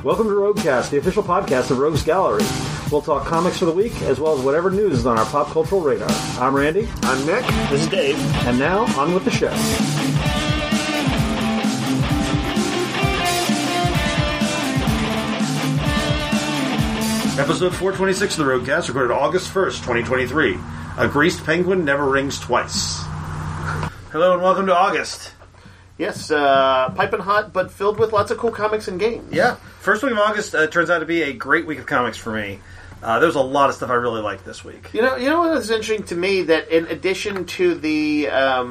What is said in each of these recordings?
Welcome to Roguecast, the official podcast of Rogues Gallery. We'll talk comics for the week, as well as whatever news is on our pop cultural radar. I'm Randy. I'm Nick. This is Dave. And now, on with the show. Episode 426 of the Roguecast, recorded August 1st, 2023. A greased penguin never rings twice. Hello and welcome to August. Yes, piping hot, but filled with lots of cool comics and games. Yeah, first week of August turns out to be a great week of comics for me. There's a lot of stuff I really liked this week. You know what is interesting to me? That in addition to the,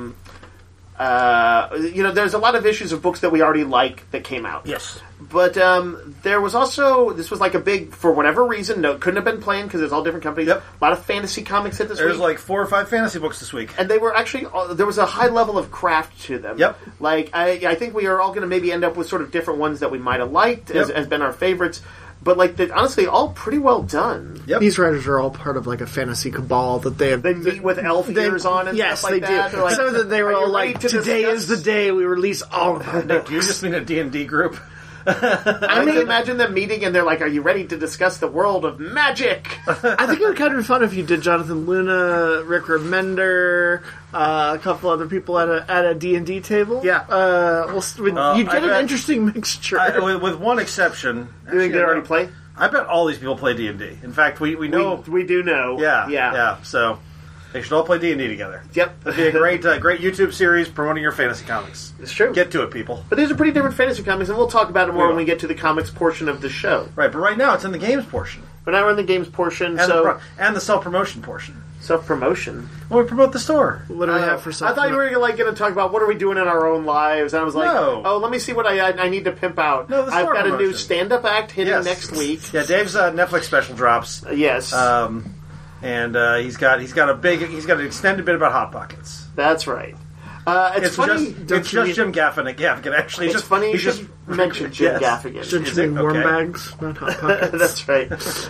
there's a lot of issues of books that we already like that came out. Yes. But there was also, this was like a big, for whatever reason, no, couldn't have been planned because it's all different companies. Yep. A lot of fantasy comics hit this week. There's like 4 or 5 fantasy books this week. And they were actually, there was a high level of craft to them. Yep. Like, I think we are all going to maybe end up with sort of different ones that we might have liked as been our favorites. But, like, honestly, all pretty well done. Yep. These writers are all part of, like, a fantasy cabal that they have... They meet with elf ears on and stuff like that. Yes, they do. Like, so that they were all like, today is the day we release all of our books. Do you just mean a D&D group? I can imagine them meeting and they're like, are you ready to discuss the world of magic? I think it would kind of be fun if you did Jonathan Luna, Rick Remender, a couple other people at a D&D table. Yeah. You'd get an interesting mixture. With one exception. You think they already play? I bet all these people play D&D. In fact, we know... We do know. Yeah. So... they should all play D&D together. Yep. It'd be a great YouTube series promoting your fantasy comics. It's true. Get to it, people. But these are pretty different fantasy comics, and we'll talk about it more when we get to the comics portion of the show. Right, but right now it's in the games portion. But now we're in the games portion, and the self-promotion portion. Self-promotion? Well, we promote the store. What do we have for self-promotion? I thought you were going to talk about what are we doing in our own lives, and I was like, let me see what I need to pimp out. No, I've got a new stand-up act hitting next week. Yeah, Dave's Netflix special drops. Yes. And he's got an extended bit about Hot Pockets. That's right. It's funny. It's just Jim Gaffigan, actually. It's funny you should mention Jim Gaffigan. Should you mean warm bags, not Hot Pockets? That's right.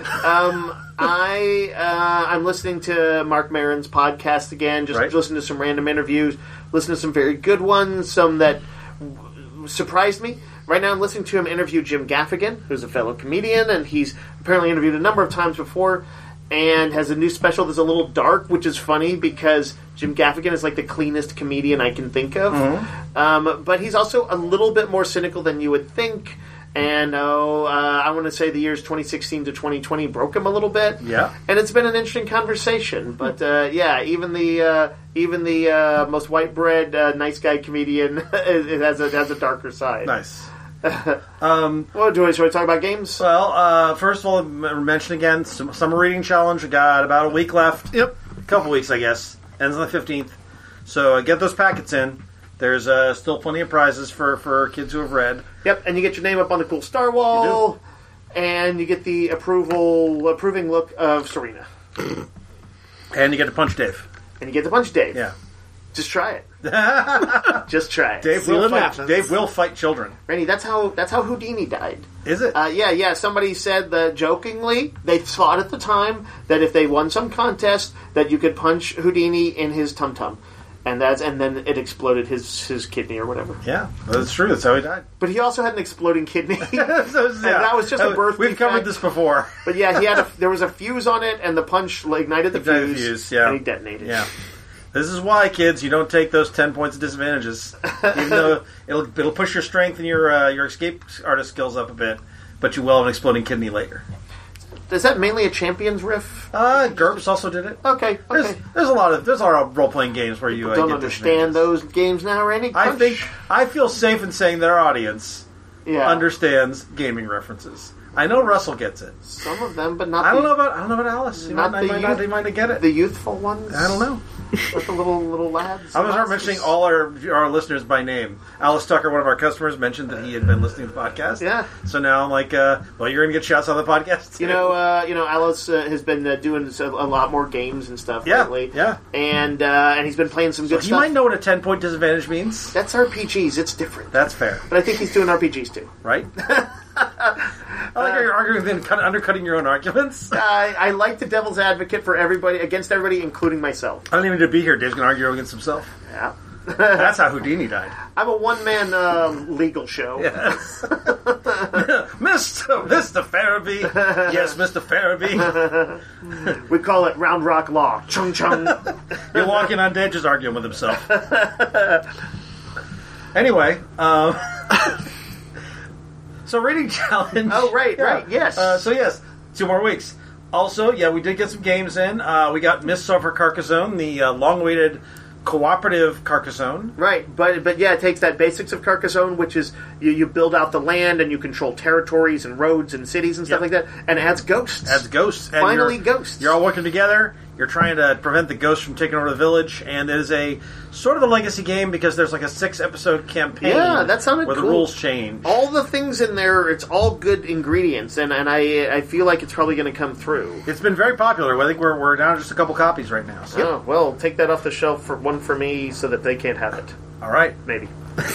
I'm listening to Mark Maron's podcast again, just listen to some random interviews, listen to some very good ones, some that surprised me. Right now I'm listening to him interview Jim Gaffigan, who's a fellow comedian, and he's apparently interviewed a number of times before, and has a new special that's a little dark, which is funny because Jim Gaffigan is like the cleanest comedian I can think of. Mm-hmm. But he's also a little bit more cynical than you would think. And I want to say the years 2016 to 2020 broke him a little bit. Yeah. And it's been an interesting conversation. But even the most white bread nice guy comedian it has a darker side. Nice. Well, should we talk about games? Well, first of all, mention again, summer reading challenge. We got about a week left. Yep. A couple weeks, I guess. Ends on the 15th. So get those packets in. There's still plenty of prizes for kids who have read. Yep, and you get your name up on the cool star wall, and you get the approving look of Serena. And you get to punch Dave. Yeah. Just try it. Just try it. Dave will fight children. Randy, that's how Houdini died. Is it? Yeah. Somebody said that jokingly, they thought at the time that if they won some contest, that you could punch Houdini in his tum-tum. And then it exploded his kidney or whatever. Yeah, that's true. That's how he died. But he also had an exploding kidney. And that was just a birth We've covered this before. But yeah, there was a fuse on it, and the punch ignited the fuse, yeah. and he detonated. Yeah. This is why, kids, you don't take those 10 points of disadvantages. Even though it'll push your strength and your escape artist skills up a bit, but you will have an exploding kidney later. Is that mainly a Champions riff? GURPS also did it. Okay. There's a lot of role playing games where you don't get understand those games now, Randy. I feel safe in saying that our audience understands gaming references. I know Russell gets it. Some of them, but not. I don't know about Alice. He might not get it. The youthful ones. I don't know. With the little lads. I'm going to start mentioning all our listeners by name. Alice Tucker, one of our customers, mentioned that he had been listening to the podcast. Yeah. So now I'm like, you're going to get shouts on the podcast. You know, Alice has been doing a lot more games and stuff lately. Yeah. And he's been playing some good stuff. You might know what a 10-point disadvantage means. That's RPGs. It's different. That's fair. But I think he's doing RPGs too. Right? I like how you're arguing and undercutting your own arguments. I like the devil's advocate for everybody, against everybody, including myself. I don't even need to be here. Dave's going to argue against himself. Yeah. That's how Houdini died. I'm a one-man legal show. Yes. Mr. Farabee. Yes, Mr. Farabee. We call it Round Rock Law. Chung chung. You're walking on dead, just arguing with himself. Anyway, so reading challenge. Oh, right, yes. So yes, 2 more weeks. Also, yeah, we did get some games in. We got Mists of Carcassonne, the long-awaited cooperative Carcassonne. Right, but yeah, it takes that basics of Carcassonne, which is you build out the land and you control territories and roads and cities and stuff like that, and adds ghosts. Finally, ghosts. You're all working together. You're trying to prevent the ghosts from taking over the village, and it is a sort of a legacy game because there's like a 6-episode campaign. Yeah, that sounded where cool. the rules change. All the things in there, it's all good ingredients, and I feel like it's probably going to come through. It's been very popular. I think we're down to just a couple copies right now. So. Oh, well, take that off the shelf for one for me so that they can't have it. All right. Maybe.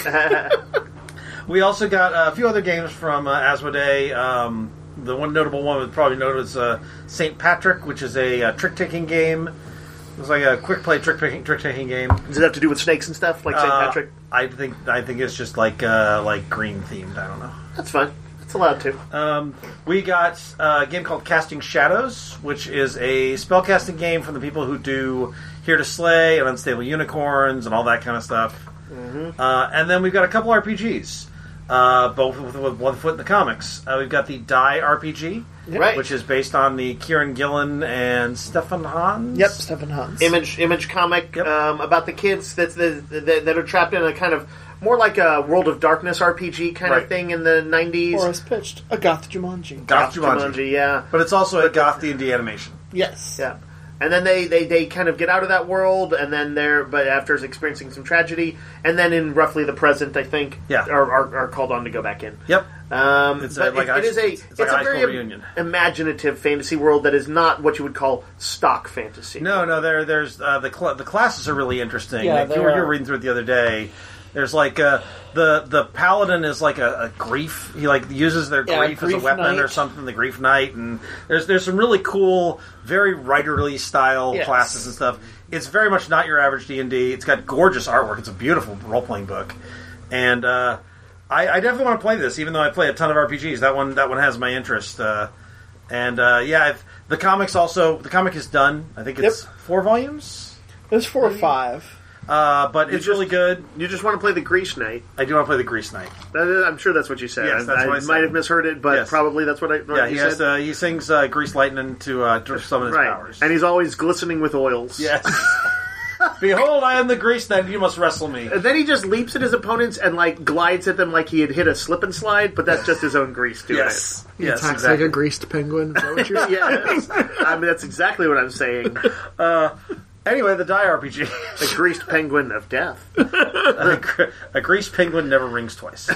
We also got a few other games from Asmodee. The one notable one was probably known as St. Patrick, which is a trick-taking game. It was like a quick-play trick-taking game. Does it have to do with snakes and stuff, like St. Patrick? I think it's just like green-themed. I don't know. That's fine. It's allowed to. We got a game called Casting Shadows, which is a spellcasting game from the people who do Here to Slay and Unstable Unicorns and all that kind of stuff. Mm-hmm. And then we've got a couple RPGs. Both with one foot in the comics. We've got the Die RPG, right, which is based on the Kieran Gillen and Stefan Hans. Yep, Stefan Hans. Image comic about the kids that are trapped in a kind of more like a World of Darkness RPG kind of thing in the 90s. Or as pitched, a Goth Jumanji. Goth Jumanji, yeah. But it's also a Goth D&D animation. Yes. Yeah. And then they kind of get out of that world, and then but after experiencing some tragedy, and then in roughly the present, I think, are called on to go back in. Yep. It's a very reunion. Imaginative fantasy world that is not what you would call stock fantasy. No. There's the classes are really interesting. Yeah, you were reading through it the other day. There's like the paladin is like a grief. He like uses their grief as a weapon or something. The grief knight, and there's some really cool, very writerly style classes and stuff. It's very much not your average D&D. It's got gorgeous artwork. It's a beautiful role playing book, and I definitely want to play this. Even though I play a ton of RPGs, that one has my interest. The comics also. The comic is done. I think it's 4 volumes. There's 4 or 5. But it's really good. You just want to play the Grease Knight. I do want to play the Grease Knight. I'm sure that's what you said. Yes, that's what I said. Might have misheard it, but probably that's what you said. He sings Grease Lightning to summon his powers. And he's always glistening with oils. Yes. Behold, I am the Grease Knight, you must wrestle me. And then he just leaps at his opponents and glides at them like he had hit a slip and slide, but that's just his own grease doing it. He attacks like a greased penguin. Is that what you're saying? Yes. I mean, that's exactly what I'm saying. Anyway, the Die RPG. A greased penguin of death. A greased penguin never rings twice.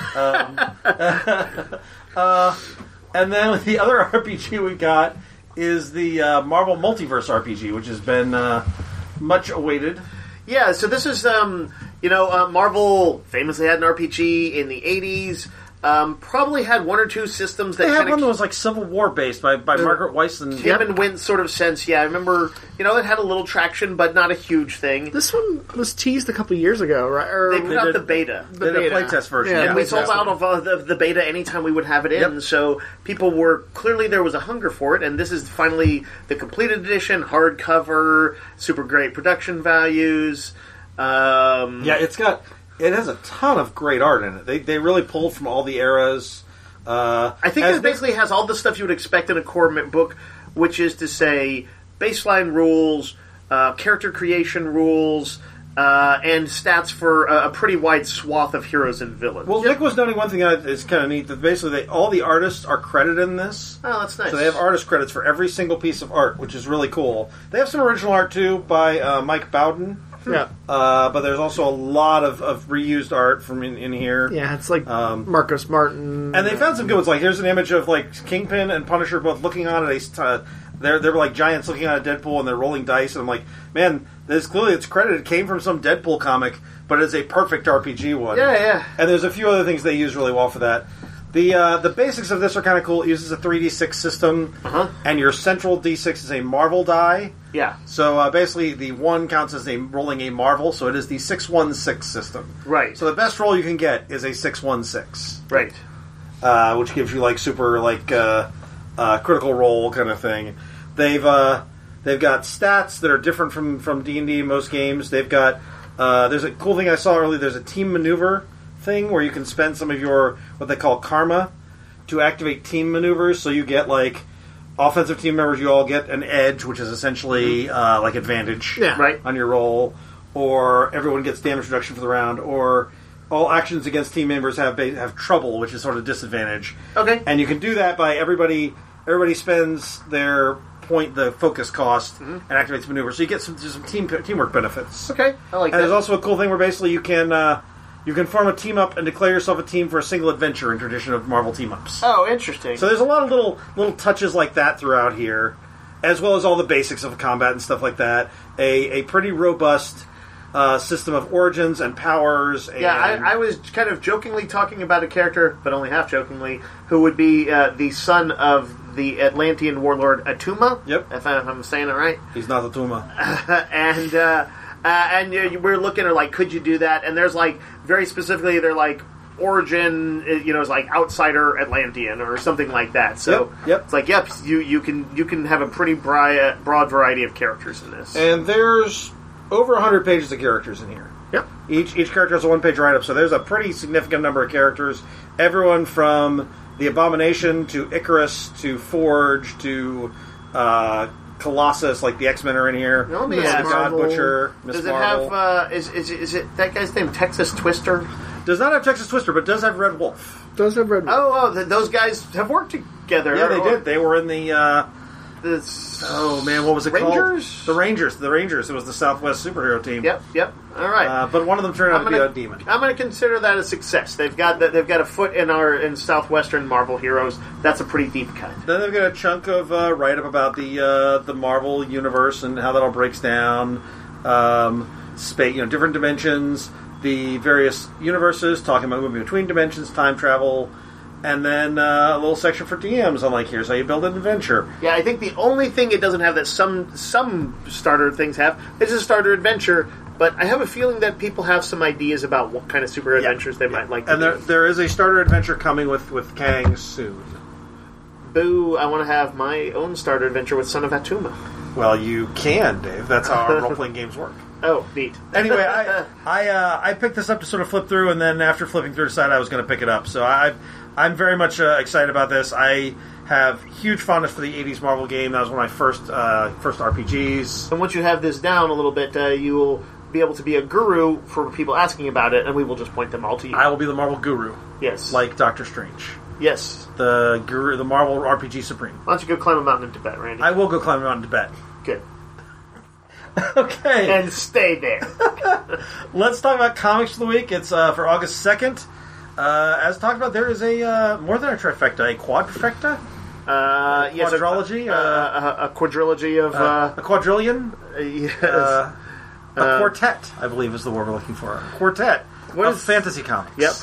And then the other RPG we got is the Marvel Multiverse RPG, which has been much awaited. Yeah, so this is, Marvel famously had an RPG in the 80s. Probably had 1 or 2 systems that they had one that was like Civil War based by Margaret Weiss and Kim and Wint sort of sense. Yeah, I remember. It had a little traction, but not a huge thing. This one was teased a couple years ago, right? Or they put out the beta, the playtest version. And we sold out of the beta anytime we would have it in. So people were clearly there was a hunger for it, and this is finally the completed edition, hardcover, super great production values. It has a ton of great art in it. They really pulled from all the eras. I think it basically has all the stuff you would expect in a core book, which is to say baseline rules, character creation rules, and stats for a pretty wide swath of heroes and villains. Well, Nick was noting one thing that is kind of neat, that basically all the artists are credited in this. Oh, that's nice. So they have artist credits for every single piece of art, which is really cool. They have some original art, too, by Mike Bowden. Yeah, but there's also a lot of reused art from in here. Yeah, it's like Marcus Martin, and they found some good ones. Like here's an image of like Kingpin and Punisher both looking on at they were like giants looking on a Deadpool, and they're rolling dice. And I'm like, man, this clearly it's credited. It came from some Deadpool comic, but it's a perfect RPG one. Yeah. And there's a few other things they use really well for that. The basics of this are kind of cool. It uses a 3d6 system, and your central d6 is a Marvel die. Yeah. So basically, the 1 counts as rolling a Marvel, so it is the 6-1-6 system. Right. So the best roll you can get is a 6-1-6. Right. which gives you like super like critical role kind of thing. They've got stats that are different from D&D in most games. They've got there's a cool thing I saw earlier. There's a team maneuver thing where you can spend some of your what they call karma to activate team maneuvers. So you get like offensive team members, you all get an edge, which is essentially like advantage on your roll, or everyone gets damage reduction for the round, or all actions against team members have trouble, which is sort of disadvantage. Okay. And you can do that by everybody spends their the focus cost and activates maneuver. So you get some teamwork benefits. Okay, I like that. And there's also a cool thing where basically you can form a team up and declare yourself a team for a single adventure in tradition of Marvel team-ups. Oh, interesting. So there's a lot of little touches like that throughout here, as well as all the basics of combat and stuff like that. A pretty robust system of origins and powers. And I was kind of jokingly talking about a character, but only half jokingly, who would be the son of the Atlantean warlord Atuma. Yep. If I'm saying it right. He's not Atuma. And we're looking at, like, could you do that? And there's, like, very specifically, they're, like, origin, is like outsider Atlantean or something like that. So it's like, you can have a pretty broad variety of characters in this. And there's over 100 pages of characters in here. Yep. Each character has a one-page write-up, so there's a pretty significant number of characters. Everyone from the Abomination to Icarus to Forge to Colossus, like the X-Men are in here. No, God Butcher, Miss Marvel. Does it have is it that guy's name Texas Twister? Does not have Texas Twister, but does have Red Wolf. Does have Red Wolf. Oh, those guys have worked together. Yeah, they did. They were in the what was it Rangers? called? The Rangers. It was the Southwest superhero team. Yep. All right. But one of them turned out to be a demon. I'm going to consider that a success. They've got a foot in Southwestern Marvel heroes. That's a pretty deep cut. Then they've got a chunk of write up about the Marvel universe and how that all breaks down. Space, different dimensions, the various universes, talking about moving between dimensions, time travel. And then a little section for DMs on, like, here's how you build an adventure. Yeah, I think the only thing it doesn't have that some starter things have is a starter adventure, but I have a feeling that people have some ideas about what kind of super adventures they might like to do. And there is a starter adventure coming with Kang soon. Boo, I want to have my own starter adventure with Son of Atuma. Well, you can, Dave. That's how our role-playing games work. Oh, neat. Anyway, I picked this up to sort of flip through, and then after flipping through, decided I was going to pick it up. So I'm very much excited about this. I have huge fondness for the 80s Marvel game. That was one of my first RPGs. And once you have this down a little bit, you will be able to be a guru for people asking about it, and we will just point them all to you. I will be the Marvel guru. Yes. Like Doctor Strange. Yes. The guru, the Marvel RPG Supreme. Why don't you go climb a mountain in Tibet, Randy? I will go climb a mountain in Tibet. Good. Okay. And stay there. Let's talk about comics for the week. It's for August 2nd. As talked about, there is a more than a trifecta, a quadrifecta? Yes, quadrilogy? A quadrilogy of... a quadrillion? Yes. A quartet, I believe is the word we're looking for. A quartet of fantasy comics. Yep.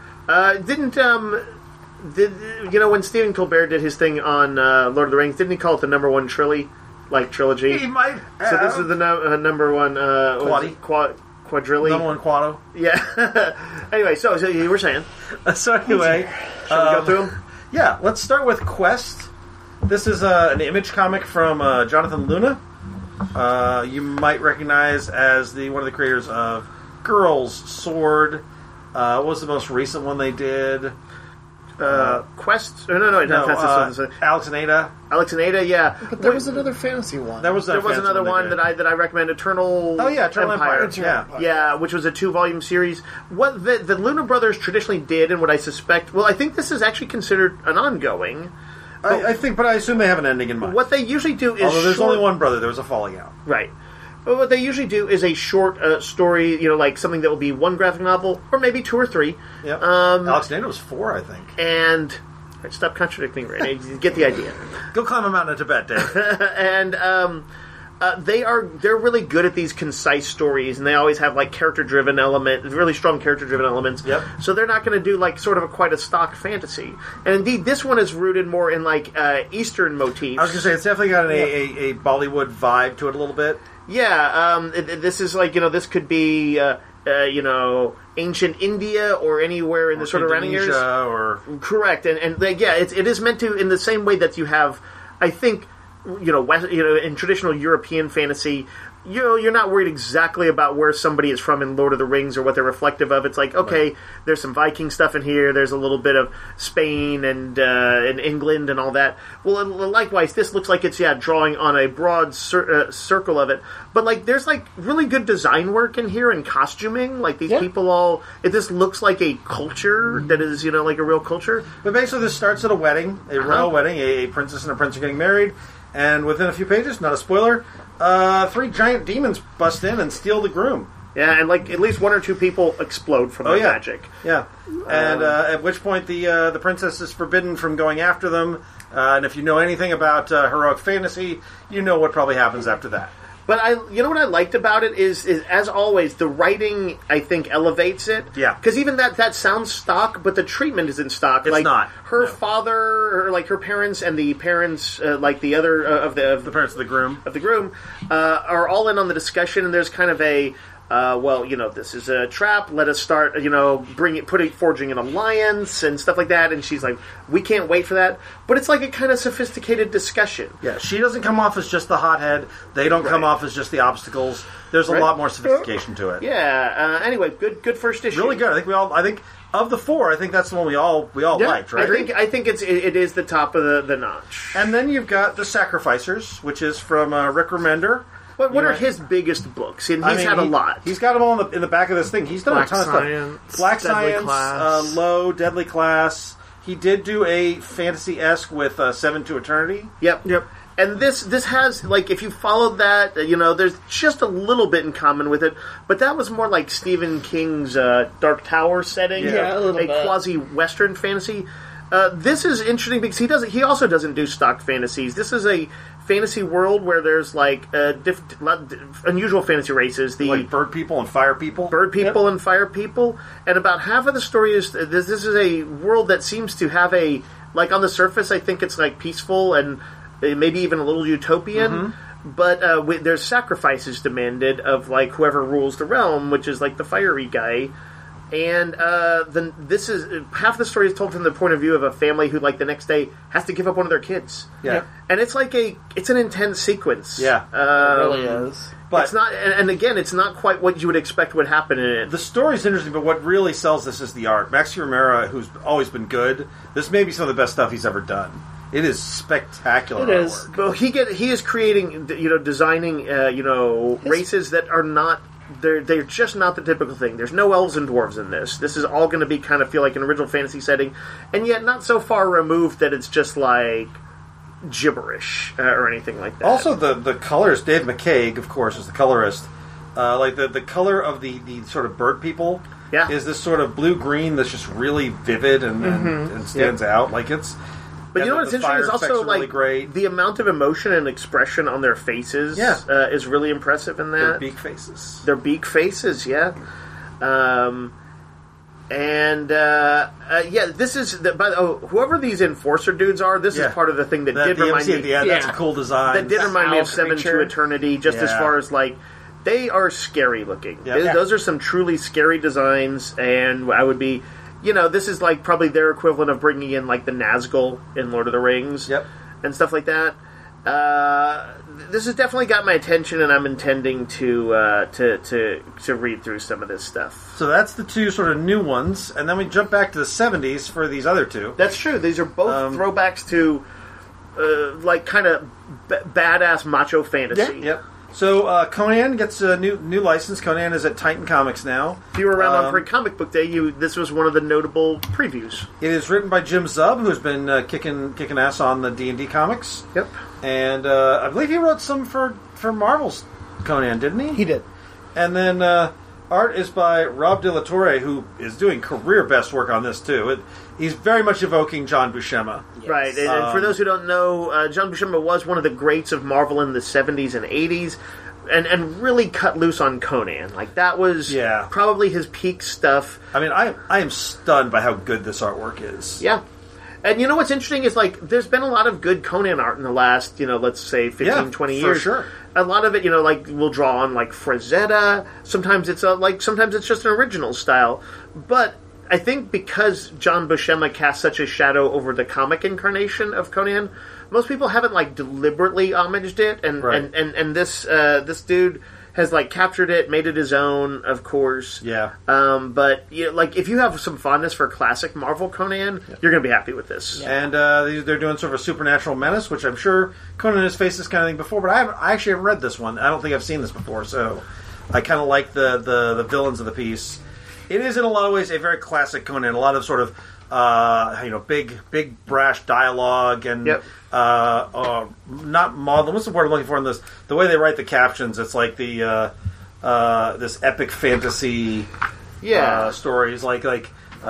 When Stephen Colbert did his thing on Lord of the Rings, didn't he call it the number one trilogy? He might have. So this is the number one... quadrillion. Number one quado. Yeah. Anyway, so you were saying. So anyway... Shall we go through them? Yeah, let's start with Quest. This is an Image comic from Jonathan Luna. You might recognize as one of the creators of Girls, Sword. What was the most recent one they did? Quest? No, Alex and Ada. Alex and Ada, yeah. But there was another fantasy one. There was another one that I recommend, Eternal. Oh yeah, Eternal Empire. Yeah, which was a 2-volume series. What the Luna brothers traditionally did, and what I suspect, I think this is actually considered an ongoing. I assume they have an ending in mind. What they usually do is, although there's only one brother, there was a falling out. Right. But what they usually do is a short story, like something that will be one graphic novel, or maybe 2 or 3. Yep. Alex and Ada was 4, I think. And stop contradicting, Randy. You get the idea. Go climb a mountain in Tibet, Dave. And they're really good at these concise stories, and they always have really strong character-driven elements. Yep. So they're not going to do sort of quite a stock fantasy. And indeed, this one is rooted more in Eastern motifs. I was going to say it's definitely got a Bollywood vibe to it a little bit. Yeah, this is this could be ancient India or anywhere in the sort of surrounding areas. Correct, and it is meant to, in the same way that you have, I think, in traditional European fantasy, you're not worried exactly about where somebody is from in Lord of the Rings or what they're reflective of. It's like, okay, there's some Viking stuff in here. There's a little bit of Spain and England and all that. Well, likewise, this looks like it's drawing on a broad circle of it. But there's really good design work in here and costuming. These people this looks like a culture that is like a real culture. But basically, this starts at a wedding, a royal wedding. A princess and a prince are getting married, and within a few pages, not a spoiler, 3 giant demons bust in and steal the groom. Yeah, and at least 1 or 2 people explode from their magic. Yeah, and at which point the princess is forbidden from going after them. And if you know anything about heroic fantasy, you know what probably happens after that. But what I liked about it is as always, the writing, I think, elevates it. Yeah. Because even that sounds stock, but the treatment isn't stock. It's not. Her father, or her parents, and the parents, the other of the parents of the groom, are all in on the discussion, and there's kind of a. This is a trap. Let us start, forging an alliance and stuff like that. And she's like, we can't wait for that. But it's like a kind of sophisticated discussion. Yeah, she doesn't come off as just the hothead. They don't come off as just the obstacles. There's a lot more sophistication to it. Yeah. Anyway, good first issue. Really good. I think of the 4, I think that's the one we all liked, right? I think it is the top of the notch. And then you've got The Sacrificers, which is from Rick Remender. What are his biggest books? And he's had a lot. He's got them all in the back of this thing. He's done a ton of stuff. Black Science, Low, Deadly Class. He did do a fantasy-esque with Seven to Eternity. Yep. And this has, if you followed that, there's just a little bit in common with it. But that was more like Stephen King's Dark Tower setting. Yeah, a little bit. Quasi-Western fantasy. This is interesting because he also doesn't do stock fantasies. This is a fantasy world where there's unusual fantasy races, like bird people and fire people, and fire people, and about half of the story is this is a world that seems to have on the surface I think it's peaceful and maybe even a little utopian, but there's sacrifices demanded of whoever rules the realm, which is the fiery guy. And then this is half the story is told from the point of view of a family who, the next day, has to give up one of their kids. Yeah, and it's it's an intense sequence. Yeah, it really is. But it's not, and again, it's not quite what you would expect would happen in it. The story's interesting, but what really sells this is the art. Max Romero, who's always been good, this may be some of the best stuff he's ever done. It is spectacular. It is. Artwork. Well, he is creating, designing, races that are not. They're just not the typical thing. There's no elves and dwarves in this. This is all going to be kind of feel like an original fantasy setting, and yet not so far removed that it's just gibberish or anything like that. Also, the colors. Dave McCaig, of course, is the colorist. The color of the sort of bird people is this sort of blue-green that's just really vivid and stands out. But you know what's interesting is also really great. The amount of emotion and expression on their faces is really impressive in that. Their beak faces. This is whoever these enforcer dudes are. This is part of the thing that did remind me. That's a cool design. That did remind me of Seven to Eternity, just as far as they are scary looking. Yeah. Those are some truly scary designs, and I would be. This is probably their equivalent of bringing in the Nazgul in Lord of the Rings, and stuff like that. This has definitely got my attention, and I'm intending to read through some of this stuff. So that's the 2 sort of new ones, and then we jump back to the 70s for these other 2. That's true. These are both throwbacks to kind of badass macho fantasy. Yep. So Conan gets a new license. Conan is at Titan Comics now. If you were around on Pre-Comic Book Day, this was one of the notable previews. It is written by Jim Zub, who's been kicking ass on the D&D comics. Yep. And I believe he wrote some for Marvel's Conan, didn't he? He did. And then art is by Rob De La Torre, who is doing career best work on this too. He's very much evoking John Buscema. Yes. Right, and for those who don't know, John Buscema was one of the greats of Marvel in the 70s and 80s, and really cut loose on Conan. That was probably his peak stuff. I mean, I am stunned by how good this artwork is. Yeah. And you know what's interesting is, like, there's been a lot of good Conan art in the last, let's say 15, 20 years. For sure. A lot of it, like, we'll draw on, like, Frazetta. Sometimes it's just an original style. But I think because John Buscema cast such a shadow over the comic incarnation of Conan, most people haven't, like, deliberately homaged it. And this dude has, like, captured it, made it his own, of course. Yeah. But, like, if you have some fondness for classic Marvel Conan, you're going to be happy with this. Yeah. And they're doing sort of a supernatural menace, which I'm sure Conan has faced this kind of thing before, but I actually haven't read this one. I don't think I've seen this before, so I kind of like the villains of the piece. It is, in a lot of ways, a very classic Conan. A lot of sort of, big brash dialogue and not maudlin. What's the word I'm looking for in this? The way they write the captions, it's like the this epic fantasy stories. They're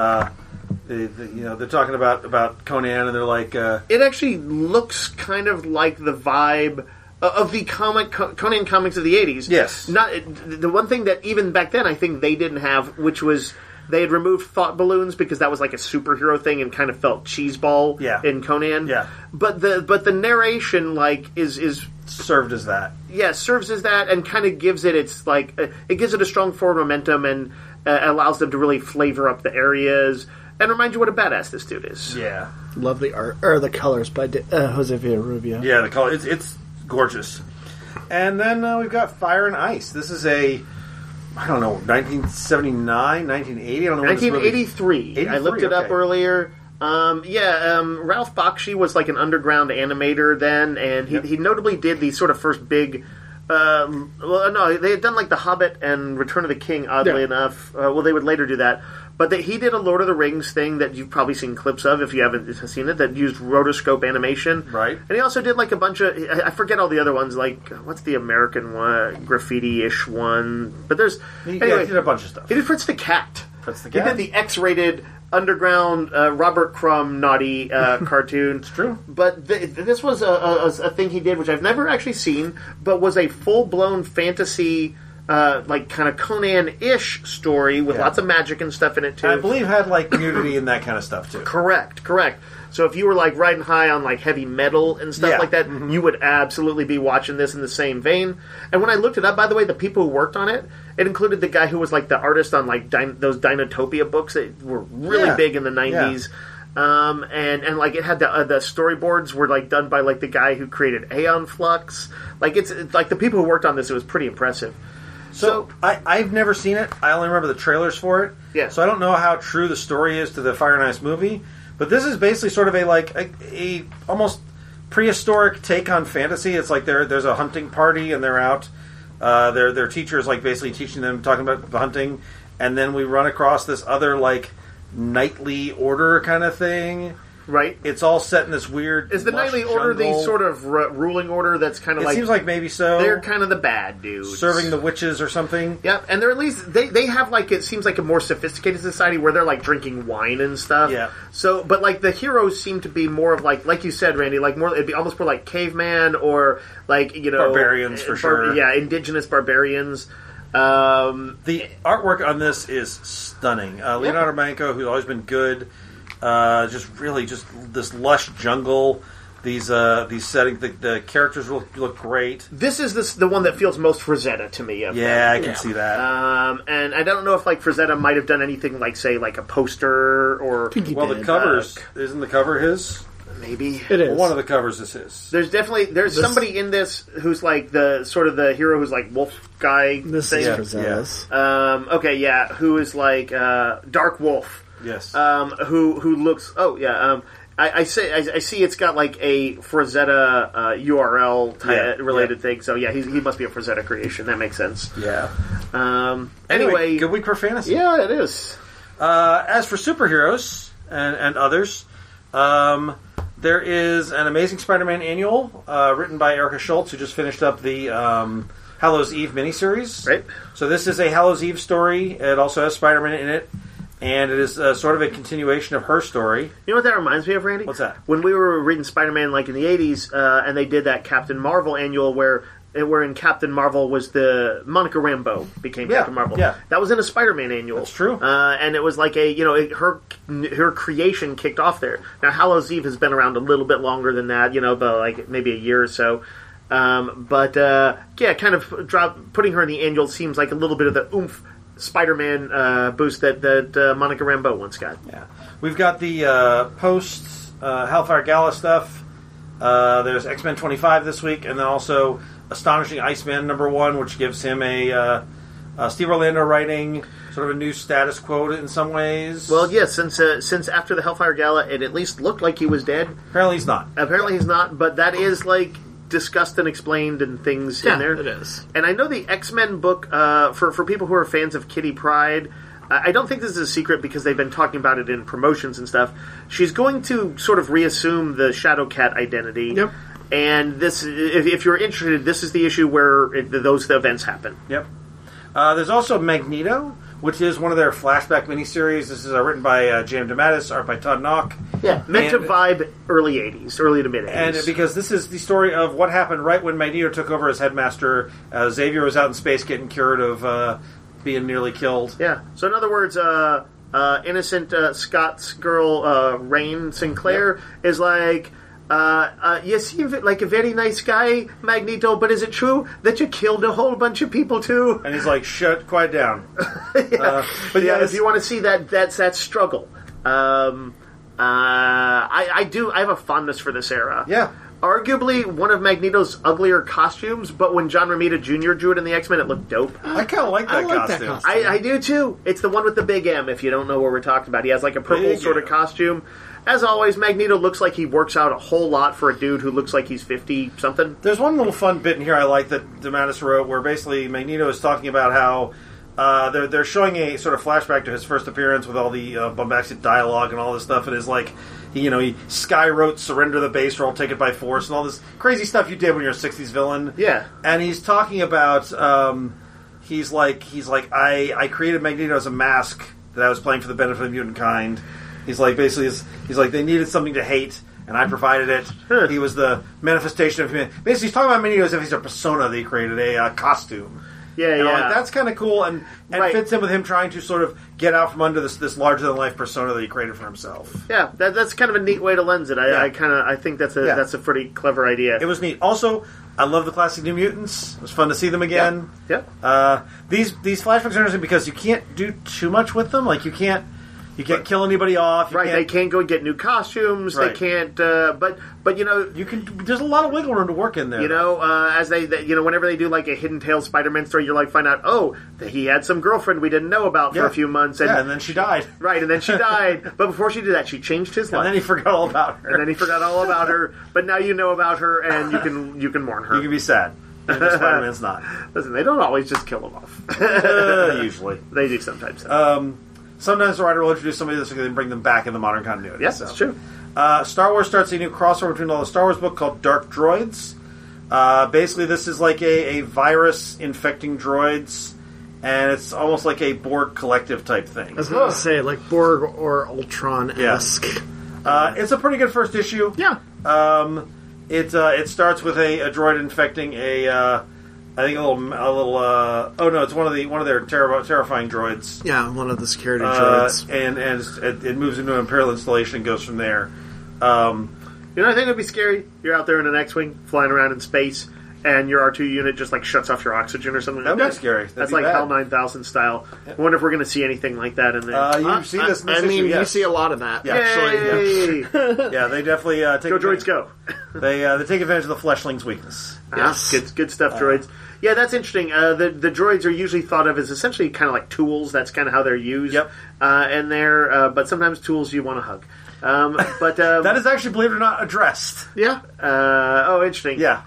talking about Conan, and they're like it actually looks kind of like the vibe of the Conan comics of the 80s. Yes. Not the one thing that even back then I think they didn't have, which was they had removed thought balloons because that was like a superhero thing and kind of felt cheeseball in Conan. Yeah. But the narration is served as that. Yeah, serves as that and kind of gives it it gives it a strong forward momentum and allows them to really flavor up the areas and remind you what a badass this dude is. Yeah. Love the art or the colors by Jose Villarrubia. Yeah, the color it's gorgeous. And then we've got Fire and Ice. This is a, I don't know, 1979, 1980? I don't know. 1983. I looked it up earlier. Ralph Bakshi was like an underground animator then, and he notably did the sort of first big... they had done like The Hobbit and Return of the King, oddly enough. They would later do that. But he did a Lord of the Rings thing that you've probably seen clips of if you haven't seen it, that used rotoscope animation. Right. And he also did like a bunch of, I forget all the other ones, like, what's the American one? Graffiti-ish one. But there's... He did a bunch of stuff. He did Fritz the Cat. Fritz the Cat. He did the X-rated underground Robert Crumb naughty cartoon. It's true. But this was a thing he did, which I've never actually seen, but was a full-blown fantasy... kind of Conan-ish story with lots of magic and stuff in it too. I believe had like nudity and that kind of stuff too. Correct. So if you were like riding high on like heavy metal and stuff like that, you would absolutely be watching this in the same vein. And when I looked it up, by the way, the people who worked on it, it included the guy who was like the artist on like those Dinotopia books that were really big in the 90s. And like it had the storyboards were like done by like the guy who created Aeon Flux. Like it's like the people who worked on this, it was pretty impressive. So I've never seen it. I only remember the trailers for it. Yeah. So I don't know how true the story is to the Fire and Ice movie. But this is basically sort of a almost prehistoric take on fantasy. It's like there's a hunting party and they're out. Their teacher is like basically teaching them, talking about the hunting, and then we run across this other like knightly order kind of thing. Right. It's all set in this weird. Is the Knightly Order the sort of ruling order that's kind of like... It seems like maybe so. They're kind of the bad dudes. Serving the witches or something. Yeah, and they're at least... They have like... It seems like a more sophisticated society where they're like drinking wine and stuff. Yeah. So, but like the heroes seem to be more of like you said, Randy, like more... It'd be almost more like caveman or like, barbarians for sure. Yeah, indigenous barbarians. The artwork on this is stunning. Leonardo Manco, who's always been good... just this lush jungle. These settings, the characters look great. This is the one that feels most Frazetta to me. I can see that. And I don't know if like Frazetta might have done anything like say like a poster or the covers isn't the cover his? Maybe it is. Well, one of the covers is his. There's somebody in this who's like the sort of the hero who's like wolf guy. This thing. is Frazetta's. Who is like Dark Wolf. Yes. Who looks? Oh yeah. I see. It's got like a Frazetta URL related thing. So yeah, he must be a Frazetta creation. That makes sense. Yeah. Anyway, good week for fantasy. Yeah, it is. As for superheroes and others, there is an Amazing Spider-Man annual written by Erica Schultz, who just finished up the Hallows Eve miniseries. Right. So this is a Hallows Eve story. It also has Spider-Man in it. And it is sort of a continuation of her story. You know what that reminds me of, Randy? What's that? When we were reading Spider-Man like in the 80s, and they did that Captain Marvel annual where wherein Captain Marvel was Monica Rambeau became Captain Marvel. Yeah. That was in a Spider-Man annual. That's true. And it was like her creation kicked off there. Now Hallows' Eve has been around a little bit longer than that, but like maybe a year or so. Kind of putting her in the annual seems like a little bit of the oomph Spider-Man boost that Monica Rambeau once got. Yeah, we've got the post Hellfire Gala stuff. There's X-Men 25 this week, and then also Astonishing Iceman #1, which gives him a Steve Orlando writing sort of a new status quo in some ways. Well, yes, since after the Hellfire Gala, it at least looked like he was dead. Apparently he's not. But that is like discussed and explained and things in there. It is. And I know the X-Men book, for people who are fans of Kitty Pryde, I don't think this is a secret because they've been talking about it in promotions and stuff. She's going to sort of reassume the Shadowcat identity. Yep. And this, if you're interested, this is the issue where those events happen. Yep. There's also Magneto, which is one of their flashback miniseries. This is written by J.M. DeMatteis, art by Todd Nauck. Yeah, meant to vibe early 80s, early to mid 80s. And because this is the story of what happened right when Magneto took over as headmaster. Xavier was out in space getting cured of being nearly killed. Yeah. So in other words, innocent Scots girl, Rain Sinclair, is like, you seem like a very nice guy, Magneto, but is it true that you killed a whole bunch of people too? And he's like, shut, quiet down. But if you want to see that's that struggle. I have a fondness for this era. Yeah. Arguably one of Magneto's uglier costumes, but when John Romita Jr. drew it in the X-Men, it looked dope. I kind of like that costume. I do too. It's the one with the big M, if you don't know what we're talking about. He has like a purple sort of costume. As always, Magneto looks like he works out a whole lot for a dude who looks like he's 50-something. There's one little fun bit in here I like that DeMatteis wrote where basically Magneto is talking about how they're showing a sort of flashback to his first appearance with all the bombastic dialogue and all this stuff, and is like, he sky-wrote "Surrender the base or I'll take it by force" and all this crazy stuff you did when you're a '60s villain. Yeah, and he's talking about he's like I created Magneto as a mask that I was playing for the benefit of the mutant kind. He's like basically he's like they needed something to hate, and I provided it. He was the manifestation of him. Basically, he's talking about Magneto as if he's a persona that he created, a costume. Yeah, and like, that's kind of cool, and fits in with him trying to sort of get out from under this larger than life persona that he created for himself. Yeah, that's kind of a neat way to lens it. I think that's a pretty clever idea. It was neat. Also, I love the classic New Mutants. It was fun to see them again. Yeah. These flashbacks are interesting because you can't do too much with them. Like you can't kill anybody off. They can't go and get new costumes. Right. They can't. But you can. There's a lot of wiggle room to work in there. As they whenever they do like a Hidden Tales Spider-Man story, you find out that he had some girlfriend we didn't know about for a few months, and then she died. Right, and then she died. But before she did that, she changed his life. And then he forgot all about her. But now you know about her, and you can mourn her. You can be sad. Spider-Man's not. Listen, they don't always just kill him off. Usually, they do sometimes. Sometimes the writer will introduce somebody that's going to bring them back in the modern continuity. Yes, that's true. Star Wars starts a new crossover between all the Star Wars book called Dark Droids. Basically, this is like a virus infecting droids, and it's almost like a Borg collective type thing. I was going to say, like Borg or Ultron-esque. It's a pretty good first issue. Yeah. It starts with a droid infecting it's one of their terrifying droids. Yeah, one of the security droids. And it moves into an Imperial installation and goes from there. I think would be scary? You're out there in an X-Wing, flying around in space, and your R2 unit just shuts off your oxygen or something. That'd be scary. That's like HAL 9000 style. I wonder if we're going to see anything like that in there. You see this in this issue, you see a lot of that, actually. Yeah, they definitely take Go droids, go. They take advantage of the fleshling's weakness. Yes. Good stuff, droids. Yeah, that's interesting. The droids are usually thought of as essentially kind of like tools. That's kind of how they're used. Yep. And they're, but sometimes tools you want to hug. But that is actually, believe it or not, addressed. Yeah. Interesting. Yeah.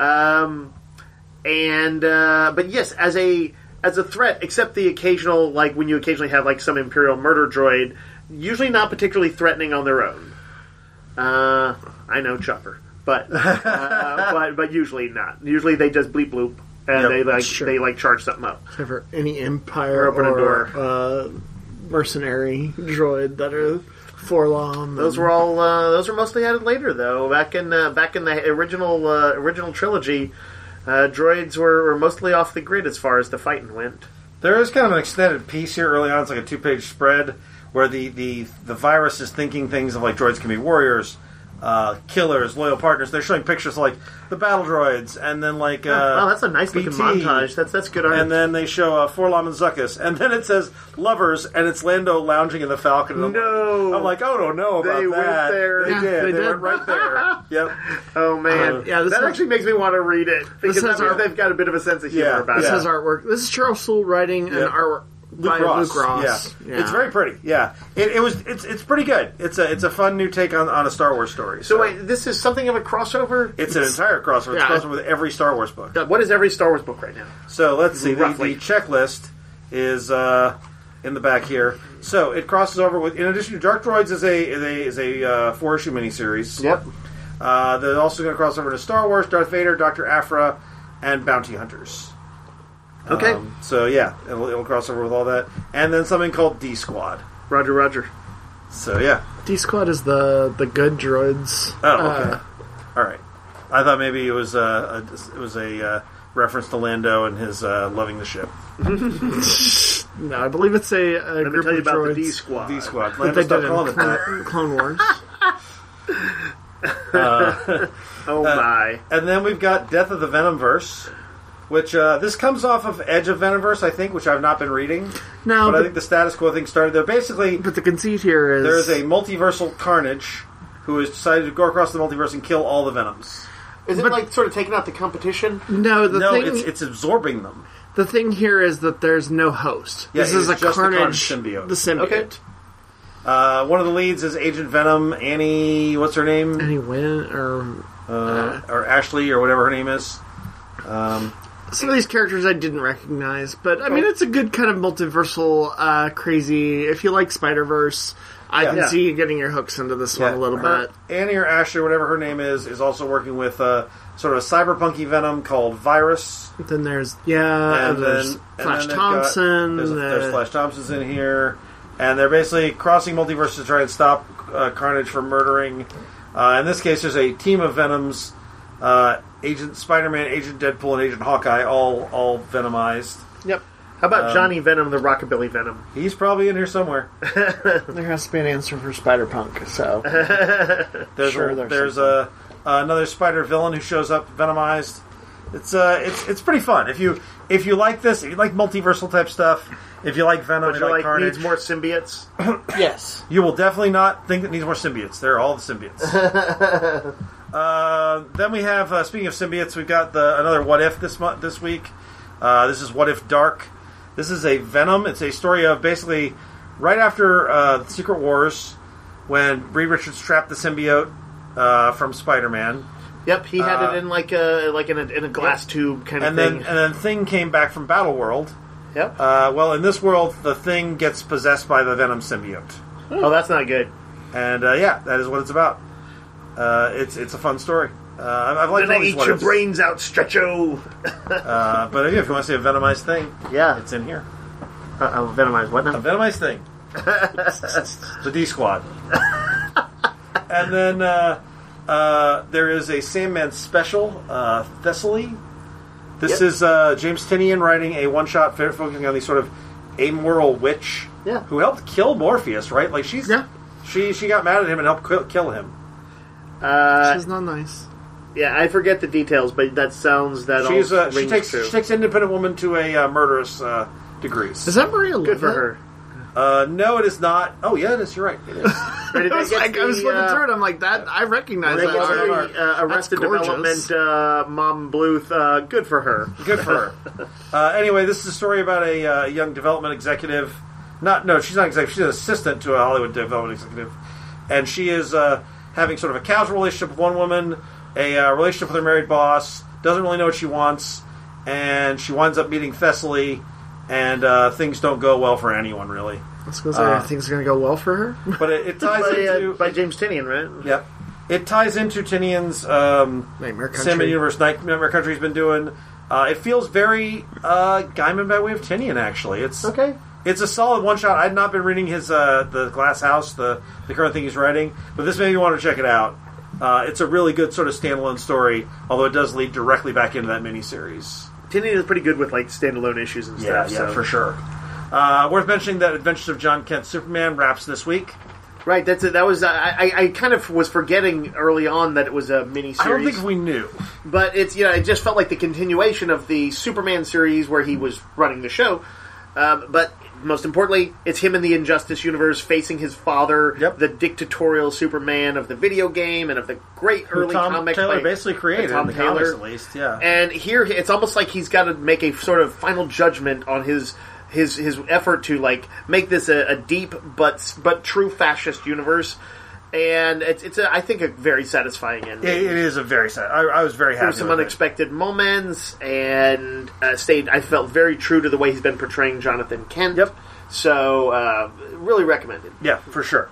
But yes, as a threat, except the occasional, when you occasionally have some Imperial murder droid, usually not particularly threatening on their own. I know Chopper, but usually not. Usually they just bleep bloop and they charge something up. For any Empire or mercenary droid that are Forlom. Those were mostly added later, though. Back in the original trilogy, Droids were mostly off the grid as far as the fighting went. There is kind of an extended piece here early on. It's like a 2-page spread where the virus is thinking things of like droids can be warriors, killers, loyal partners. They're showing pictures of, like the battle droids, and then like wow, that's a nice looking montage. That's good art. And then they show Forlom and Zuckuss, and then it says lovers, and it's Lando lounging in the Falcon. And I'm like, oh, don't know about they that. Went there. They did. They went right there. Yep. Oh man, that actually makes me want to read it because they've got a bit of a sense of humor about it. This has artwork. This is Charles Soule writing and artwork. Luke Ross. Yeah. It's very pretty. Yeah, it's pretty good. It's a fun new take on a Star Wars story. So wait, this is something of a crossover? It's an entire crossover. It's a crossover with every Star Wars book. What is every Star Wars book right now? So let's see. The checklist is in the back here. So it crosses over with. In addition to Dark Droids, is a 4-issue miniseries. Yep. They're also going to cross over to Star Wars, Darth Vader, Dr. Aphra, and Bounty Hunters. Okay. So yeah, it'll cross over with all that, and then something called D Squad. Roger. So yeah, D Squad is the good droids. Oh, okay. All right. I thought maybe it was a reference to Lando and his loving the ship. No, I believe it's a Let group me tell you of about droids. the D Squad. D Squad. That they did in Clone Wars. Oh my! And then we've got Death of the Venomverse, which this comes off of Edge of Venomverse, I think, which I've not been reading. No, but I think the status quo thing started there. Basically, but the conceit here is there's a multiversal Carnage who has decided to go across the multiverse and kill all the Venoms. Is it like sort of taking out the competition? No, it's absorbing them. The thing here is that there's no host. Yeah, this is a Carnage symbiote. The symbiote. Okay. One of the leads is Agent Venom, Annie. What's her name? Annie Wynn or Ashley or whatever her name is. Some of these characters I didn't recognize, but I mean it's a good kind of multiversal, crazy. If you like Spider-Verse, I can see you getting your hooks into this one a little bit. Annie or Ashley, whatever her name is also working with sort of a cyberpunky Venom called Virus. Then there's there's Flash Thompson. There's Flash Thompson's in here, and they're basically crossing multiverses to try and stop Carnage from murdering. In this case, there's a team of Venoms. Agent Spider-Man, Agent Deadpool, and Agent Hawkeye, all Venomized. Yep. How about Johnny Venom, the Rockabilly Venom? He's probably in here somewhere. There has to be an answer for Spider-Punk, so... There's another Spider villain who shows up Venomized. It's pretty fun. If you like this, if you like multiversal type stuff, if you like Venom, but you like Carnage, needs more symbiotes. Yes, you will definitely not think that needs more symbiotes. They're all the symbiotes. Then we have, speaking of symbiotes, we've got another What If this week. This is What If Dark. This is a Venom. It's a story of basically right after the Secret Wars, when Reed Richards trapped the symbiote from Spider-Man. Yep, he had it in in a glass tube kind of thing. And then Thing came back from Battleworld. Yep. Well, in this world, the Thing gets possessed by the Venom symbiote. Oh, that's not good. And that is what it's about. It's a fun story. I've liked all these eat your brains out, Stretcho. But if you want to see a Venomized Thing, it's in here. Venomized what now? A Venomized Thing. The D Squad. And then there is a Sandman special, Thessaly. This is James Tynion writing a one-shot focusing on the sort of amoral witch who helped kill Morpheus, right? Like she got mad at him and helped kill him. She's not nice. Yeah, I forget the details, but that sounds she takes Independent Woman to a murderous degrees. Is that Maria Good for her. No, it is not. Oh, yeah, it is. You're right. It is. I was looking through it. I'm like, that. I recognize that. Arrested Development, Mom Bluth. Good for her. Good for her. Anyway, this is a story about a young development executive. She's not executive. She's an assistant to a Hollywood development executive, and she is having sort of a casual relationship with one woman, a relationship with her married boss. Doesn't really know what she wants, and she winds up meeting Thessaly. And things don't go well for anyone, really. I was going to say, things are going to go well for her? But it ties into... by James Tynion, right? Yep. It ties into Tynion's Cinematic Universe Nightmare Country he's been doing. It feels very Gaiman by way of Tynion, actually. It's a solid one-shot. I'd not been reading his The Glass House, the current thing he's writing, but this made me want to check it out. It's a really good sort of standalone story, although it does lead directly back into that miniseries. Tynion is pretty good with like standalone issues and stuff. Yeah, for sure. Worth mentioning that Adventures of John Kent Superman wraps this week. Right, that's it. That was I kind of was forgetting early on that it was a miniseries. I don't think we knew, but it's it just felt like the continuation of the Superman series where he was running the show. But most importantly, it's him in the Injustice universe facing his father, the dictatorial Superman of the video game and of the great early comic. Taylor basically created Tom in the Taylor. comics, at least, yeah. And here, it's almost like he's got to make a sort of final judgment on his effort to like make this a deep but true fascist universe, and it's I think a very satisfying ending. It is a very sad. I was very happy. There were some unexpected moments, and I felt very true to the way he's been portraying Jonathan Kent. Yep. So really recommended. Yeah, for sure.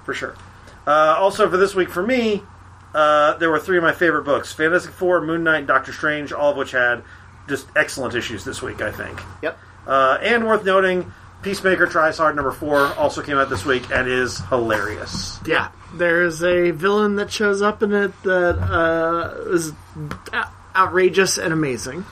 Also for this week for me, there were 3 of my favorite books: Fantastic Four, Moon Knight, and Doctor Strange, all of which had just excellent issues this week, I think. Yep. And worth noting, Peacemaker Tries Hard number 4 also came out this week and is hilarious. Yeah, there's a villain that shows up in it that is outrageous and amazing.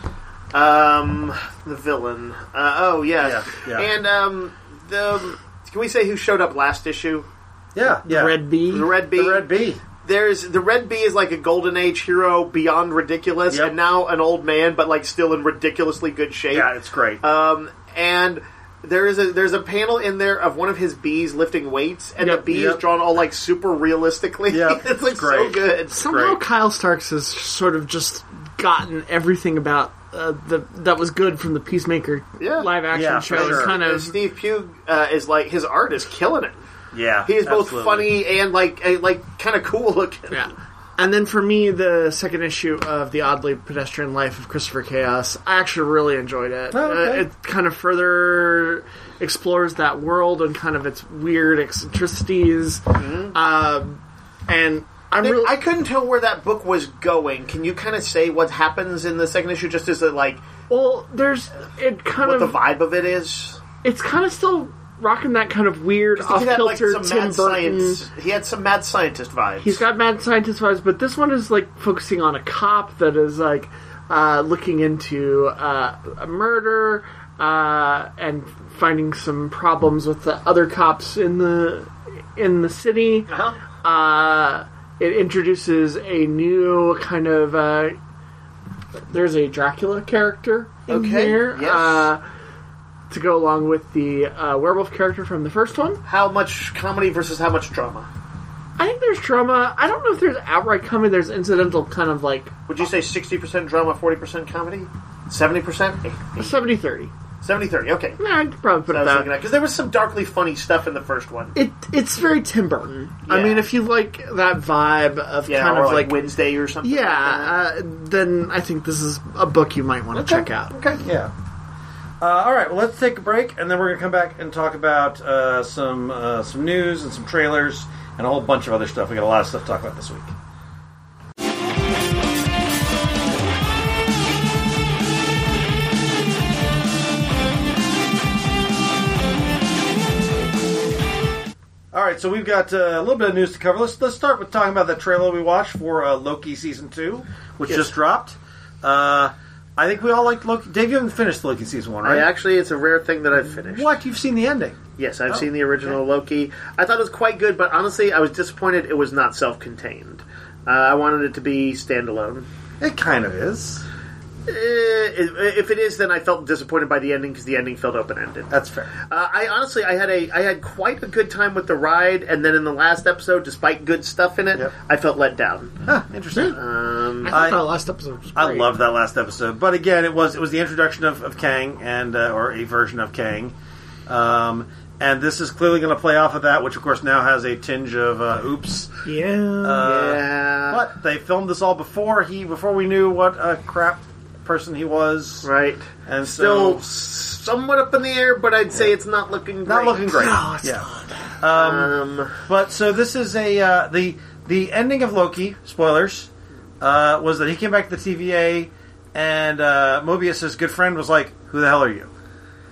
The villain. Yeah. And can we say who showed up last issue? Yeah. The Red Bee. The Red Bee. The Red Bee. The Red Bee is like a Golden Age hero beyond ridiculous, and now an old man, but like still in ridiculously good shape. Yeah, it's great. And there's a panel in there of one of his bees lifting weights, and the bee is drawn all like super realistically. Yep. It's like so good. Somehow Kyle Starks has sort of just gotten everything about that was good from the Peacemaker live action show. Sure. Kind of Steve Pugh is like his art is killing it. Yeah, he is both funny and like kind of cool looking. Yeah. And then for me, the second issue of The Oddly Pedestrian Life of Christopher Chaos, I actually really enjoyed it. It kind of further explores that world and kind of its weird eccentricities. Mm-hmm. And I couldn't tell where that book was going. Can you kind of say what happens in the second issue? Just as a like, well, what the vibe of it is. It's kind of still rocking that kind of weird, off-kilter Tim Burton. He had some mad scientist vibes. He's got mad scientist vibes, but this one is like focusing on a cop that is like looking into a murder and finding some problems with the other cops in the city. It introduces a new kind of there's a Dracula character in here. Yes. To go along with the werewolf character from the first one. How much comedy versus how much drama? I think there's drama. I don't know if there's outright comedy. There's incidental kind of like... Would you say 60% drama, 40% comedy? 70%? 70-30. 70-30, okay. Yeah, I'd probably put it that. Because there was some darkly funny stuff in the first one. It's very Tim Burton. Yeah. I mean, if you like that vibe of kind of like Wednesday or something. Yeah, then I think this is a book you might want to check out. Okay, yeah. All right, well, let's take a break, and then we're going to come back and talk about some news and some trailers and a whole bunch of other stuff. We got a lot of stuff to talk about this week. All right, so we've got a little bit of news to cover. Let's start with talking about that trailer we watched for Loki Season 2, which just dropped. I think we all liked Loki. Dave, you haven't finished Loki Season 1, right? It's a rare thing that I've finished. What? You've seen the ending? Yes, I've seen the original Loki. I thought it was quite good, but honestly, I was disappointed it was not self-contained. I wanted it to be standalone. It kind of is. If it is, then I felt disappointed by the ending because the ending felt open-ended. That's fair. I had quite a good time with the ride, and then in the last episode, despite good stuff in it, I felt let down. Huh, interesting. I thought that last episode was great. I loved that last episode, but again, it was the introduction of Kang and or a version of Kang, and this is clearly going to play off of that, which of course now has a tinge of oops. Yeah. But they filmed this all before we knew what a crap person he was, right? And still somewhat up in the air, but I'd say it's not looking great. Not looking great. No, it's not. But so this is the ending of Loki. Spoilers was that he came back to the TVA, and Mobius's good friend was like, "Who the hell are you?"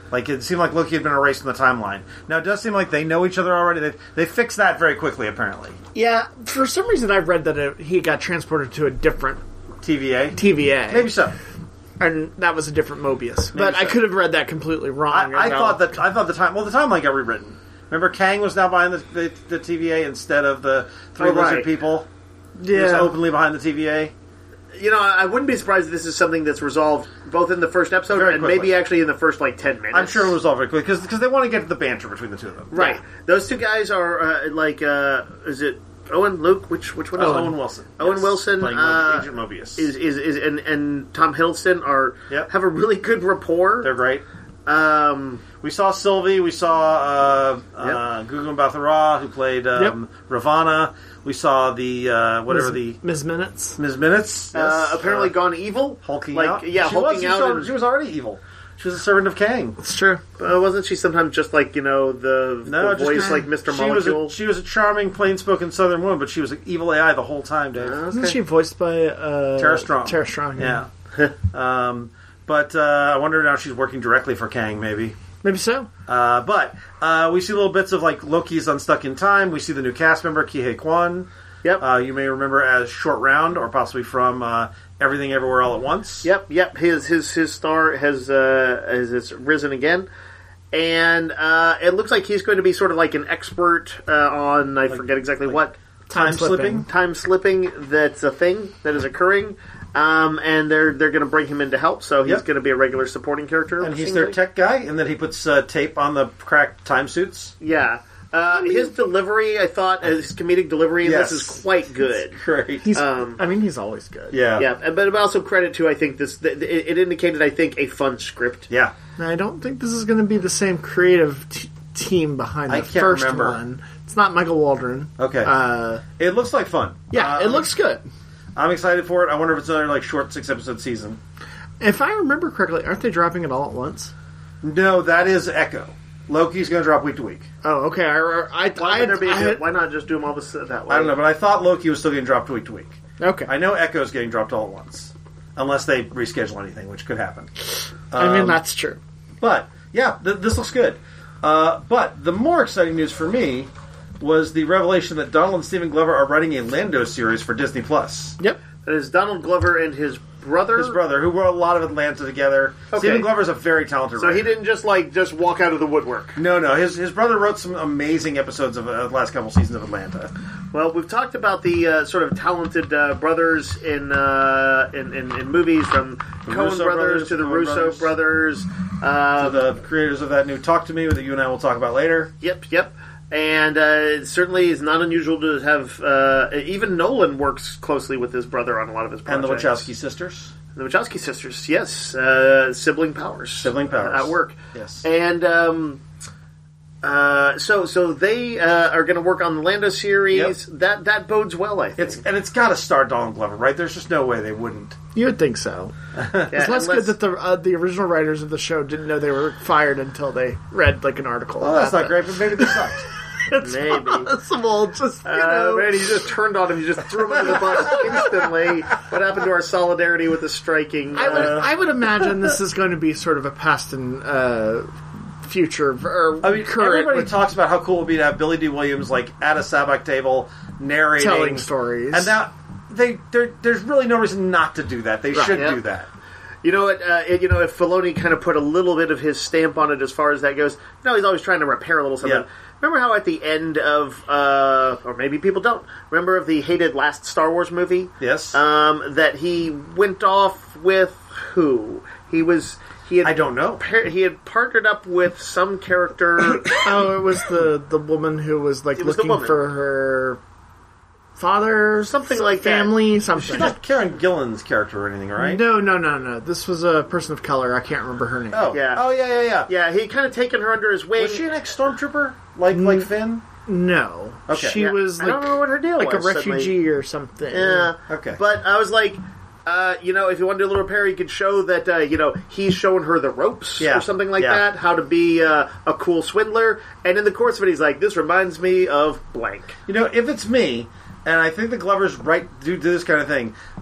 Like, it seemed like Loki had been erased from the timeline. Now, it does seem like they know each other already. They fixed that very quickly, apparently. Yeah, for some reason I've read that he got transported to a different TVA. Maybe so. And that was a different Mobius. But I could have read that completely wrong. I thought the timeline got rewritten. Remember, Kang was now behind the TVA instead of the three lizard people? Yeah. He was openly behind the TVA. You know, I wouldn't be surprised if this is something that's resolved both in the first episode and maybe actually in the first, 10 minutes. I'm sure it was all very quick, because they want to get to the banter between the two of them. Right. Yeah. Those two guys are, is it Owen, Luke? Which one is Owen Wilson. Owen Wilson. Playing Agent Mobius. And Tom Hiddleston have a really good rapport. They're great. We saw Sylvie. We saw Gugu Mbatha-Raw, who played Ravonna. We saw Ms. Minutes. Ms. Minutes. Yes. Apparently gone evil. Hulking out. Yeah, hulking out. She was already evil. She was a servant of Kang. That's true. Wasn't she sometimes just the voice like Mr. Molecule? She was a charming, plain-spoken Southern woman, but she was an evil AI the whole time, Dave. Wasn't she voiced by Tara Strong? Tara Strong, yeah. But I wonder now if she's working directly for Kang, maybe. Maybe so. But we see little bits of Loki's Unstuck in Time. We see the new cast member, Ki-Hye Kwan. Yep. You may remember as Short Round, or possibly from Everything Everywhere All at Once. Yep. His star has risen again. And it looks like he's going to be sort of like an expert on, I forget exactly what. Time slipping. Time slipping, that's a thing that is occurring. And they're going to bring him in to help, so he's going to be a regular supporting character. And he's their tech guy, and then he puts tape on the cracked time suits. Yeah. His delivery, I thought, his comedic delivery in this is quite good. Great. He's always good. Yeah. Yeah, but also credit to, I think, it indicated, I think, a fun script. Yeah. Now, I don't think this is going to be the same creative team behind the first one. It's not Michael Waldron. Okay. It looks like fun. Yeah, it looks good. I'm excited for it. I wonder if it's another short 6-episode season. If I remember correctly, aren't they dropping it all at once? No, that is Echo. Loki's going to drop week to week. Oh, okay. Why not just do them all that way? I don't know, but I thought Loki was still getting dropped week to week. Okay. I know Echo's getting dropped all at once. Unless they reschedule anything, which could happen. I mean, that's true. But, yeah, this looks good. But the more exciting news for me was the revelation that Donald and Stephen Glover are writing a Lando series for Disney+. Yep. That is Donald Glover and his brother? His brother, who wrote a lot of Atlanta together. Okay. Stephen Glover's a very talented writer. So he didn't just walk out of the woodwork? No. His brother wrote some amazing episodes of the last couple seasons of Atlanta. Well, we've talked about the sort of talented brothers in movies, from Coen brothers to the Russo brothers. To the creators of that new Talk to Me that you and I will talk about later. Yep. And it certainly is not unusual to have... even Nolan works closely with his brother on a lot of his projects. And the Wachowski sisters. The Wachowski sisters, yes. Sibling powers. At work. Yes. And so they are going to work on the Lando series. Yep. That bodes well, I think. It's got to star Donald Glover, right? There's just no way they wouldn't. You would think so. It's less good that the original writers of the show didn't know they were fired until they read an article. Well, that's not great, but maybe they sucked. It's possible. Just man, you just turned on him. You just threw him under the bus instantly. What happened to our solidarity with the striking? I would imagine this is going to be sort of a past and future. Current. Everybody talks about how cool it would be to have Billy D. Williams at a Sabak table narrating, telling stories, and now there's really no reason not to do that. They should do that. You know what? If Filoni kind of put a little bit of his stamp on it as far as that goes, he's always trying to repair a little something. Yeah. Remember how at the end of, or maybe people don't, remember of the hated last Star Wars movie? Yes. That he went off with who? I don't know. He had partnered up with some character. It was the woman who was looking for her father, something like family, that. something. She's not Karen Gillan's character or anything, right? No. This was a person of color. I can't remember her name. Oh, yeah. Yeah, he kind of taken her under his wing. Was she an ex-stormtrooper? Like Finn? No. Okay. She was I don't remember what her deal was. Like a refugee or something. Yeah. Okay. But I was like... if you want to do a little repair, you could show that, he's showing her the ropes or something like that, how to be a cool swindler. And in the course of it, he's like, this reminds me of blank. If it's me, and I think the Glovers do this kind of thing,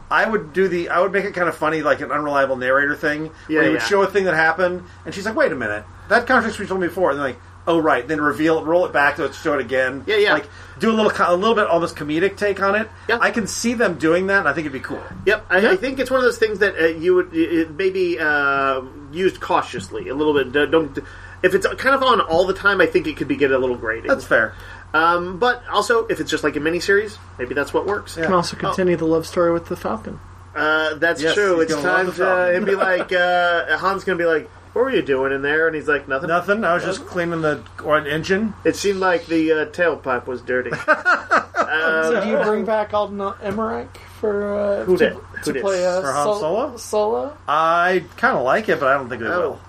I would make it kind of funny, like an unreliable narrator thing. Where he would show a thing that happened, and she's like, "Wait a minute, that contradicts what you told me before." And they're like, "Oh right," then roll it back to show it again. Yeah. Like do a little bit almost comedic take on it. Yeah. I can see them doing that, and I think it'd be cool. Yep, I think it's one of those things that you would maybe used cautiously a little bit. Don't if it's kind of on all the time. I think it could get a little grating. That's fair. But also, if it's just like a miniseries, maybe that's what works. You can also continue the love story with the Falcon. That's true. It's time to it'd be like Han's going to be like, "What were you doing in there?" And he's like, "Nothing. Nothing. I was just cleaning the engine." It seemed like the tailpipe was dirty. So do you bring back Alden Ehrenreich for to play for Han Solo? Solo? I kind of like it, but I don't think they will.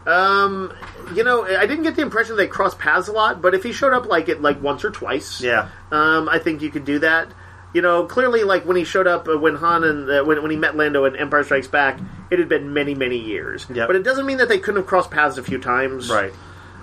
I didn't get the impression they crossed paths a lot, but if he showed up like once or twice, I think you could do that. Clearly, like when he showed up, when Han and when he met Lando in Empire Strikes Back, it had been many, many years. Yep. But it doesn't mean that they couldn't have crossed paths a few times, right?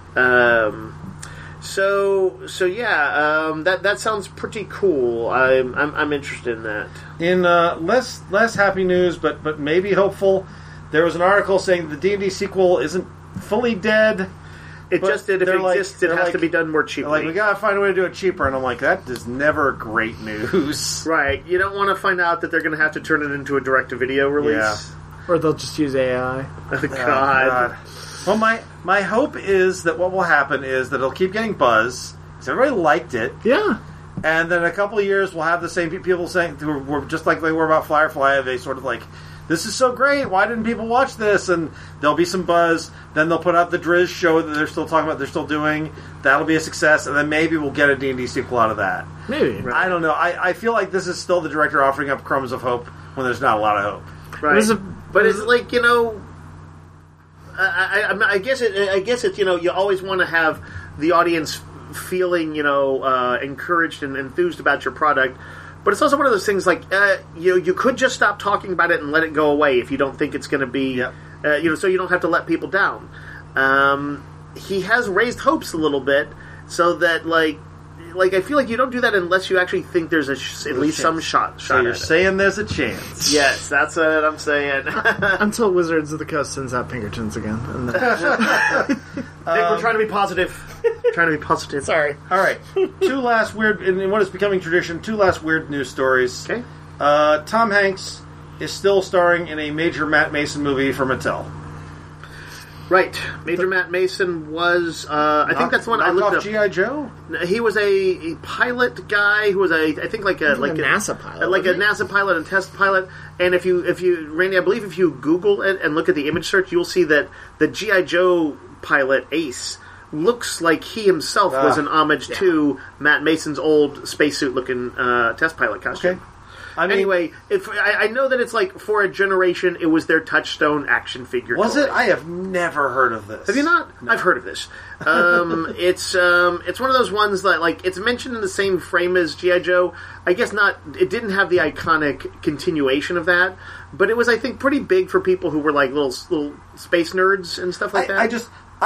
That sounds pretty cool. I'm interested in that. In less happy news, but maybe hopeful, there was an article saying the D&D sequel isn't fully dead. It just did. If it exists, it has to be done more cheaply. Like, we gotta find a way to do it cheaper, and I'm like, that is never great news. Right. You don't want to find out that they're going to have to turn it into a direct-to-video release. Yeah. Or they'll just use AI. Oh, God. Well, my hope is that what will happen is that it'll keep getting buzz, because everybody liked it. Yeah. And then in a couple of years, we'll have the same people saying, we're just like they were about Firefly, they sort of like, this is so great, why didn't people watch this? And there'll be some buzz, then they'll put out the Driz show that they're still talking about, they're still doing, that'll be a success, and then maybe we'll get a D&D sequel out of that. Maybe. Right. I don't know, I feel like this is still the director offering up crumbs of hope when there's not a lot of hope. Right. But it's like, I guess it's, you always want to have the audience feeling, encouraged and enthused about your product. But it's also one of those things like, you could just stop talking about it and let it go away if you don't think it's going to be, so you don't have to let people down. He has raised hopes a little bit so that, like I feel like you don't do that unless you actually think there's at least some shot. So you're saying there's a chance. Yes, that's what I'm saying. Until Wizards of the Coast sends out Pinkertons again. And then... we're trying to be positive. Sorry. All right. Two last weird, in what is becoming tradition, two last weird news stories. Okay. Tom Hanks is still starring in a major Matt Mason movie for Mattel. Right. Major Matt Mason was, I think that's the one I looked up. G.I. Joe? He was a pilot guy who was a NASA pilot. Like a NASA pilot and test pilot. And if you, Randy, I believe if you Google it and look at the image search, you'll see that the G.I. Joe pilot, Ace, looks like he himself was an homage to Matt Mason's old spacesuit-looking test pilot costume. Okay. Anyway, I know that it's like for a generation, it was their touchstone action figure. Was toy. it? I have never heard of this. Have you not? No. I've heard of this. It's one of those ones that like it's mentioned in the same frame as G.I. Joe. I guess not. It didn't have the iconic continuation of that, but it was I think pretty big for people who were like little space nerds and stuff like that.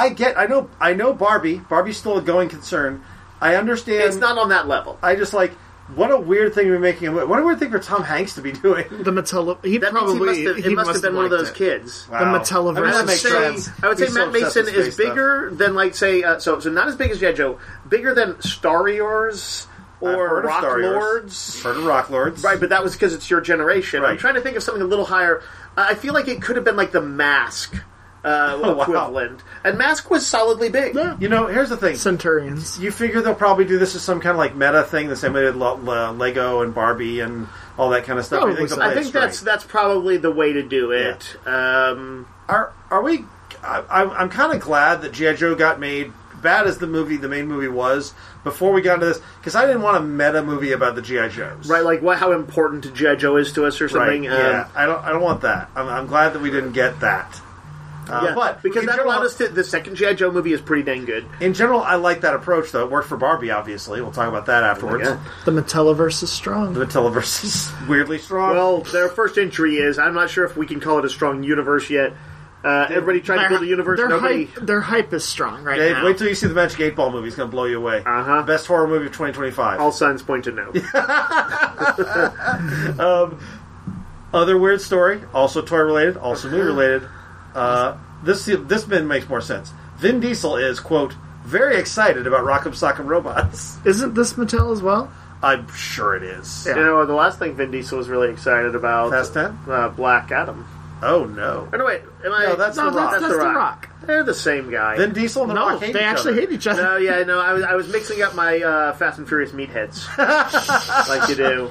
I know Barbie. Barbie's still a going concern. I understand. It's not on that level. I just like. What a weird thing to be making. What a weird thing for Tom Hanks to be doing. The Mattel. He must have been one of those kids. Wow. The Mattelverse. I would say Matt Mason is bigger than, like, say, so not as big as G.I. Joe, bigger than Star-Wars or Rock Lords. Heard of Rock Lords. Right, but that was because it's your generation. Right. I'm trying to think of something a little higher. I feel like it could have been like the Mask. Equivalent. And Mask was solidly big. Yeah. Here's the thing. Centurions. You figure they'll probably do this as some kind of like meta thing, the same way they did Lego and Barbie and all that kind of stuff. I think that's probably the way to do it. Yeah. Are we? I'm kind of glad that G.I. Joe got made. Bad as the main movie was, before we got into this, because I didn't want a meta movie about the G.I. Joes. Right, like how important G.I. Joe is to us or something. Right. Yeah, I don't want that. I'm glad that we didn't get that. But because that allowed us to. The second G.I. Joe movie is pretty dang good. In general, I like that approach, though. It worked for Barbie, obviously. We'll talk about that afterwards. The Mattelverse is strong. The Mattelverse is weirdly strong. Well, their first entry is. I'm not sure if we can call it a strong universe yet. Everybody tried to build a universe. Their hype is strong right now. Wait till you see the Magic 8 Ball movie. It's going to blow you away. Best horror movie of 2025. All signs point to no. Other weird story, also toy related, also movie related. This bit makes more sense. Vin Diesel is, quote, very excited about Rock'em Sock'em Robots. Isn't this Mattel as well? I'm sure it is. Yeah. You know, the last thing Vin Diesel was really excited about... Fast 10? Black Adam. Oh, no. Oh, no, wait. No, that's The Rock. That's The Rock. They're the same guy. Vin Diesel and The Rock hate each other. They actually hate each other. No, yeah, no, I was mixing up my Fast and Furious meatheads. Like you do.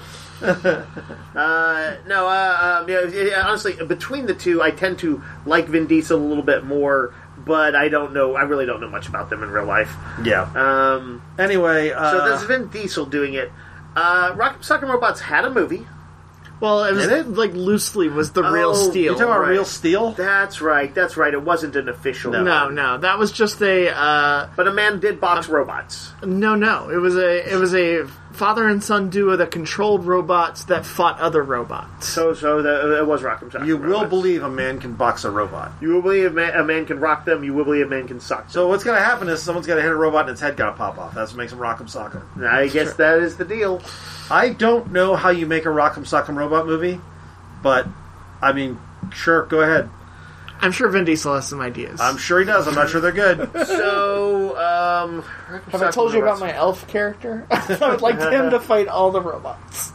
Honestly, between the two, I tend to like Vin Diesel a little bit more, but I really don't know much about them in real life. Yeah. Anyway, so there's Vin Diesel doing it. Rock'em Sock'em Robots had a movie. Well, it was like loosely was the Real Steel. You're talking about Real Steel? That's right. It wasn't an official. No. That was just a. But a man did box robots. No. It was a father and son duo that controlled robots that fought other robots. So it was Rock'em Sock'em. You will believe a man can box a robot. You will believe a man can rock them. You will believe a man can sock them. So what's going to happen is someone's going to hit a robot and its head got to pop off. That's what makes them Rock'em Sock'em. I guess that is the deal. I don't know how you make a Rock'em Sock'em robot movie, but, I mean, sure, go ahead. I'm sure Vin Diesel has some ideas. I'm sure he does. I'm not sure they're good. So, have I told you about my elf character? I would like him to fight all the robots.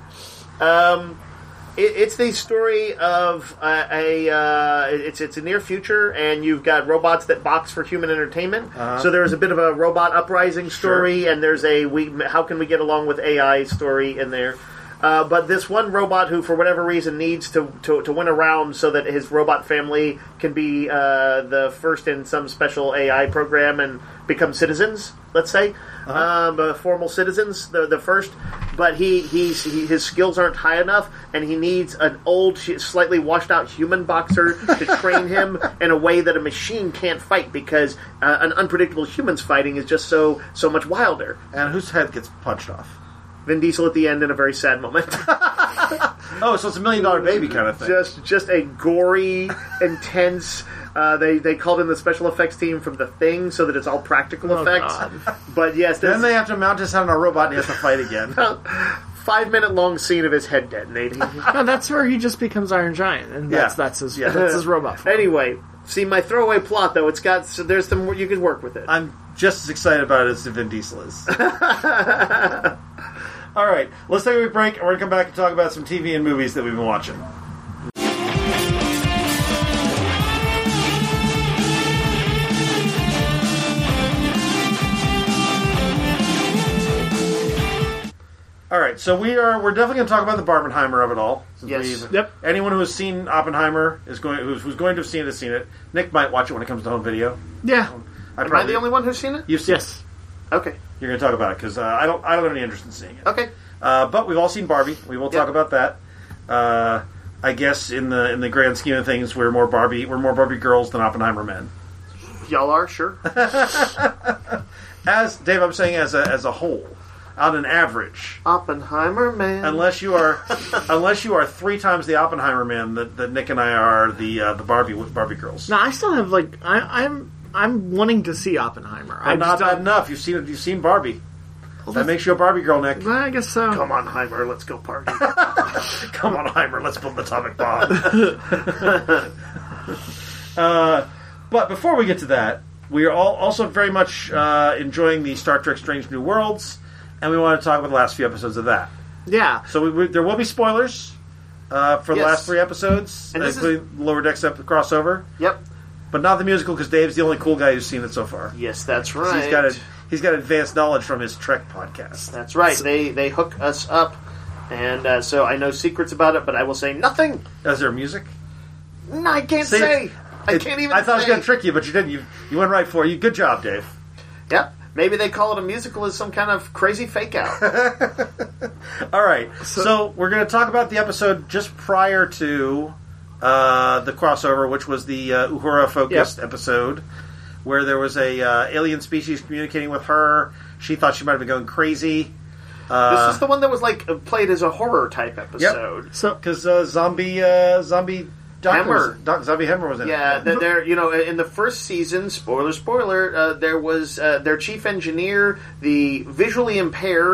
It's the story of it's a near future, and you've got robots that box for human entertainment. So there's a bit of a robot uprising story, and there's how can we get along with AI story in there. But this one robot who, for whatever reason, needs to win a round so that his robot family can be the first in some special AI program and become citizens, let's say. Formal citizens, the first. But his skills aren't high enough, and he needs an old, slightly washed-out human boxer to train him in a way that a machine can't fight, because an unpredictable human's fighting is just so much wilder. And whose head gets punched off? Vin Diesel at the end in a very sad moment. Oh, so it's $1 Million Baby kind of thing. Just a gory, intense. They called in the special effects team from The Thing so that it's all practical effects. God. But yes, then they have to mount his head on a robot and he has to fight again. 5-minute long scene of his head detonating. No, that's where he just becomes Iron Giant, and that's his robot form. Anyway, see, my throwaway plot though, there's some you can work with it. I'm just as excited about it as Vin Diesel is. All right, let's take a break, and we're going to come back and talk about some TV and movies that we've been watching. All right, so we're definitely going to talk about the Barbenheimer of it all. Yes. Yep. Anyone who has seen Oppenheimer who's going to have seen it has seen it. Nick might watch it when it comes to home video. Yeah. Am I the only one who's seen it? You've seen it. Yes. Okay. You're going to talk about it because I don't have any interest in seeing it. Okay. But we've all seen Barbie. We will talk about that. I guess in the grand scheme of things, we're more Barbie girls than Oppenheimer men. Y'all are, sure. As Dave, I'm saying as a whole, on an average, Oppenheimer man. Unless you are 3 times the Oppenheimer man that Nick and I are the Barbie girls. No, I still have I'm wanting to see Oppenheimer. But not bad enough. You've seen Barbie. Well, that makes you a Barbie girl, Nick. Well, I guess so. Come on, Heimer, let's go party. Come on, Heimer, let's build an atomic bomb. But before we get to that, we are all also very much enjoying the Star Trek Strange New Worlds, and we want to talk about the last few episodes of that. Yeah. So there will be spoilers for the last 3 episodes, including Lower Decks crossover. Yep. But not the musical, because Dave's the only cool guy who's seen it so far. Yes, that's right. So he's got advanced knowledge from his Trek podcast. That's right. They hook us up, and so I know secrets about it, but I will say nothing. Is there music? No, I can't say. I can't even say. I thought I was going to trick you, but you didn't. You went right for it. Good job, Dave. Yep. Maybe they call it a musical as some kind of crazy fake out. All right. So we're going to talk about the episode just prior to the crossover, which was the Uhura-focused episode, where there was a alien species communicating with her. She thought she might have been going crazy. This is the one that was played as a horror type episode. Yep. So because Zombie Hammer. Zombie Hammer was in it. Yeah, in the first season, spoiler, there was their chief engineer, the visually impaired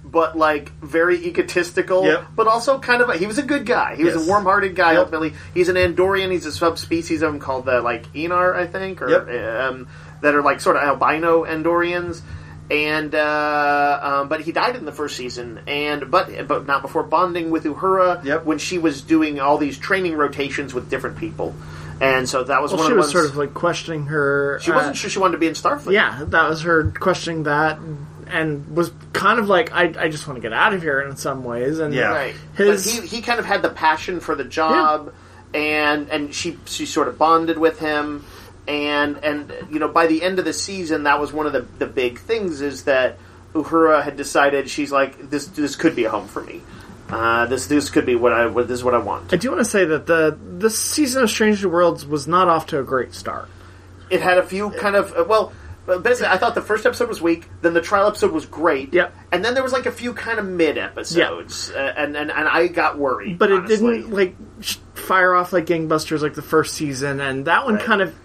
but like very egotistical, but also kind of he was a good guy. He was a warm-hearted guy. Ultimately, he's an Andorian. He's a subspecies of him called the Enar, I think, or that are like sort of albino Andorians. And but he died in the first season, but not before bonding with Uhura when she was doing all these training rotations with different people. And so that was one of the ones... She was sort of like questioning her... She wasn't sure she wanted to be in Starfleet. Yeah, that was her questioning that, and was kind of like, I just want to get out of here in some ways. And right. But he kind of had the passion for the job, and she sort of bonded with him. And by the end of the season, that was one of the big things, is that Uhura had decided, she's like, this could be a home for me. This could be this is what I want. I do want to say that this season of Strange New Worlds was not off to a great start. It had a few kind of basically, I thought the first episode was weak. Then the trial episode was great. Yep. And then there was like a few kind of mid episodes, and I got worried. But honestly. It didn't like fire off like gangbusters like the first season, and that one kind of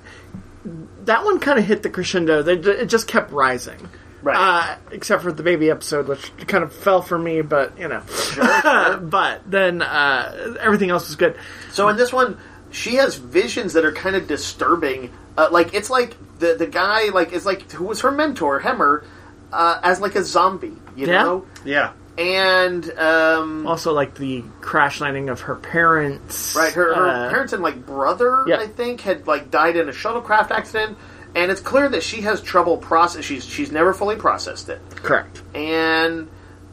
hit the crescendo. It just kept rising. Right. Except for the baby episode, which kind of fell for me, but, Sure. But then everything else was good. So in this one, she has visions that are kind of disturbing. It's like the guy, is like, who was her mentor, Hemmer, as like a zombie, you know? Yeah. And also like the crash landing of her parents. Right, her parents and brother, I think, had died in a shuttlecraft accident. And it's clear that she has trouble she's never fully processed it. Correct. And,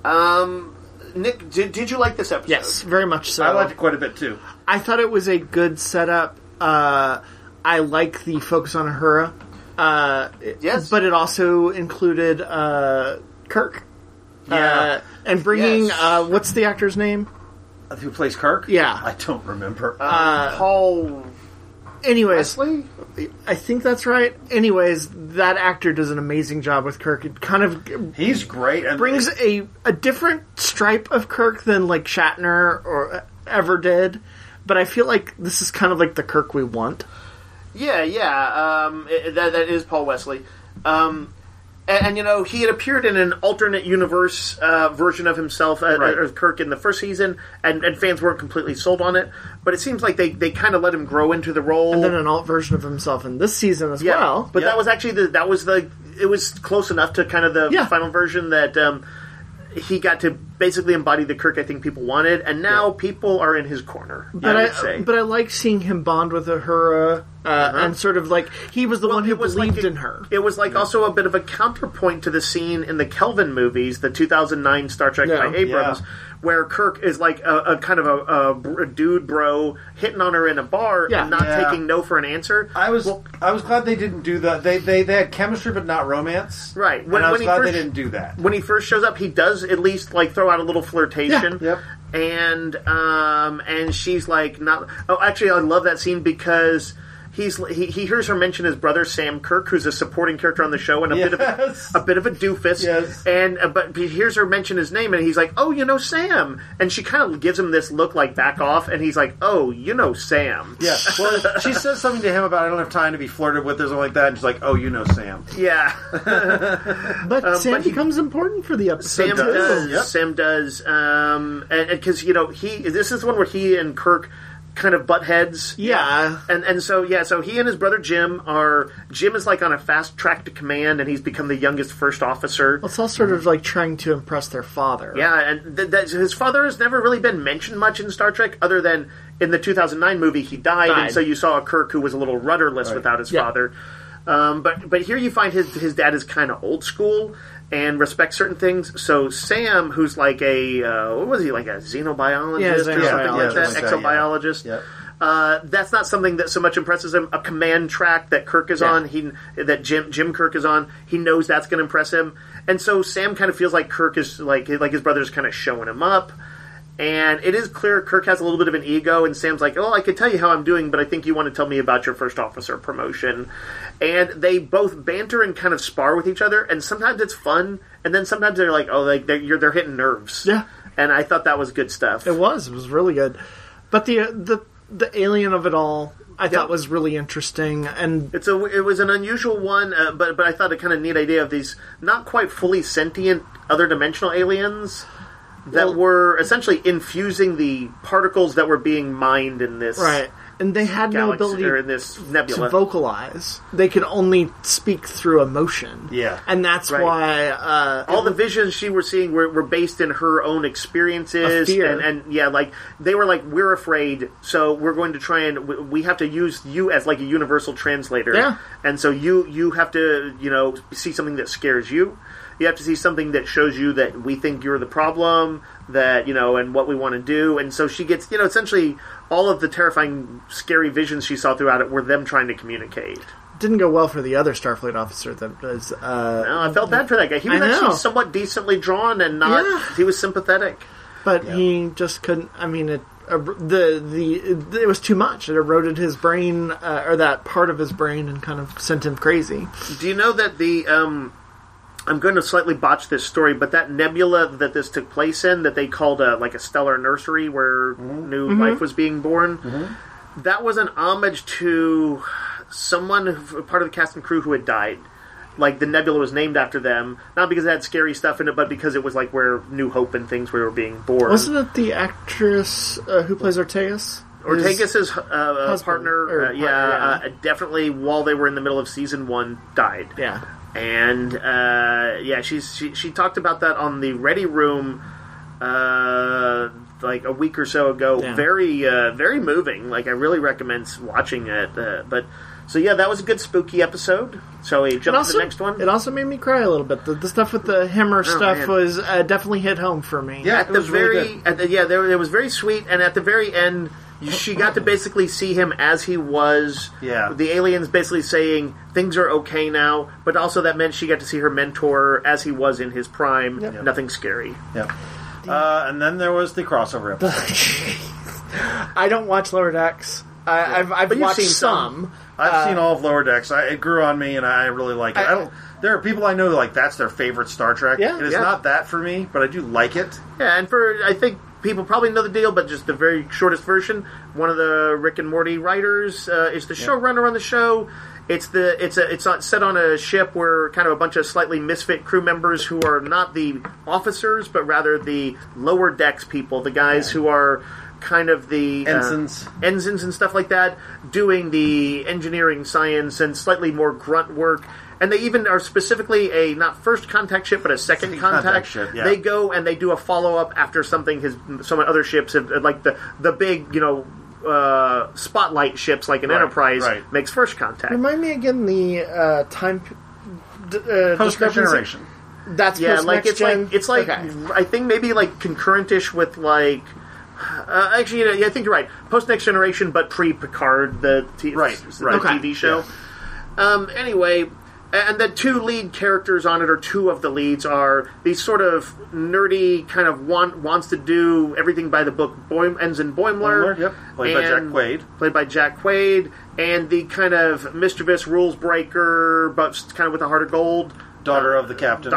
Nick, did you like this episode? Yes, very much so. I liked it quite a bit, too. I thought it was a good setup. I like the focus on Uhura. Yes. But it also included Kirk. Yeah. And bringing, what's the actor's name? Who plays Kirk? Yeah. I don't remember. Paul... Anyways, Wesley? I think that's right. Anyways, that actor does an amazing job with Kirk. It kind of he's great and brings a different stripe of Kirk than like Shatner or ever did. But I feel like this is kind of like the Kirk we want. Yeah. That is Paul Wesley. And he had appeared in an alternate universe version of himself as Kirk in the first season, and fans weren't completely sold on it. But it seems like they kind of let him grow into the role. And then an alt version of himself in this season as well. But that was actually it was close enough to kind of the final version that he got to basically embody the Kirk I think people wanted, and now people are in his corner. But I like seeing him bond with Uhura, and sort of like he was the one who believed in her. It was also a bit of a counterpoint to the scene in the Kelvin movies, the 2009 Star Trek by Abrams, where Kirk is like a kind of a dude bro hitting on her in a bar and not taking no for an answer. I was glad they didn't do that. They had chemistry but not romance. Right. I was glad they didn't do that. When he first shows up, he does at least throw out a little flirtation. Yeah. Yep. And she's like not. Oh, actually, I love that scene because he hears her mention his brother Sam Kirk, who's a supporting character on the show and a bit of a doofus. Yes. And but he hears her mention his name, and he's like, "Oh, Sam." And she kind of gives him this look like back off, and he's like, "Oh, Sam." Yeah. Well, she says something to him about I don't have time to be flirted with or something like that, and she's like, "Oh, Sam." Yeah. But Sam becomes important for the episode. Sam does. Yep. Sam does. And because this is the one where he and Kirk kind of butt heads. Yeah. And so he and his brother Jim is like on a fast track to command, and he's become the youngest first officer. Well, it's all sort of like trying to impress their father. Yeah, and his father has never really been mentioned much in Star Trek, other than in the 2009 movie he died. And so you saw a Kirk who was a little rudderless without his father. But here you find his dad is kind of old school and respects certain things. So Sam, who's like what was he, like a xenobiologist or something like that, exobiologist. Yeah. That's not something that so much impresses him. A command track that Kirk is on, that Jim Kirk is on, he knows that's going to impress him. And so Sam kind of feels like Kirk is like his brother's kind of showing him up. And it is clear Kirk has a little bit of an ego, and Sam's like, "Oh, I could tell you how I'm doing, but I think you want to tell me about your first officer promotion." And they both banter and kind of spar with each other, and sometimes it's fun, and then sometimes they're like, "Oh, they're hitting nerves." Yeah, and I thought that was good stuff. It was really good, but the alien of it all, I thought was really interesting, and it was an unusual one, but I thought a kind of neat idea of these not quite fully sentient other dimensional aliens that were essentially infusing the particles that were being mined in this and they had no ability in this nebula to vocalize. They could only speak through emotion. Yeah. And that's why... all the visions she was seeing were based in her own experiences. Fear. And they were like, we're afraid, so we're going to try and... We have to use you as like a universal translator. Yeah. And so you have to, see something that scares you. You have to see something that shows you that we think you're the problem, that, and what we want to do. And so she gets, essentially all of the terrifying, scary visions she saw throughout it were them trying to communicate. Didn't go well for the other Starfleet officer that was... no, I felt bad for that guy. He was actually somewhat decently drawn and not... Yeah. He was sympathetic. But he just couldn't... I mean, it was too much. It eroded his brain, or that part of his brain, and kind of sent him crazy. Do you know that the... I'm going to slightly botch this story, but that nebula that this took place in, that they called a stellar nursery where new life was being born, that was an homage to someone, part of the cast and crew, who had died. Like, the nebula was named after them, not because it had scary stuff in it, but because it was like where New Hope and things were being born. Wasn't it the actress who plays Ortegas? Ortegas' partner, definitely while they were in the middle of season 1, died. Yeah. And she talked about that on the Ready Room like a week or so ago. Yeah. Very very moving. Like, I really recommend watching it. That was a good spooky episode. So we jump to the next one. It also made me cry a little bit. The stuff with the Hemmer stuff was definitely hit home for me. Yeah, it was very sweet. And at the very end, she got to basically see him as he was. Yeah. The aliens basically saying things are okay now, but also that meant she got to see her mentor as he was in his prime. Yep. Nothing scary. Yeah. And then there was the crossover episode. I don't watch Lower Decks. I've watched seen some. I've seen all of Lower Decks. It grew on me, and I really like it. There are people I know who, like, that's their favorite Star Trek. Yeah. It is not that for me, but I do like it. Yeah, and I think people probably know the deal, but just the very shortest version. One of the Rick and Morty writers is the showrunner on the show. It's set on a ship where kind of a bunch of slightly misfit crew members who are not the officers, but rather the lower decks people, the guys who are kind of the ensigns and stuff like that, doing the engineering, science, and slightly more grunt work. And they even are specifically a not first contact ship, but a second contact ship. Yeah. They go and they do a follow up after some other ships have, like the big spotlight ships like an Enterprise makes first contact. Remind me again the time post next generation. That's post next gen. It's like I think maybe like concurrent-ish with like. Actually, I think you're right. Post Next Generation, but pre Picard, the TV show. Yeah. Anyway, and the two lead characters on it, or two of the leads, are these sort of nerdy kind of wants to do everything by the book. Ensign Boimler, played by Jack Quaid, and the kind of mischievous rules breaker, but kind of with a heart of gold. Daughter of the captain,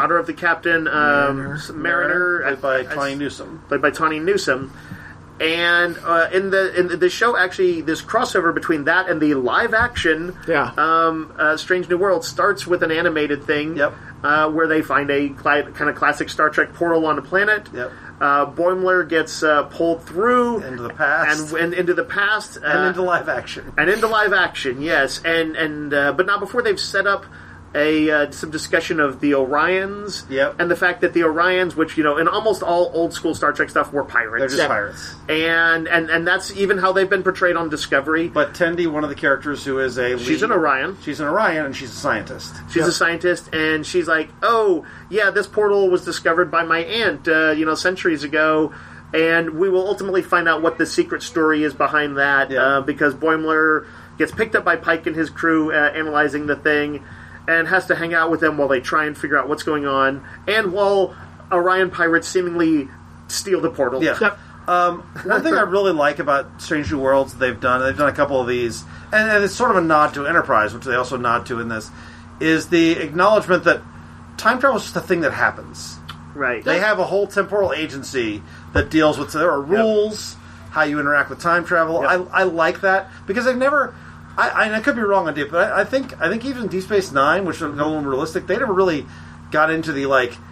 Mariner, played by Tawny Newsome. And in the show, actually, this crossover between that and the live action Strange New World starts with an animated thing where they find a kind of classic Star Trek portal on a planet. Yep. Boimler gets pulled through into the past and into the past and into live action. Yes, and but not before they've set up some discussion of the Orions and the fact that the Orions, which in almost all old school Star Trek stuff, were pirates. They're just pirates, and that's even how they've been portrayed on Discovery. But Tendi, one of the characters who is she's an Orion. She's an Orion, and she's a scientist. She's a scientist, and she's like, oh yeah, this portal was discovered by my aunt, centuries ago. And we will ultimately find out what the secret story is behind that, because Boimler gets picked up by Pike and his crew analyzing the thing, and has to hang out with them while they try and figure out what's going on, and while Orion pirates seemingly steal the portal. Yeah. Yep. One thing I really like about Strange New Worlds they've done a couple of these, and it's sort of a nod to Enterprise, which they also nod to in this, is the acknowledgement that time travel is just a thing that happens. Right. They have a whole temporal agency that deals with, there are rules, how you interact with time travel. Yep. I like that, because they've never... I could be wrong on Deep, but I think even Deep Space Nine, which is a little more realistic, they never really got into the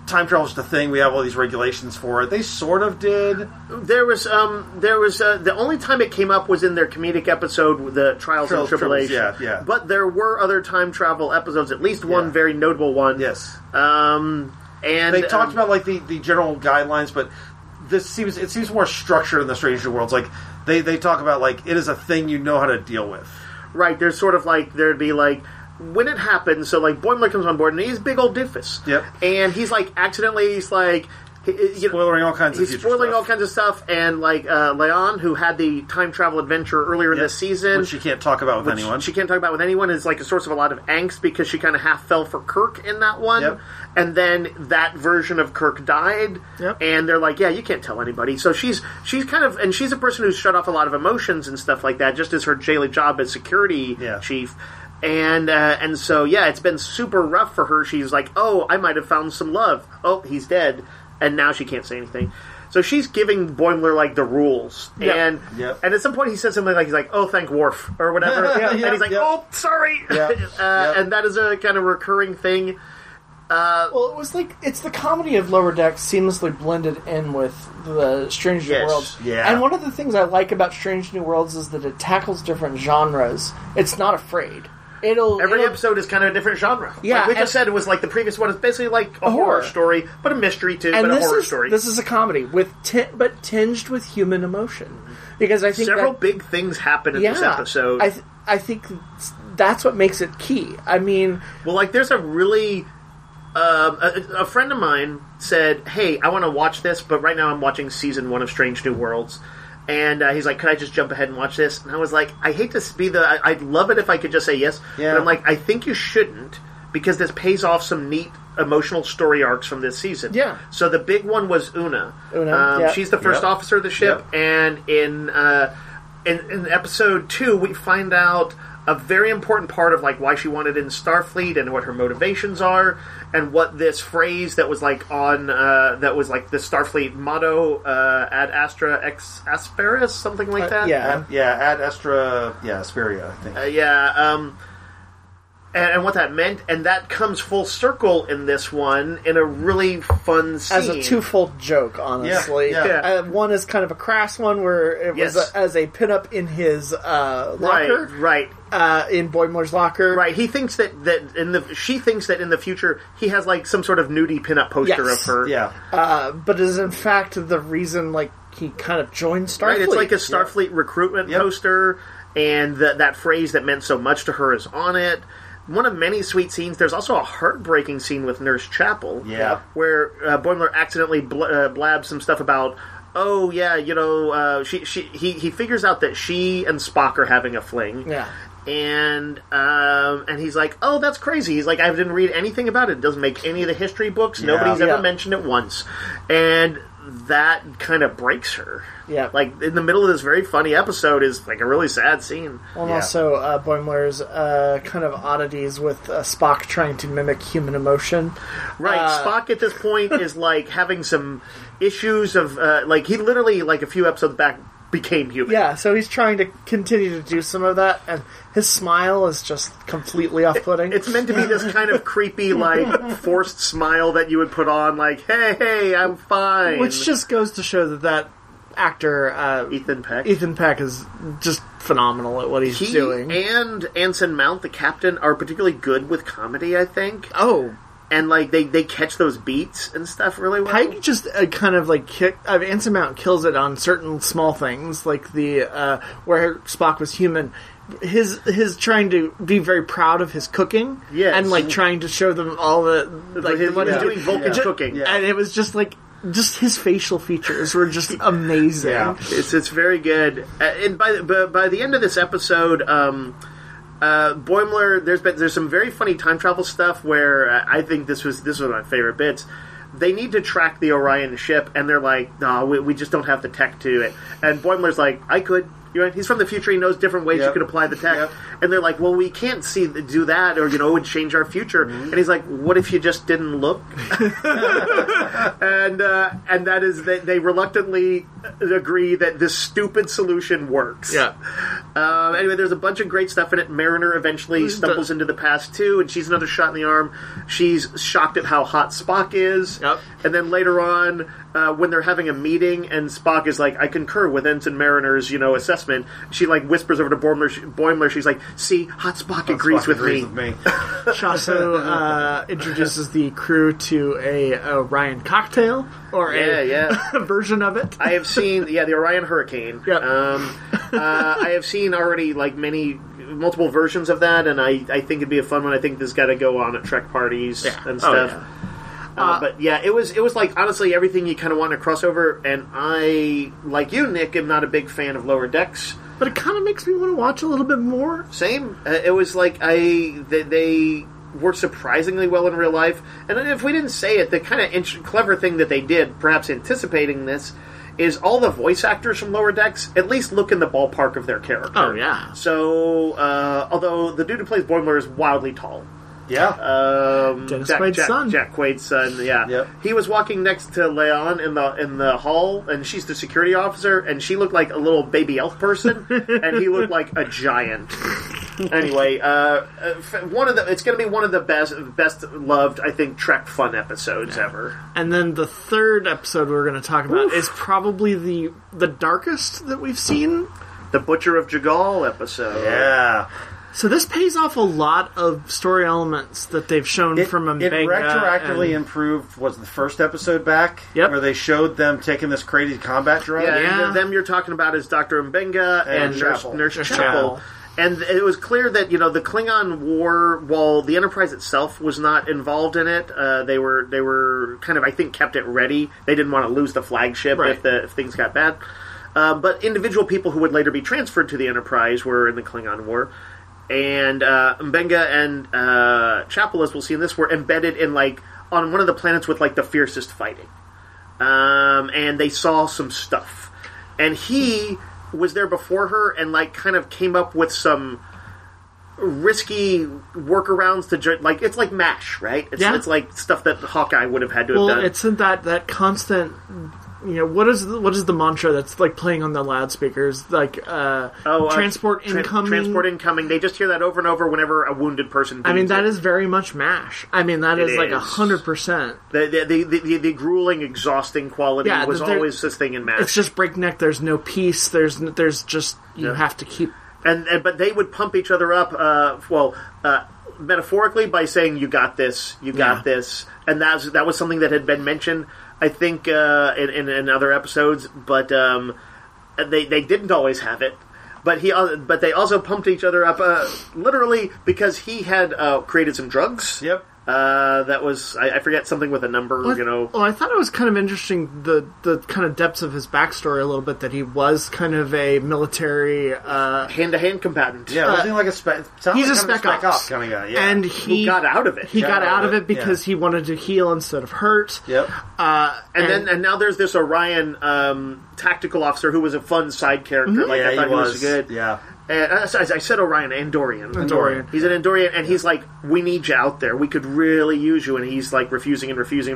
time travel is the thing. We have all these regulations for it. They sort of did. There was the only time it came up was in their comedic episode, the Trials and Tribulations. Yeah. But there were other time travel episodes, at least one very notable one. Yes. And they talked about like the general guidelines, but it seems more structured in the Strange New Worlds. Like they talk about like it is a thing you know how to deal with. Right. There's sort of like there'd be like. When it happens, so like Boimler comes on board and he's a big old doofus. Yep. And he's like accidentally, spoiling all kinds of he's spoiling all kinds of stuff, and like Leon, who had the time travel adventure earlier in this season, which she can't talk about with anyone. She can't talk about with anyone, is like a source of a lot of angst because she kind of half fell for Kirk in that one. Yep. And then that version of Kirk died, and they're like, yeah, you can't tell anybody. So she's kind of, and she's a person who's shut off a lot of emotions and stuff like that, just as her daily job as security chief. And so, it's been super rough for her. She's like, oh, I might have found some love. Oh, he's dead. And now she can't say anything. So she's giving Boimler, like, the rules. And at some point he says something like, he's like, oh, thank Worf, or whatever. And he's like, oh, sorry. And that is a kind of recurring thing. Well, it was like, it's the comedy of Lower Decks seamlessly blended in with the Strange New Worlds. Yeah. And one of the things I like about Strange New Worlds is that it tackles different genres. It's not afraid. Every episode is kind of a different genre. Yeah, like we just said, it was like the previous one is basically like a horror story, but a mystery too, but a horror story. This is a comedy but tinged with human emotion, because I think several big things happen in this episode. I think that's what makes it key. I mean, well, like there's a really a friend of mine said, "Hey, I want to watch this, but right now I'm watching season 1 of Strange New Worlds." And he's like, "Could I just jump ahead and watch this?" And I was like, "I hate to be I'd love it if I could just say yes." Yeah. But I'm like, I think you shouldn't, because this pays off some neat emotional story arcs from this season. Yeah. So the big one was Una. She's the first officer of the ship, and in episode 2, we find out a very important part of like why she wanted in Starfleet and what her motivations are, and what this phrase that was like on that was like the Starfleet motto, ad astra ex asperis, something like that. Ad astra, asperia, I think. And what that meant, and that comes full circle in this one in a really fun scene. As a twofold joke, honestly. One is kind of a crass one where it was as a pinup in his locker. Right. In Boimler's locker. Right. He thinks she thinks that in the future he has like some sort of nudie pinup poster of her. Yeah. But is in fact the reason like he kind of joined Starfleet. Right. It's like a Starfleet recruitment poster, and that phrase that meant so much to her is on it. One of many sweet scenes. There's also a heartbreaking scene with Nurse Chapel, where Boimler accidentally blabs some stuff about, he figures out that she and Spock are having a fling, and he's like, oh, that's crazy. He's like, I didn't read anything about it. It doesn't make any of the history books. Nobody's ever mentioned it once, and that kind of breaks her. Yeah. Like, in the middle of this very funny episode is, like, a really sad scene. Well, and also, Boimler's kind of oddities with Spock trying to mimic human emotion. Right. Spock, at this point, is, like, having some issues of, like, he literally, like, a few episodes back became human. Yeah, so he's trying to continue to do some of that, and his smile is just completely off-putting. It's meant to be this kind of creepy, like, forced smile that you would put on, like, hey, I'm fine. Which just goes to show that actor, Ethan Peck is just phenomenal at what he's doing. He and Anson Mount, the captain, are particularly good with comedy, I think. Oh. And, like, they catch those beats and stuff really well. Pike just kind of, like, Anson Mount kills it on certain small things, like the, where Spock was human. His trying to be very proud of his cooking. Yes. And, like, trying to show them all the, like, what he's doing Vulcan cooking. Yeah. And it was just, like, just his facial features were just amazing. Yeah. It's very good. And by the end of this episode, Boimler, there's some very funny time travel stuff where I think this was one of my favorite bits. They need to track the Orion ship, and they're like, no, we just don't have the tech to it. And Boimler's like, I could. You're right. He's from the future. He knows different ways you could apply the tech. And they're like, well, we can't do that, or it would change our future. And he's like, what if you just didn't look? and that is they reluctantly agree that this stupid solution works. Yeah. Anyway, there's a bunch of great stuff in it. Mariner eventually stumbles into the past too, and she's another shot in the arm. She's shocked at how hot Spock is. Yep. And then later on, when they're having a meeting, and Spock is like, "I concur with Ensign Mariner's, assessment." She whispers over to Boimler. She's like, "See, hot Spock agrees with me." She also introduces the crew to a Orion cocktail, or a version of it. I have seen, the Orion Hurricane. Yep. I have seen already multiple versions of that, and I think it'd be a fun one. I think this got to go on at Trek parties and stuff. But it was like, honestly, everything you kind of want to crossover, and I, like you, Nick, am not a big fan of Lower Decks. But it kind of makes me want to watch a little bit more. Same. It was like they were surprisingly well in real life, and if we didn't say it, the kind of clever thing that they did, perhaps anticipating this, is all the voice actors from Lower Decks at least look in the ballpark of their character. Oh, yeah. So, although the dude who plays Boimler is wildly tall. Yeah. Dennis Quaid's son. Jack Quaid's son, yeah. Yep. He was walking next to Leon in the hall, and she's the security officer, and she looked like a little baby elf person, and he looked like a giant. Anyway, it's going to be one of the best loved, I think, Trek fun episodes ever. And then the third episode we're going to talk about is probably the darkest that we've seen. The Butcher of Jagal episode. Yeah. So this pays off a lot of story elements that they've shown from Mbenga. It retroactively improved, was the first episode back? Yep. Where they showed them taking this crazy combat drone? Yeah. And them you're talking about is Dr. Mbenga and Nurse Chapel. And it was clear that, the Klingon War, while the Enterprise itself was not involved in it, they were kind of, I think, kept it ready. They didn't want to lose the flagship if things got bad. But individual people who would later be transferred to the Enterprise were in the Klingon War. And Mbenga and Chapel, as we'll see in this, were embedded in, on one of the planets with, the fiercest fighting. And they saw some stuff. And he was there before her and, kind of came up with some risky workarounds to... it's like MASH, right? It's like stuff that Hawkeye would have had to have done. Well, it's in that constant... what is the mantra that's playing on the loudspeakers? Transport incoming. Transport incoming. They just hear that over and over whenever a wounded person. That is very much MASH. That is 100%. The grueling, exhausting quality was always this thing in MASH. It's just breakneck. There's no peace. There's just you have to keep. But they would pump each other up. Metaphorically by saying "You got this, you got this," and that was something that had been mentioned. I think in other episodes, but they didn't always have it. But they also pumped each other up literally because he had created some drugs. Yep. That was I forget something with a number. Well, I thought it was kind of interesting the kind of depths of his backstory a little bit, that he was kind of a military hand-to-hand combatant. Yeah, wasn't like a spec. He's a spec ops kind of guy. Yeah. And he got out of it. He got out of it because he wanted to heal instead of hurt. Yep. And now there's this Orion tactical officer who was a fun side character. Mm-hmm. I thought he was good. Yeah. And I said Orion, Andorian. He's an Andorian, and he's like, we need you out there. We could really use you. And he's refusing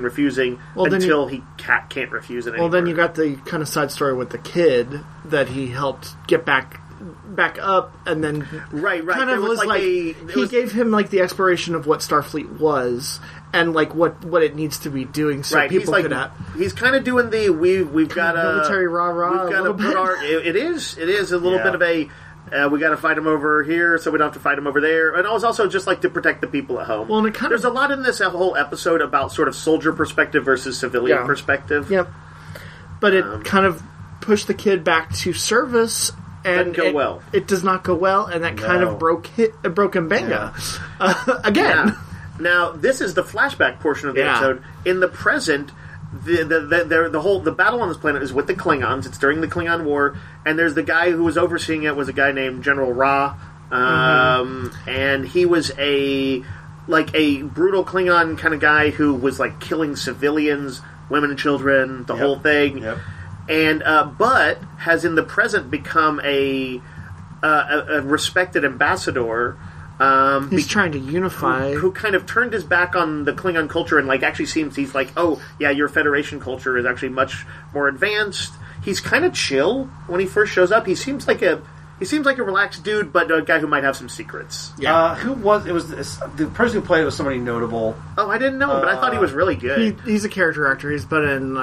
until he can't refuse it anymore. Well, then you got the kind of side story with the kid that he helped get back up, and then right. Kind of was he gave him the exploration of what Starfleet was. And what it needs to be doing, so people could have. He's kind of doing the we've got a military rah-rah. We've got to put it is a little bit of a. We got to fight him over here, so we don't have to fight him over there. And it was also just to protect the people at home. Well, and there's a lot in this whole episode about sort of soldier perspective versus civilian perspective. Yep. But it kind of pushed the kid back to service. And it does not go well, and that kind of broke Mbenga again. Yeah. Now, this is the flashback portion of the episode. In the present, the battle on this planet is with the Klingons. It's during the Klingon War, and there's the guy who was overseeing it was a guy named General Ra, and he was a brutal Klingon kind of guy who was killing civilians, women and children, the whole thing. Yep. and but has in the present become a respected ambassador. He's trying to unify. Who kind of turned his back on the Klingon culture and actually seems he's like, oh yeah, your Federation culture is actually much more advanced. He's kind of chill when he first shows up. He seems like a relaxed dude, but a guy who might have some secrets. Yeah. Who was? It was the person who played it was somebody notable. Oh, I didn't know him, but I thought he was really good. He's a character actor. He's been in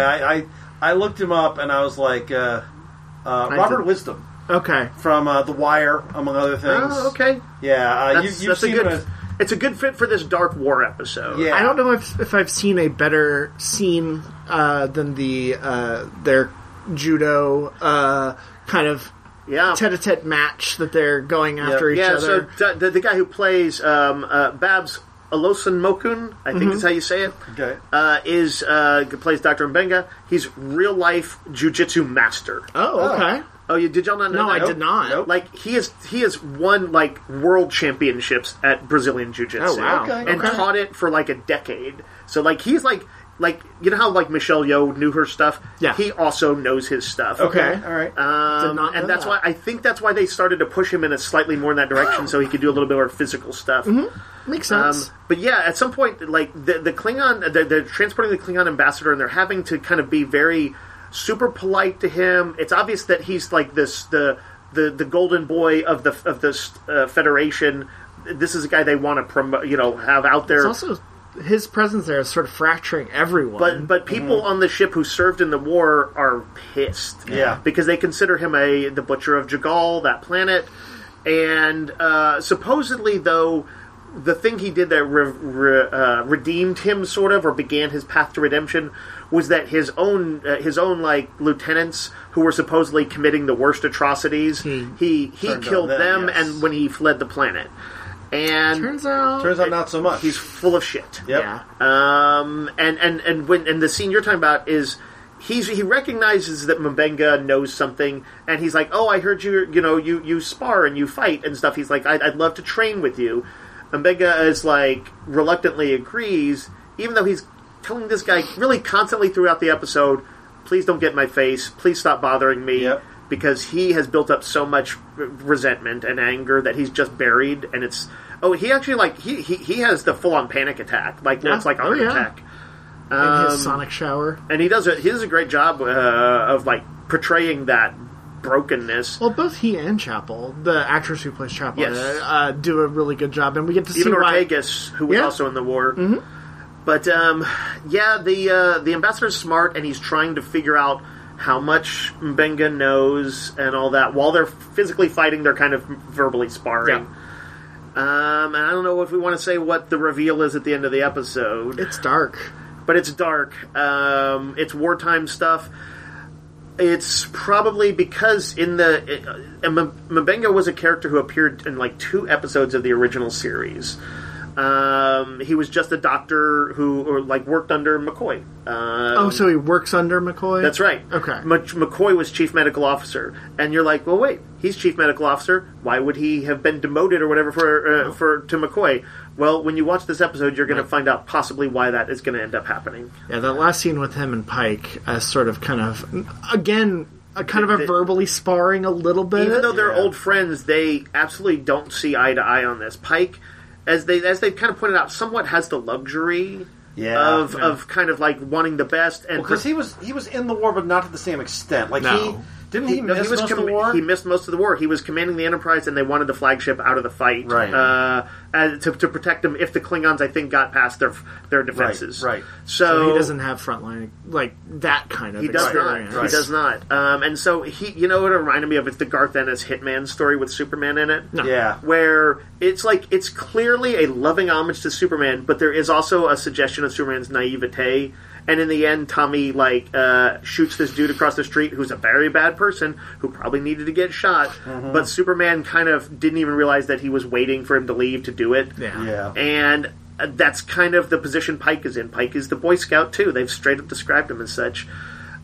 I looked him up and I was like Robert Wisdom. Okay. From The Wire, among other things. Oh, okay. Yeah, you've seen him. It's a good fit for this Dark War episode. Yeah. I don't know if I've seen a better scene than their judo kind of tete-a-tete match that they're going after each other. So the guy who plays Babs Olosun-Mokun, I think is how you say it, okay. Plays Dr. Mbenga. He's real-life jiu-jitsu master. Oh, okay. Oh, did y'all not know that? No, I did not. Nope. He has won world championships at Brazilian Jiu-Jitsu. Oh, wow. And taught it for a decade. So he's like you know how Michelle Yeoh knew her stuff? Yeah. He also knows his stuff. Okay. All right. And that's why I think that's why they started to push him in a slightly more in that direction so he could do a little bit more physical stuff. Mm-hmm. Makes sense. But yeah, at some point, the Klingon, they're transporting the Klingon ambassador, and they're having to kind of be very super polite to him. It's obvious that he's the golden boy of the Federation. This is a guy they want to promote, have out there. It's also his presence there is sort of fracturing everyone. But people on the ship who served in the war are pissed. Yeah. Because they consider him the butcher of Jagal, that planet. And supposedly, though, the thing he did that redeemed him, sort of, or began his path to redemption, was that his own lieutenants who were supposedly committing the worst atrocities, he killed them, yes. And when he fled the planet. And turns out not so much. He's full of shit. Yep. Yeah. And the scene you're talking about is he recognizes that Mbenga knows something, and he's like, oh, I heard you spar and you fight and stuff. He's like, I'd love to train with you. Mbenga is reluctantly agrees, even though he's telling this guy really constantly throughout the episode, please don't get in my face, please stop bothering me. Yep. Because he has built up so much resentment and anger that he's just buried, and it's he actually he has the full on panic attack, it's like a heart attack. And his sonic shower, and he does a great job of portraying that brokenness. Well, both he and Chapel, the actress who plays Chapel, yes. Do a really good job, and we get to see Ortegas, who was also in the war. Mm-hmm. But the ambassador's smart, and he's trying to figure out how much Mbenga knows and all that. While they're physically fighting, they're kind of verbally sparring. Yeah. And I don't know if we want to say what the reveal is at the end of the episode. It's dark. But it's dark. It's wartime stuff. It's probably because Mbenga was a character who appeared in 2 episodes of the original series. He was just a doctor who worked under McCoy. So he works under McCoy? That's right. Okay. McCoy was chief medical officer, and you're like, well, wait, he's chief medical officer. Why would he have been demoted or whatever to McCoy? Well, when you watch this episode, you're going to find out possibly why that is going to end up happening. Yeah, that last scene with him and Pike, sort of kind of again. Verbally sparring a little bit. Even though they're old friends, they absolutely don't see eye to eye on this. Pike, as they kind of pointed out, somewhat has the luxury of kind of wanting the best. And because he was in the war, but not to the same extent. He miss most of the war? He missed most of the war. He was commanding the Enterprise, and they wanted the flagship out of the fight, right? To protect them if the Klingons, I think, got past their defenses. Right. So he doesn't have frontline that kind of. He does experience. not. He does not. And so what it reminded me of? It's the Garth Ennis Hitman story with Superman in it. No. Yeah, where it's it's clearly a loving homage to Superman, but there is also a suggestion of Superman's naivete. And in the end, Tommy shoots this dude across the street who's a very bad person who probably needed to get shot. Mm-hmm. But Superman kind of didn't even realize that he was waiting for him to leave to do it. Yeah. And that's kind of the position Pike is in. Pike is the Boy Scout too. They've straight up described him as such.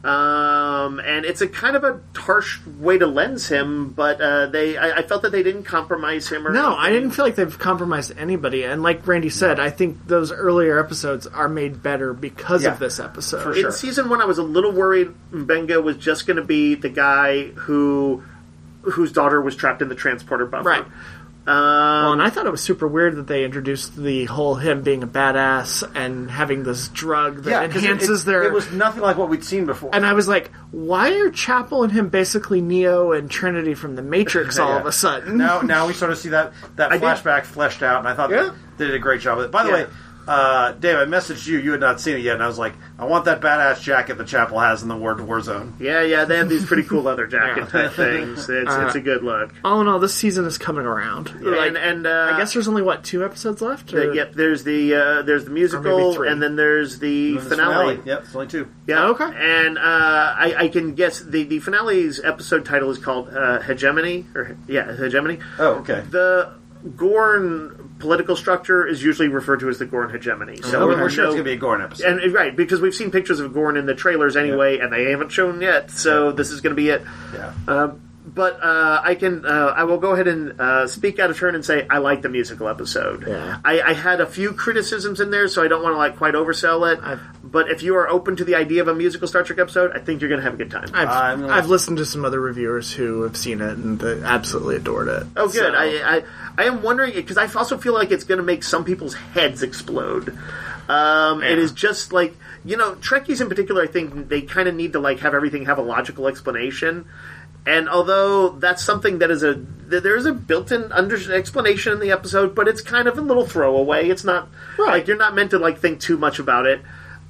And it's a kind of a harsh way to lens him, but I felt that they didn't compromise him. No, anything. I didn't feel like they've compromised anybody. And like Randy said, I think those earlier episodes are made better because of this episode. For sure. In season 1, I was a little worried Mbenga was just going to be the guy whose daughter was trapped in the transporter buffer. Right. Well, and I thought it was super weird that they introduced the whole him being a badass and having this drug that enhances their... It was nothing like what we'd seen before. And I was like, why are Chapel and him basically Neo and Trinity from The Matrix all of a sudden? Now we sort of see that flashback fleshed out, and I thought they did a great job with it. By the way, Dave, I messaged you. You had not seen it yet, and I was like, I want that badass jacket that Chapel has in the Warzone. Yeah, they have these pretty cool leather jacket type things. It's a good look. All in all, this season is coming around. Yeah, and I guess there's only 2 episodes left. Yep, there's the musical, and then there's the finale. Yep, it's only 2. Yeah, okay. And I can guess the finale's episode title is called Hegemony. Hegemony. Oh, okay. The Gorn political structure is usually referred to as the Gorn hegemony. So we're sure it's going to be a Gorn episode. And right, because we've seen pictures of Gorn in the trailers anyway, and they haven't shown yet, so this is going to be it. Yeah. But I will go ahead and speak out of turn and say I like the musical episode. Yeah. I had a few criticisms in there, so I don't want to quite oversell it. But if you are open to the idea of a musical Star Trek episode, I think you're going to have a good time. I've listened to some other reviewers who have seen it and they absolutely adored it. Oh, good. So. I am wondering, because I also feel like it's going to make some people's heads explode. It is just like, Trekkies in particular, I think they kind of need to have everything have a logical explanation. And although that's something that there's a built-in explanation in the episode, but it's kind of a little throwaway. It's not you're not meant to think too much about it.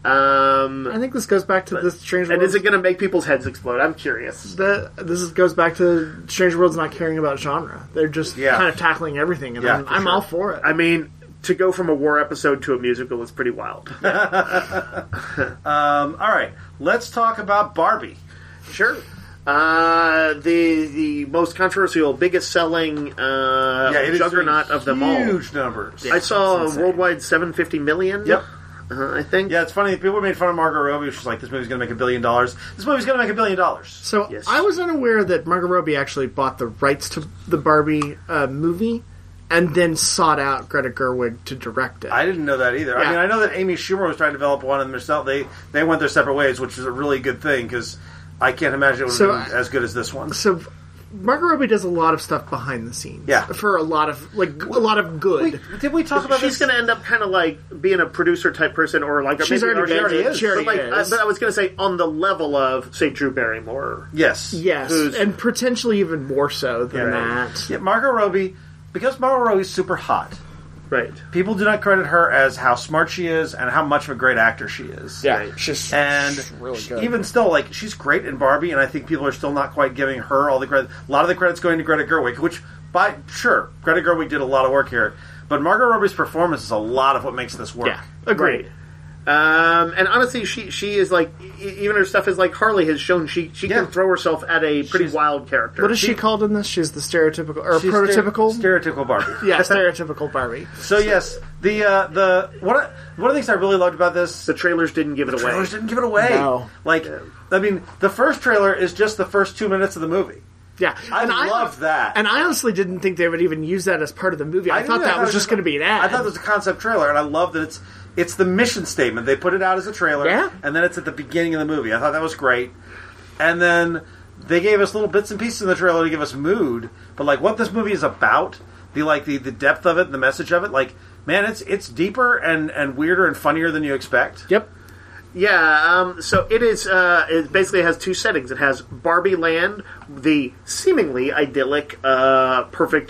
I think this goes back to the Strange Worlds. And is it going to make people's heads explode? I'm curious. This goes back to Strange Worlds not caring about genre. They're just kind of tackling everything, and I'm all for it. I mean, to go from a war episode to a musical is pretty wild. All right, let's talk about Barbie. Sure. The most controversial, biggest selling juggernaut of them all. Huge numbers. I saw worldwide 750 million. Yep. I think. Yeah, it's funny. People made fun of Margot Robbie. She's like, this movie's going to make $1 billion. This movie's going to make $1 billion. So I was unaware that Margot Robbie actually bought the rights to the Barbie movie and then sought out Greta Gerwig to direct it. I didn't know that either. Yeah. I mean, I know that Amy Schumer was trying to develop one, and they went their separate ways, which is a really good thing, because I can't imagine it would have been as good as this one. So Margot Robbie does a lot of stuff behind the scenes. Yeah. For a lot of good. Did we talk about She's going to end up kind of being a producer type person, or she already is. But I was going to say on the level of, say, Drew Barrymore. Yes. And potentially even more so than that. Yeah, Margot Robbie, because Margot Robbie's super hot. Right. People do not credit her as how smart she is and how much of a great actor she is. Yeah, she's really good. Even still, she's great in Barbie, and I think people are still not quite giving her all the credit. A lot of the credit's going to Greta Gerwig, which, Greta Gerwig did a lot of work here, but Margot Robbie's performance is a lot of what makes this work. Yeah, agreed. And honestly, she is even her stuff is Harley has shown she can throw herself at a pretty wild character. What is she called in this? She's the stereotypical or prototypical stereotypical Barbie. Yeah, stereotypical Barbie. So yes, the one of the things I really loved about this, the trailers didn't give it away. Trailers didn't give it away. No. I mean, the first trailer is just the first 2 minutes of the movie. Yeah, I loved that. And I honestly didn't think they would even use that as part of the movie. I thought that was just going to be an ad. I thought it was a concept trailer, and I love that it's the mission statement. They put it out as a trailer, and then it's at the beginning of the movie. I thought that was great. And then they gave us little bits and pieces in the trailer to give us mood, but what this movie is about, the depth of it, the message of it, man, it's deeper and weirder and funnier than you expect. Yep. Yeah, so it is. It basically has 2 settings. It has Barbie Land, the seemingly idyllic, perfect,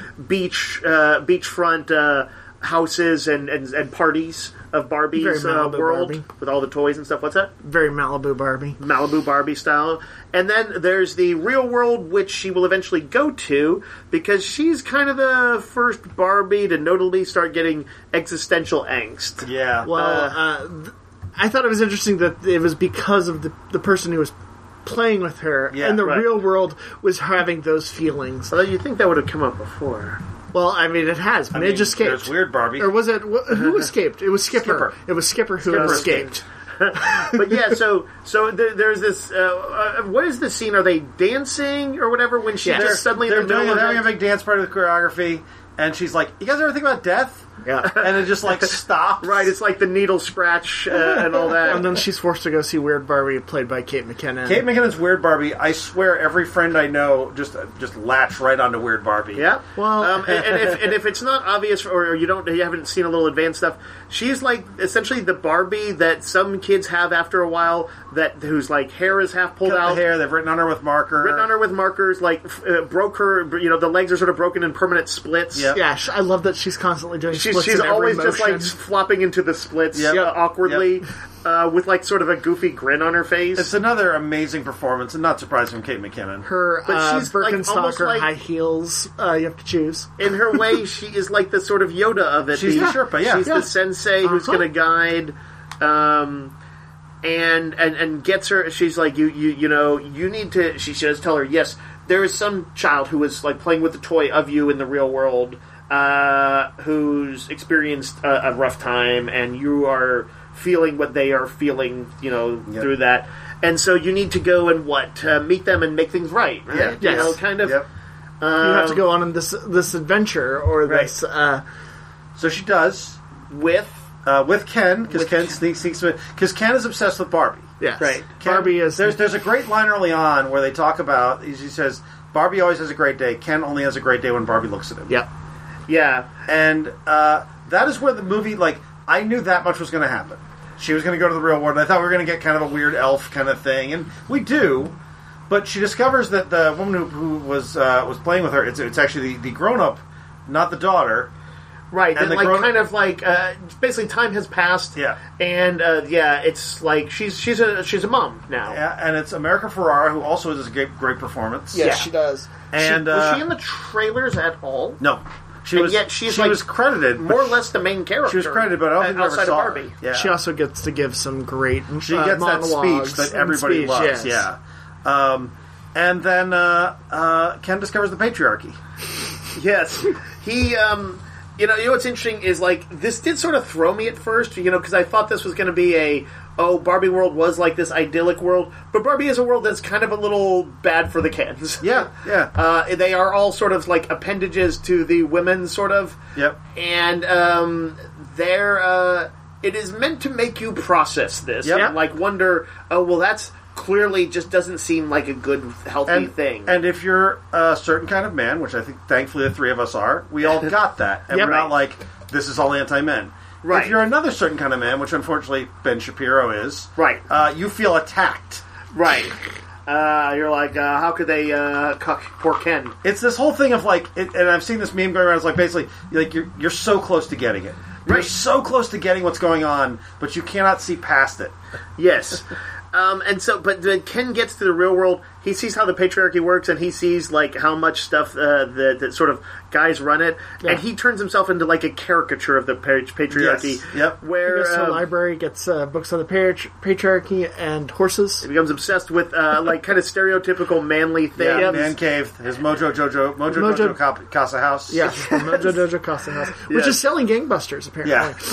beachfront houses and parties of Barbie's world Barbie. With all the toys and stuff. What's that? Very Malibu Barbie. Malibu Barbie style. And then there's the real world, which she will eventually go to, because she's kind of the first Barbie to notably start getting existential angst. Yeah. Well, I thought it was interesting that it was because of the person who was playing with her, and the real world was having those feelings. Although you'd think that would have come up before. Well, I mean, it has. Ninja escaped. There's Weird Barbie. Or was it... Who escaped? It was Skipper. It was Skipper who escaped. But yeah, so there's this. What is the scene? Are they dancing or whatever? When she just suddenly they're having a big dance party with choreography, and she's like, "You guys ever think about death?" Yeah, and it just like stops. Right, it's like the needle scratch and all that. And then she's forced to go see Weird Barbie, played by Kate McKinnon. Kate McKinnon's Weird Barbie. I swear, every friend I know just latch right onto Weird Barbie. Yeah. Well, and if it's not obvious or you haven't seen a little advanced stuff, she's like essentially the Barbie that some kids have after a while. Whose like hair is half pulled out. The hair they've written on her with markers. Like broke her. The legs are sort of broken in permanent splits. Yep. Yeah, I love that she's constantly doing. She's always just like flopping into the splits awkwardly, with like sort of a goofy grin on her face. It's another amazing performance, and not surprising from Kate McKinnon. Her she's Birkenstock or high heels. You have to choose. In her way, she is like the sort of Yoda of it. She's the Sherpa. Yeah, she's the sensei who's going to guide. And gets her. She's like, you need to. She does tell her, yes, there is some child who is like playing with the toy of you in the real world, who's experienced a rough time, and you are feeling what they are feeling, through that. And so you need to go and meet them and make things right. Yeah, yes. Kind of. Yep. You have to go on this adventure or this. So she does with Ken, because Ken sneaks because Ken is obsessed with Barbie. Yes. Right. Ken, Barbie is. There's a great line early on where they talk about. He says Barbie always has a great day. Ken only has a great day when Barbie looks at him. Yep. Yeah. And that is where the movie, like, I knew that much was going to happen. She was going to go to the real world, and I thought we were going to get kind of a weird elf kind of thing, and we do. But she discovers that the woman who was playing with her, it's actually the grown up, not the daughter. Right, and like basically time has passed. Yeah, and it's like she's a mom now. Yeah, and it's America Ferrara, who also does a great performance. Yes, she does. And was she in the trailers at all? No, she was credited, more or less the main character. She was credited, but I don't think I ever saw Barbie. Her. Yeah. She also gets to give some great. She gets that speech that everybody loves. Yes. Yeah, and then Ken discovers the patriarchy. Yes, he. You know what's interesting is, like, this did sort of throw me at first, because I thought this was going to be Barbie world was like this idyllic world, but Barbie is a world that's kind of a little bad for the Kens. Yeah, yeah. They are all sort of like appendages to the women, sort of. Yep. And it is meant to make you process this. Yep. And, like, wonder, that's clearly just doesn't seem like a good, healthy thing. And if you're a certain kind of man, which I think thankfully the three of us are, we all got that. And we're not like, this is all anti-men. Right. If you're another certain kind of man, which unfortunately Ben Shapiro is, right. You feel attacked. Right. You're like, how could they cuck poor Ken? It's this whole thing of like, and I've seen this meme going around, it's like basically, like you're so close to getting it. You're so close to getting what's going on, but you cannot see past it. Yes. But when Ken gets to the real world, he sees how the patriarchy works, and he sees like how much stuff that sort of guys run it, and he turns himself into like a caricature of the patriarchy. Yes. Yep. Where he goes to a library, gets books on the patriarchy and horses. He becomes obsessed with like kind of stereotypical manly things. Yeah, man cave, his Mojo Dojo Casa House. Yeah, Mojo Dojo Casa House, which is selling gangbusters apparently.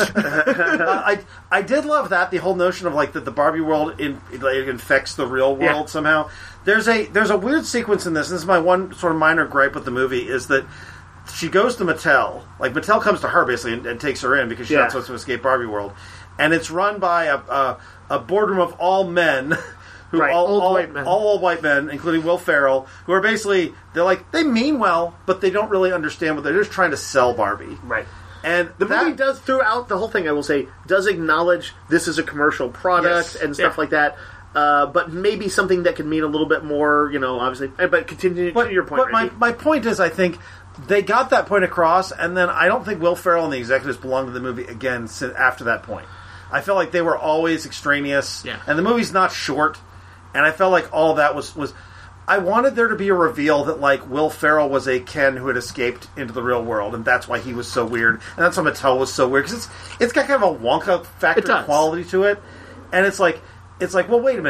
Yeah. I did love that, the whole notion of like that the Barbie world infects the real world somehow. There's a weird sequence in this, and this is my one sort of minor gripe with the movie, is that she goes to Mattel. Like, Mattel comes to her, basically, and takes her in, because she's not supposed to escape Barbie world. And it's run by a boardroom of all men, who all old white men, including Will Ferrell, who are basically, they mean well, but they don't really understand what they're just trying to sell Barbie. Right. And the movie does, throughout the whole thing, I will say, does acknowledge this is a commercial product and stuff like that. But maybe something that could mean a little bit more, obviously. But continue to your point. But my point is, I think they got that point across, and then I don't think Will Ferrell and the executives belonged to the movie again after that point. I felt like they were always extraneous, and the movie's not short, and I felt like all of that was I wanted there to be a reveal that, like, Will Ferrell was a Ken who had escaped into the real world, and that's why he was so weird, and that's why Mattel was so weird, because it's got kind of a Wonka factor quality to it, and it's like, well, wait a minute.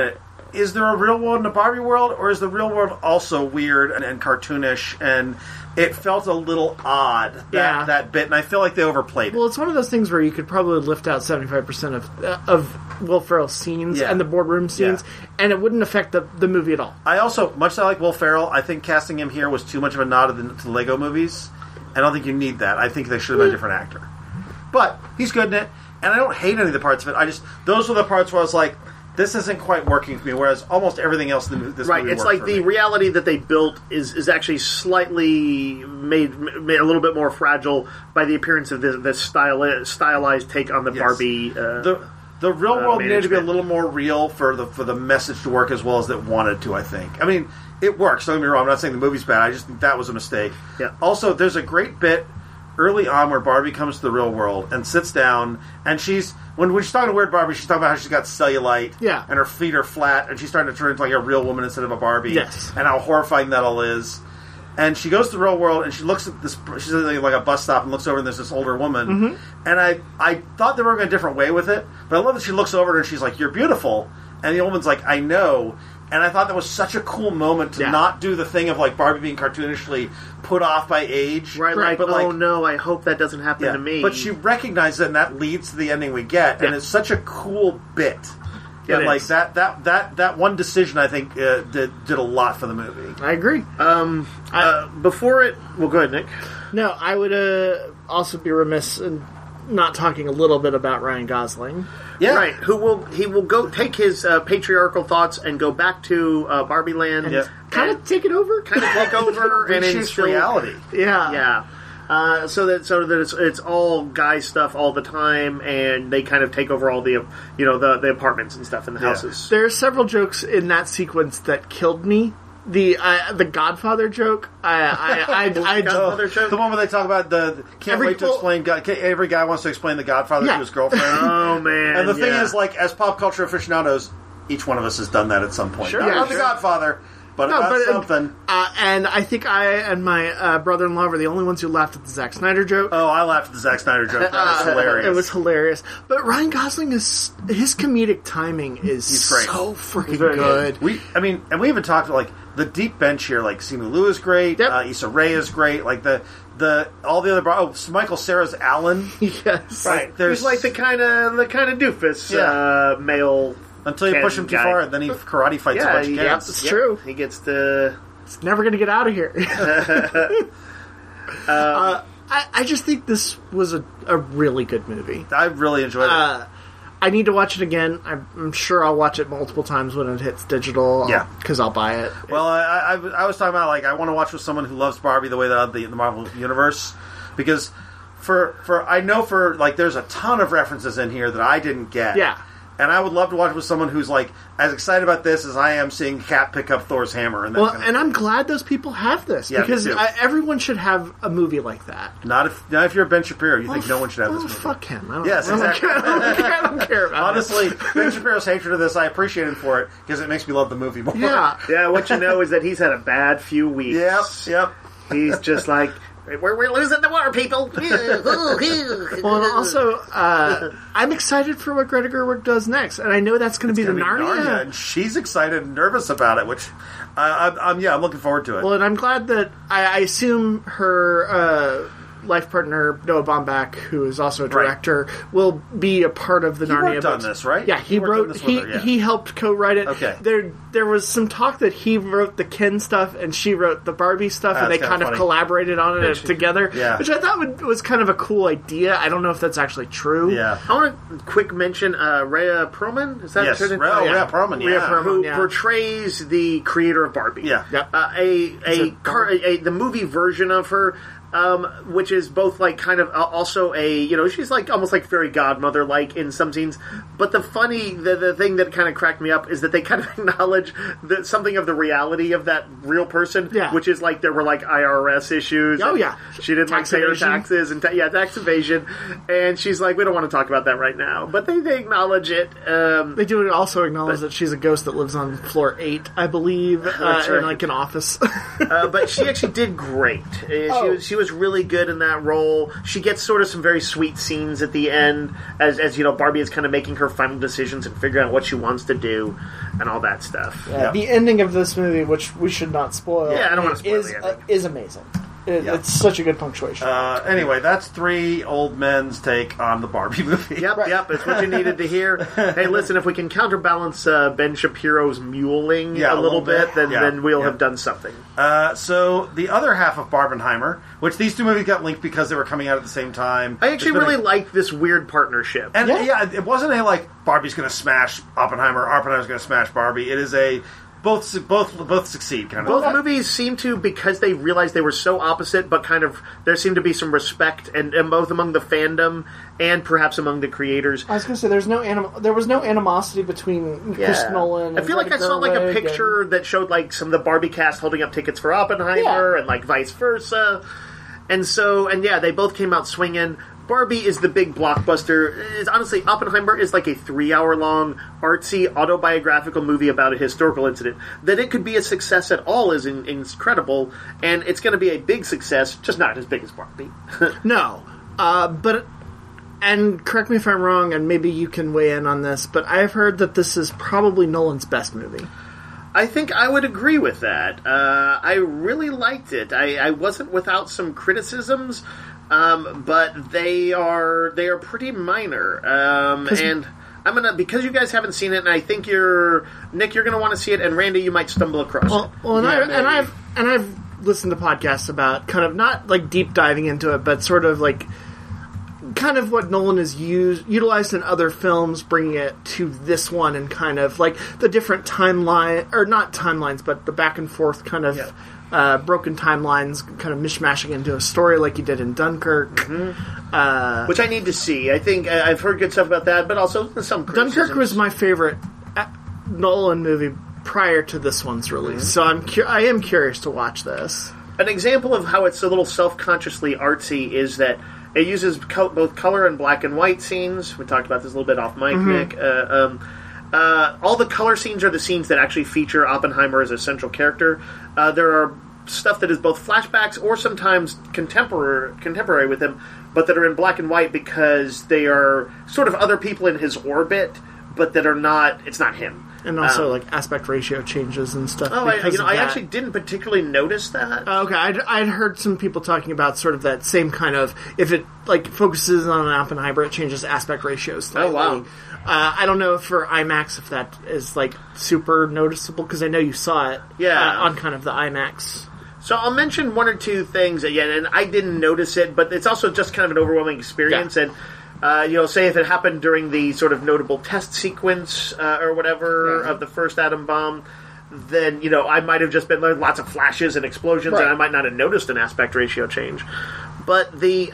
is there a real world in a Barbie world, or is the real world also weird and cartoonish? And it felt a little odd, that bit, and I feel like they overplayed it. Well, it's one of those things where you could probably lift out 75% of Will Ferrell's scenes and the boardroom scenes, and it wouldn't affect the movie at all. I also, much as I like Will Ferrell, I think casting him here was too much of a nod to the Lego movies. I don't think you need that. I think they should have been a different actor. But he's good in it, and I don't hate any of the parts of it. Those were the parts where I was like, this isn't quite working for me, whereas almost everything else in this movie it's like the reality that they built is actually slightly made a little bit more fragile by the appearance of this stylized take on the Barbie. The real world needed to be a little more real for the message to work as well as it wanted to, I think. I mean, it works, don't get me wrong, I'm not saying the movie's bad, I just think that was a mistake. Yeah. Also, there's a great bit early on where Barbie comes to the real world and sits down, and when she's talking to Weird Barbie, she's talking about how she's got cellulite, and her feet are flat, and she's starting to turn into like a real woman instead of a Barbie, and how horrifying that all is. And she goes to the real world, and she looks at this, she's at like a bus stop, and looks over, and there's this older woman, and I thought they were going a different way with it, but I love that she looks over, and she's like, "You're beautiful," and the old woman's like, "I know." And I thought that was such a cool moment to not do the thing of like Barbie being cartoonishly put off by age. Right, but oh no, I hope that doesn't happen to me. But she recognizes it, and that leads to the ending we get, and it's such a cool bit. Yeah, like that one decision, I think, did a lot for the movie. I agree. Before it, well, go ahead, Nick. No, I would also be remiss in not talking a little bit about Ryan Gosling. Yeah, right. He will go take his patriarchal thoughts and go back to Barbie Land and kind of take it over, and instill reality. Yeah. So that it's all guy stuff all the time, and they kind of take over all the the apartments and stuff in the houses. There are several jokes in that sequence that killed me. The Godfather joke, Godfather joke? The one where they talk about every guy wants to explain the Godfather to his girlfriend. Oh man! And the thing is, like, as pop culture aficionados, each one of us has done that at some point. Sure, not the Godfather, but something. And I think I and my brother-in-law were the only ones who laughed at the Zack Snyder joke. Oh, I laughed at the Zack Snyder joke. That was hilarious. It was hilarious. But Ryan Gosling his comedic timing is so freaking good. We even talked like the deep bench here. Like Simu Liu is great. Issa Rae is great. Like all the other Michael Cera's Alan. Yes, right. He's like the kind of doofus male. Until you push him too far, and then he karate fights a bunch of kids. Yeah, it's true. He gets to... It's never going to get out of here. I just think this was a really good movie. I really enjoyed it. I need to watch it again. I'm sure I'll watch it multiple times when it hits digital. Because I'll buy it. Well, I was talking about, like, I want to watch with someone who loves Barbie the way that the Marvel Universe. Because I know there's a ton of references in here that I didn't get. Yeah. And I would love to watch with someone who's like as excited about this as I am seeing Cap pick up Thor's hammer. And I'm glad those people have this because everyone should have a movie like that. Not if you're Ben Shapiro, you think no one should have this movie. Fuck him. Exactly. I don't care about honestly, Ben Shapiro's hatred of this, I appreciate him for it because it makes me love the movie more. Yeah. What you know is that he's had a bad few weeks. Yep. He's just like. We're losing the war, people. Well, and also, I'm excited for what Greta Gerwig does next, and I know that's going to be the Narnia. And she's excited and nervous about it, which I'm looking forward to it. Well, and I'm glad that I assume her life partner Noah Baumbach, who is also a director, will be a part of the Narnia. He worked on this, right? Yeah, he helped co-write it. Okay. There was some talk that he wrote the Ken stuff and she wrote the Barbie stuff, and they kind of collaborated on it together, which I thought was kind of a cool idea. I don't know if that's actually true. Yeah. I want to quick mention Rhea Perlman. Is that her name? Rhea Perlman, Rhea Perlman, who portrays the creator of Barbie. Yeah. The movie version of her. Which is both like kind of also she's like almost like fairy godmother like in some scenes, but the thing that kind of cracked me up is that they kind of acknowledge that something of the reality of that real person, which is like there were like IRS issues. She didn't like pay her taxes and tax evasion, and she's like, we don't want to talk about that right now, but they acknowledge it. They do also acknowledge that she's a ghost that lives on floor 8, I believe, in like an office. But she actually did great. She She was really good in that role. She gets sort of some very sweet scenes at the end, as you know, Barbie is kind of making her final decisions and figuring out what she wants to do and all that stuff. Yeah. The ending of this movie, which we should not spoil, I don't want to spoil the ending. Is amazing. It's such a good punctuation. Anyway, that's three old men's take on the Barbie movie. Yep, it's what you needed to hear. Hey, listen, if we can counterbalance Ben Shapiro's mewling a little bit, then we'll have done something. So the other half of Barbenheimer, which these two movies got linked because they were coming out at the same time. I actually really like this weird partnership. And it wasn't a Barbie's going to smash Oppenheimer, Oppenheimer's going to smash Barbie. It is a both succeed kind of. Both movies seem to, because they realized they were so opposite, but kind of there seemed to be some respect, and both among the fandom and perhaps among the creators. I was going to say there was no animosity between Chris Nolan. And I feel like I saw a picture that showed some of the Barbie cast holding up tickets for Oppenheimer and vice versa, and they both came out swinging. Barbie is the big blockbuster. Honestly, Oppenheimer is like a 3-hour-long, artsy, autobiographical movie about a historical incident. That it could be a success at all is incredible, and it's going to be a big success, just not as big as Barbie. No. And correct me if I'm wrong, and maybe you can weigh in on this, but I've heard that this is probably Nolan's best movie. I think I would agree with that. I really liked it. I wasn't without some criticisms, but they are pretty minor. And I'm gonna, because you guys haven't seen it, and I think Nick, you're gonna want to see it, and Randy, you might stumble across it. Well, I've listened to podcasts about kind of not deep diving into it, but sort of kind of what Nolan has utilized in other films, bringing it to this one, and kind of the different timeline, or not timelines, but the back and forth kind of broken timelines, kind of mishmashing into a story like he did in Dunkirk. Mm-hmm. Which I need to see. I think I've heard good stuff about that, but also some criticisms. Dunkirk was my favorite Nolan movie prior to this one's release, so I am curious to watch this. An example of how it's a little self-consciously artsy is that it uses both color and black and white scenes. We talked about this a little bit off mic, Nick. All the color scenes are the scenes that actually feature Oppenheimer as a central character. There are stuff that is both flashbacks or sometimes contemporary with him, but that are in black and white because they are sort of other people in his orbit, but that are not. It's not him. And also, aspect ratio changes and stuff. I actually didn't particularly notice that. Okay, I'd heard some people talking about sort of that same kind of, if it focuses on an Oppenheimer, it changes aspect ratios slightly. Oh, wow. I don't know for IMAX if that is super noticeable, because I know you saw it on kind of the IMAX. So I'll mention one or two things again, and I didn't notice it, but it's also just kind of an overwhelming experience, and say if it happened during the sort of notable test sequence or whatever of the first atom bomb, then, I might have just been lots of flashes and explosions, and I might not have noticed an aspect ratio change. But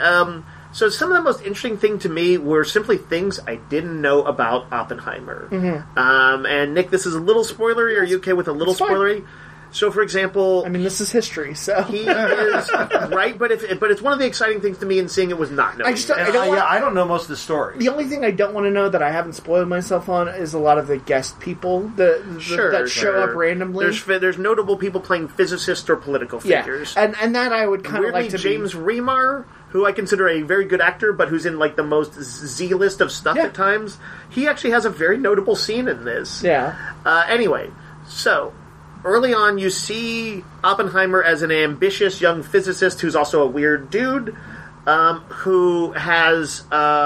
so some of the most interesting thing to me were simply things I didn't know about Oppenheimer. Mm-hmm. And Nick, this is a little spoilery. Are you okay with a little spoilery? So, for example, this is history, so he is right. But it's one of the exciting things to me in seeing it was not knowing. I don't know most of the story. The only thing I don't want to know that I haven't spoiled myself on is a lot of the guest people that show up randomly. There's notable people playing physicists or political figures, and that I would kind of like to James Remar, who I consider a very good actor, but who's in the most Z-list of stuff at times. He actually has a very notable scene in this. Yeah. Anyway, so early on, you see Oppenheimer as an ambitious young physicist who's also a weird dude, who has,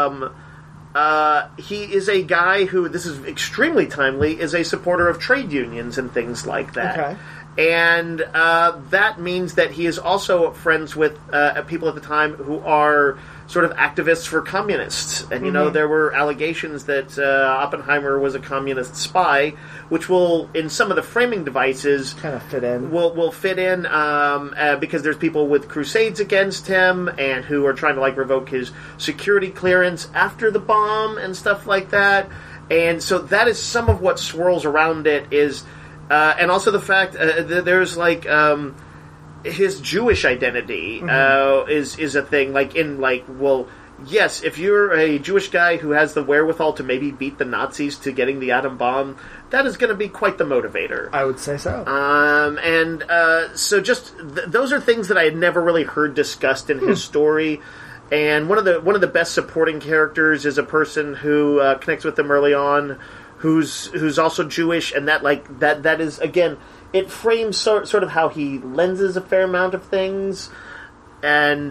he is a guy who, this is extremely timely, is a supporter of trade unions and things like that. Okay. And that means that he is also friends with people at the time who are sort of activists for communists. And, there were allegations that Oppenheimer was a communist spy, which will, in some of the framing devices, kind of fit in. Will fit in because there's people with crusades against him and who are trying to, revoke his security clearance after the bomb and stuff like that. And so that is some of what swirls around it is... and also the fact there's his Jewish identity is a thing. yes, if you're a Jewish guy who has the wherewithal to maybe beat the Nazis to getting the atom bomb, that is going to be quite the motivator. I would say so. So just those are things that I had never really heard discussed in his story. And one of the best supporting characters is a person who connects with him early on, who's also Jewish, and that is, again, it frames sort of how he lenses a fair amount of things, and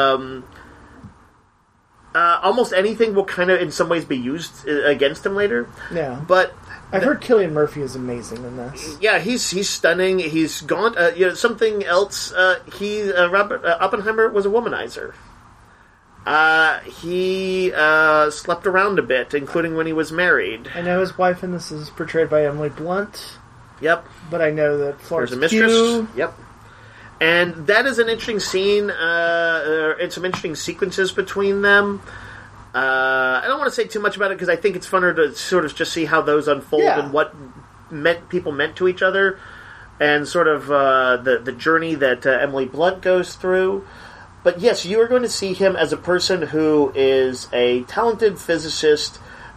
almost anything will kind of in some ways be used against him later. Yeah, but I've heard Cillian Murphy is amazing in this. Yeah, he's stunning. He's gaunt. Something else. Robert Oppenheimer was a womanizer. He slept around a bit, including when he was married. I know his wife in this is portrayed by Emily Blunt. Yep. But I know that Florence There's a mistress. Pugh. Yep. And that is an interesting scene, and some interesting sequences between them. I don't want to say too much about it because I think it's funner to sort of just see how those unfold and what people meant to each other, and sort of the journey that Emily Blunt goes through. But yes, you are going to see him as a person who is a talented physicist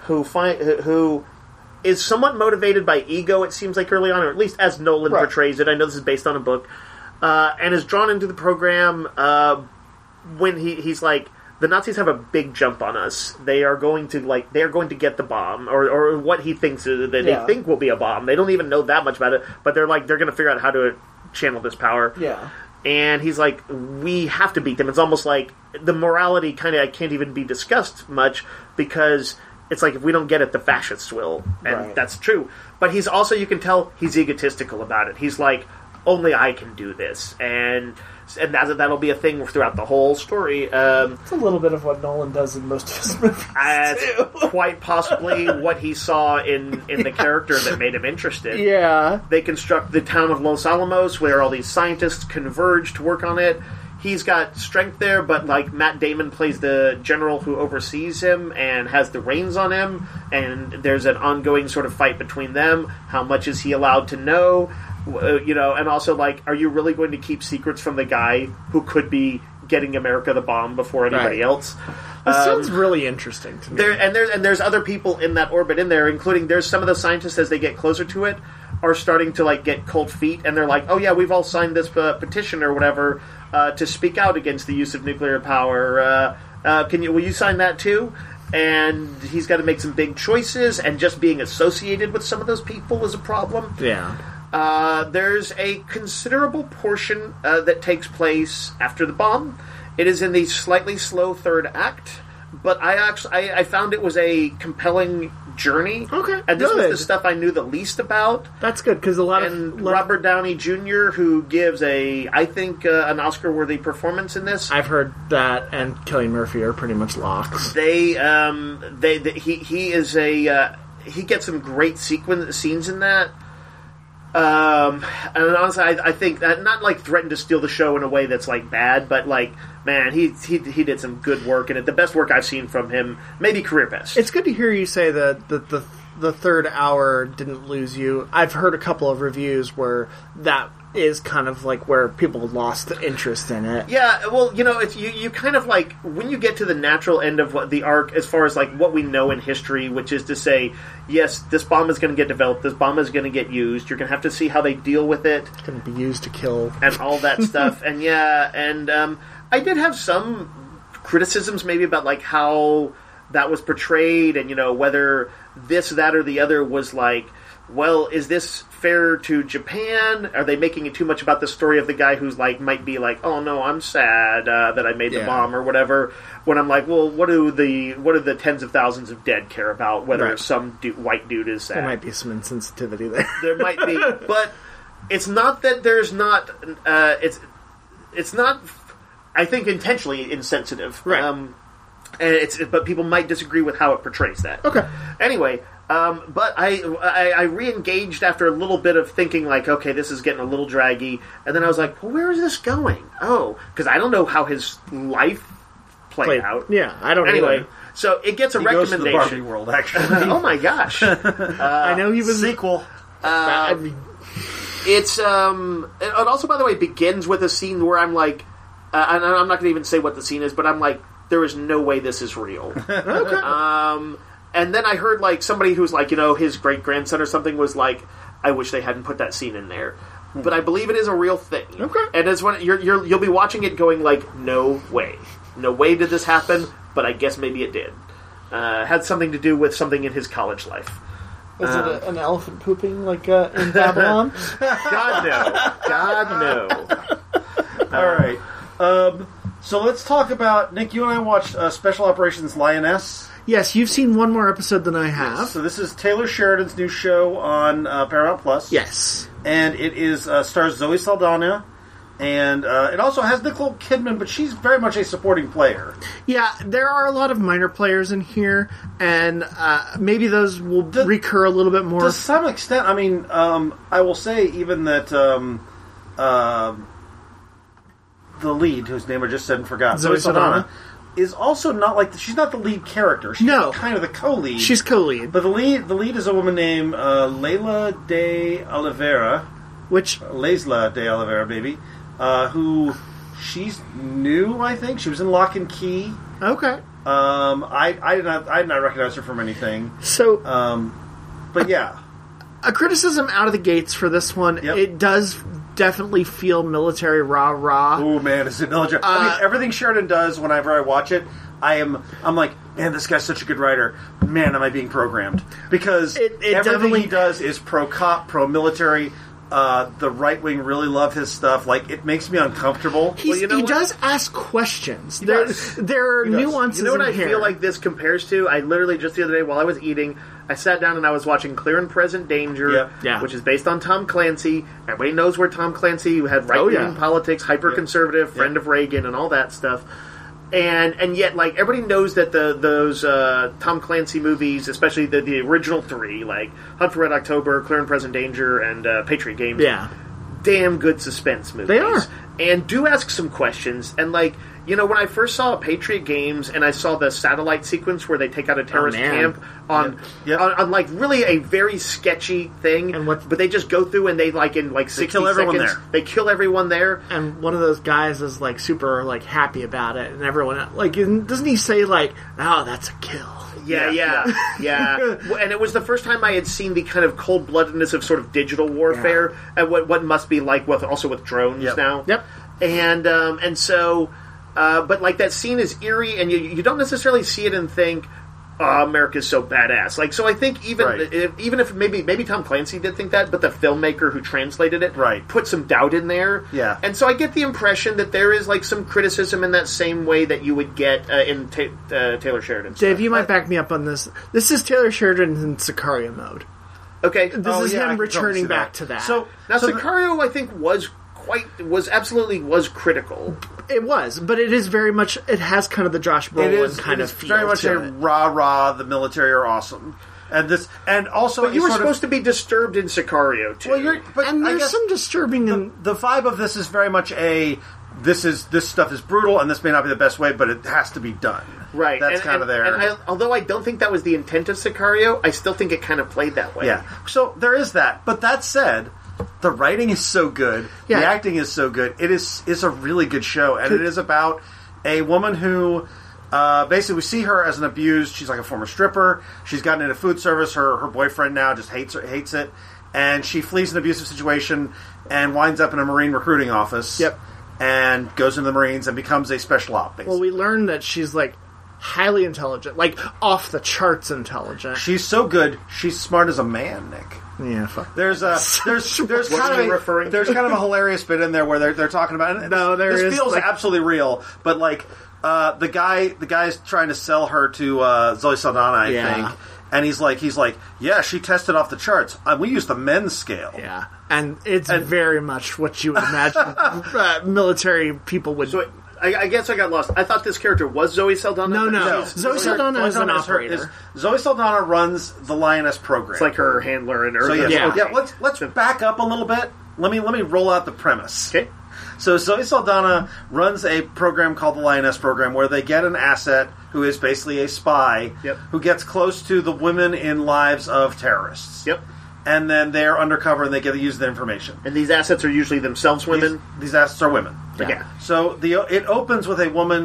who is somewhat motivated by ego, it seems like early on, or at least as Nolan portrays it. I know this is based on a book. And is drawn into the program when he's like, the Nazis have a big jump on us. They are going to get the bomb, or what he thinks that they think will be a bomb. They don't even know that much about it, but they're going to figure out how to channel this power. Yeah. And he's like, we have to beat them. It's almost like the morality can't even be discussed much, because it's like, if we don't get it, the fascists will. And that's true. But he's also, you can tell, he's egotistical about it. He's like, only I can do this. And that'll be a thing throughout the whole story. It's a little bit of what Nolan does in most of his movies, too. Quite possibly what he saw in the character that made him interested. Yeah. They construct the town of Los Alamos, where all these scientists converge to work on it. He's got strength there, but like Matt Damon plays the general who oversees him and has the reins on him, and there's an ongoing sort of fight between them. How much is he allowed to know? And also, like, are you really going to keep secrets from the guy who could be getting America the bomb before anybody else? This sounds really interesting to me. There's other people in that orbit in there, including there's some of the scientists, as they get closer to it, are starting to like get cold feet, and they're like, oh yeah, we've all signed this petition or whatever to speak out against the use of nuclear power. Will you sign that too? And he's got to make some big choices, and just being associated with some of those people is a problem. Yeah. There's a considerable portion that takes place after the bomb. It is in the slightly slow third act, but I found it was a compelling journey. Okay, and this was the stuff I knew the least about. That's good, because Robert Downey Jr., who gives I think an Oscar-worthy performance in this. I've heard that, and Cillian Murphy are pretty much locks. He gets some great scenes in that. And honestly, I think that not like threatened to steal the show in a way that's like bad, but like, man, he did some good work in it. The best work I've seen from him, maybe career best. It's good to hear you say that the third hour didn't lose you. I've heard a couple of reviews where that is kind of like where people lost the interest in it. Yeah, well, it's you kind of like, when you get to the natural end of what the arc, as far as like what we know in history, which is to say, yes, this bomb is going to get developed, this bomb is going to get used, you're going to have to see how they deal with it. It's going to be used to kill. And all that stuff. And I did have some criticisms maybe about like how that was portrayed, and whether this, that, or the other was like, well, is this fair to Japan? Are they making it too much about the story of the guy who's like, might be like, oh no, I'm sad that I made the bomb or whatever? When I'm like, well, what do the tens of thousands of dead care about whether some white dude is sad? There might be some insensitivity there. There might be, but it's not that there's not. It's not. I think intentionally insensitive. Right. But people might disagree with how it portrays that. Okay. Anyway. But I re-engaged after a little bit of thinking, like, okay, this is getting a little draggy, and then I was like, well, where is this going? Oh, because I don't know how his life played out. Yeah, I don't know. Anyway, so it gets a recommendation. Goes to the Barbie world, actually. Oh my gosh. I know he was... Sequel. It's, it also, by the way, begins with a scene where I'm like, and I'm not going to even say what the scene is, but I'm like, there is no way this is real. Okay. And then I heard like somebody who's like, his great grandson or something was like, I wish they hadn't put that scene in there. But I believe it is a real thing. Okay. And it's when you'll be watching it going like, no way did this happen. But I guess maybe it did. Had something to do with something in his college life. Is it an elephant pooping like in Babylon? God no. All right. So let's talk about, Nick, you and I watched Special Operations Lioness. Yes, you've seen one more episode than I have. Yes, so this is Taylor Sheridan's new show on Paramount Plus. Yes. And it is stars Zoe Saldana, and it also has Nicole Kidman, but she's very much a supporting player. Yeah, there are a lot of minor players in here, and maybe those will recur a little bit more. To some extent, I mean, I will say even that the lead, whose name I just said and forgot, Zoe Saldana, is also not like she's not the lead character. She's kind of the co-lead. She's co-lead, but the lead is a woman named Leila de Oliveira, Leisla de Oliveira, maybe, who she's new. I think she was in Lock and Key. Okay. I did not recognize her from anything. So, but yeah, a criticism out of the gates for this one. Yep. It does definitely feel military rah-rah. Oh man, is it military? I mean, everything Sheridan does whenever I watch it, I'm like, man, this guy's such a good writer. Man, am I being programmed? Because everything he does is pro-cop, pro-military. The right wing really love his stuff. Like, it makes me uncomfortable. He does ask questions. There are nuances. You know what I here. feel like this compares to? I literally just the other day while I was eating, I sat down and I was watching Clear and Present Danger, which is based on Tom Clancy. Everybody knows where Tom Clancy, who had right-wing politics, hyper-conservative, friend of Reagan, and all that stuff. And yet, like, everybody knows that those Tom Clancy movies, especially the original three, like Hunt for Red October, Clear and Present Danger, and Patriot Games, damn good suspense movies. They are. And do ask some questions. And, like, when I first saw Patriot Games and I saw the satellite sequence where they take out a terrorist camp on like, really a very sketchy thing, but they just go through and they, like, in, like, 60 seconds, they kill everyone there. And one of those guys is, like, super, like, happy about it, and everyone, like, doesn't he say, like, oh, that's a kill? Yeah. And it was the first time I had seen the kind of cold-bloodedness of sort of digital warfare and what must be like with drones now. Yep. And so, but like that scene is eerie, and you don't necessarily see it and think, oh, America's so badass. Like, so I think even if maybe Tom Clancy did think that, but the filmmaker who translated it put some doubt in there. Yeah. And so I get the impression that there is like some criticism in that same way that you would get in Taylor Sheridan. Dave, you might back me up on this. This is Taylor Sheridan in Sicario mode. Okay. This is him returning back to that. So Sicario, I think, was critical. It was, but it is very much. It has kind of the Josh Brolin kind of feel. Very much a rah-rah. The military are awesome, and also. But you were supposed to be disturbed in Sicario too. And there's some disturbing. The vibe of this is very much this stuff is brutal, and this may not be the best way, but it has to be done. Right, that's kind of there. And although I don't think that was the intent of Sicario, I still think it kind of played that way. Yeah. So there is that. But that said, the writing is so good. The acting is so good. It's a really good show, and it is about a woman who basically we see her as an abused. She's like a former stripper. She's gotten into food service. Her boyfriend now just hates it, and she flees an abusive situation and winds up in a Marine recruiting office. Yep. And goes into the Marines and becomes a special op. Basically. Well, we learn that she's like highly intelligent, like off the charts intelligent. She's so good. She's smart as a man, Nick. Yeah, fuck. There's kind of a hilarious bit in there where they're talking about it. This feels absolutely real, but like the guy's trying to sell her to Zoe Saldana, I think. And he's like, yeah, she tested off the charts. We used the men's scale. Yeah, and it's very much what you would imagine military people would. So I guess I got lost. I thought this character was Zoe Saldana. No. Zoe Saldana is an operator. Zoe Saldana runs the Lioness program. It's like her handler and everything. So let's back up a little bit. Let me roll out the premise. Okay. So Zoe Saldana runs a program called the Lioness Program, where they get an asset who is basically a spy who gets close to the women in lives of terrorists. Yep. And then they're undercover and they get to use the information. And these assets are usually themselves women? These assets are women. Yeah. So it opens with a woman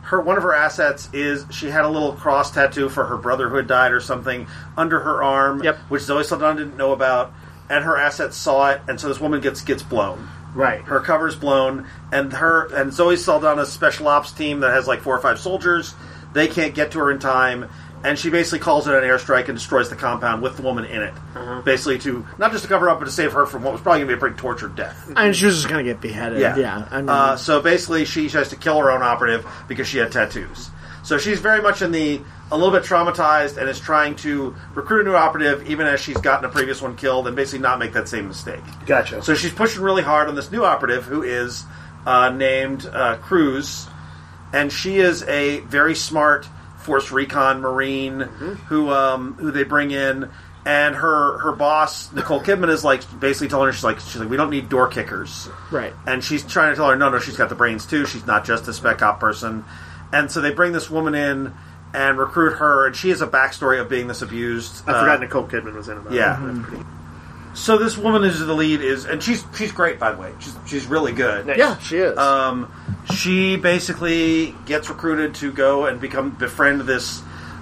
one of her assets is she had a little cross tattoo for her brother who had died or something under her arm, which Zoe Saldana didn't know about, and her assets saw it, and so this woman gets blown. Right. Her cover's blown, and Zoe Saldana's special ops team that has like 4 or 5 soldiers, they can't get to her in time, and she basically calls it an airstrike and destroys the compound with the woman in it. Basically to, not just to cover up, but to save her from what was probably going to be a pretty tortured death. And she was just going to get beheaded. Yeah. I mean, so basically she has to kill her own operative because she had tattoos. So she's very much a little bit traumatized and is trying to recruit a new operative even as she's gotten a previous one killed and basically not make that same mistake. Gotcha. So she's pushing really hard on this new operative who is named Cruz, and she is a very smart Force Recon Marine who they bring in, and her boss Nicole Kidman is like basically telling her she's like we don't need door kickers, right? And she's trying to tell her no, she's got the brains too. She's not just a spec op person, and so they bring this woman in and recruit her, and she has a backstory of being this abused. I forgot Nicole Kidman was in it. Yeah. So this woman is the lead and she's great, by the way. She's really good. Nice. Yeah, she is. She basically gets recruited to go and befriend this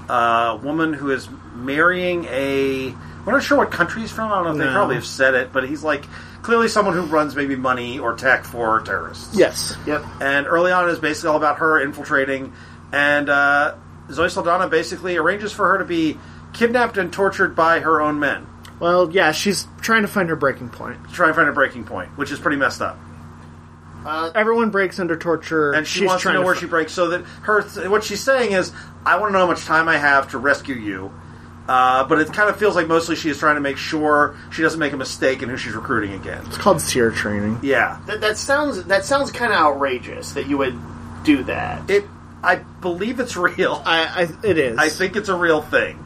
woman who is marrying we're not sure what country he's from. I don't know if they probably have said it, but he's like clearly someone who runs maybe money or tech for terrorists. Yes. Yep. And early on is basically all about her infiltrating, and Zoe Saldana basically arranges for her to be kidnapped and tortured by her own men. Well, yeah, she's trying to find her breaking point. Which is pretty messed up. Everyone breaks under torture, and she wants to know where she breaks. So that what she's saying is, I want to know how much time I have to rescue you. But it kind of feels like mostly she is trying to make sure she doesn't make a mistake in who she's recruiting again. It's called SEER training. Yeah, that sounds kind of outrageous that you would do that. I believe it's real. It is. I think it's a real thing.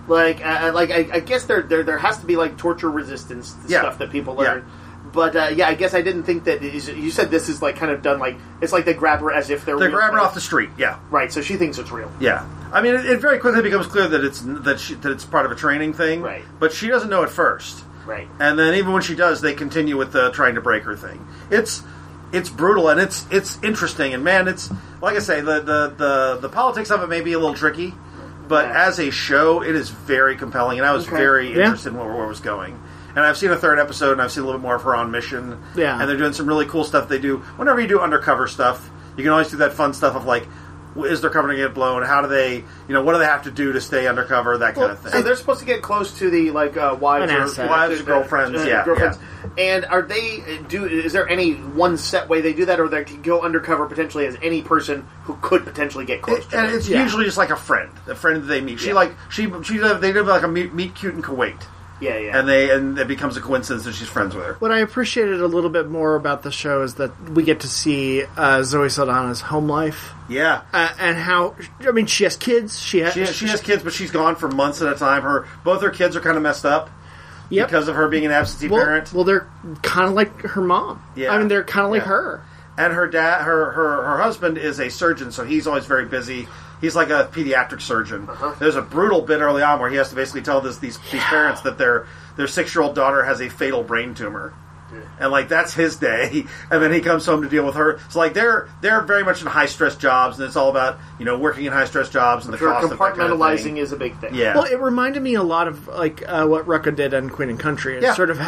I guess there has to be like torture resistance stuff that people learn. Yeah. But I guess I didn't think that you said this is like kind of done like it's like they grab her as if they grab her off the street. Yeah, right. So she thinks it's real. Yeah, I mean it very quickly becomes clear that it's part of a training thing. Right, but she doesn't know at first. Right, and then even when she does, they continue with the trying to break her thing. It's brutal and it's interesting, and man, it's like I say, the politics of it may be a little tricky. But as a show, it is very compelling, and I was very interested in where it was going. And I've seen a 3rd episode, and I've seen a little bit more of her on mission. Yeah. And they're doing some really cool stuff they do. Whenever you do undercover stuff, you can always do that fun stuff of, like, is their cover going to get blown? How do they, what do they have to do to stay undercover? That kind of thing. So they're supposed to get close to the, like, wives or girlfriends, girlfriends. Yeah. And are they, is there any one set way they do that, or they can go undercover potentially as any person who could potentially get close to them? And it's usually just like a friend that they meet. They do like a meet cute in Kuwait. Yeah. And it becomes a coincidence that she's friends with her. What I appreciated a little bit more about the show is that we get to see Zoe Saldana's home life. Yeah. And how, she has kids. She has kids, but she's gone for months at a time. Both her kids are kind of messed up. Yep. Because of her being an absentee parent. Well, they're kind of like her mom. Yeah. They're kind of like her. And her dad, her husband is a surgeon, so he's always very busy. He's like a pediatric surgeon. There's a brutal bit early on where he has to basically tell these parents that their 6-year-old daughter has a fatal brain tumor. And that's his day, and then he comes home to deal with her. So they're very much in high stress jobs, and it's all about working in high stress jobs and the cost of that kind of compartmentalizing thing. Is a big thing. Yeah. Well, it reminded me a lot of what Rucka did on Queen and Country. It's sort of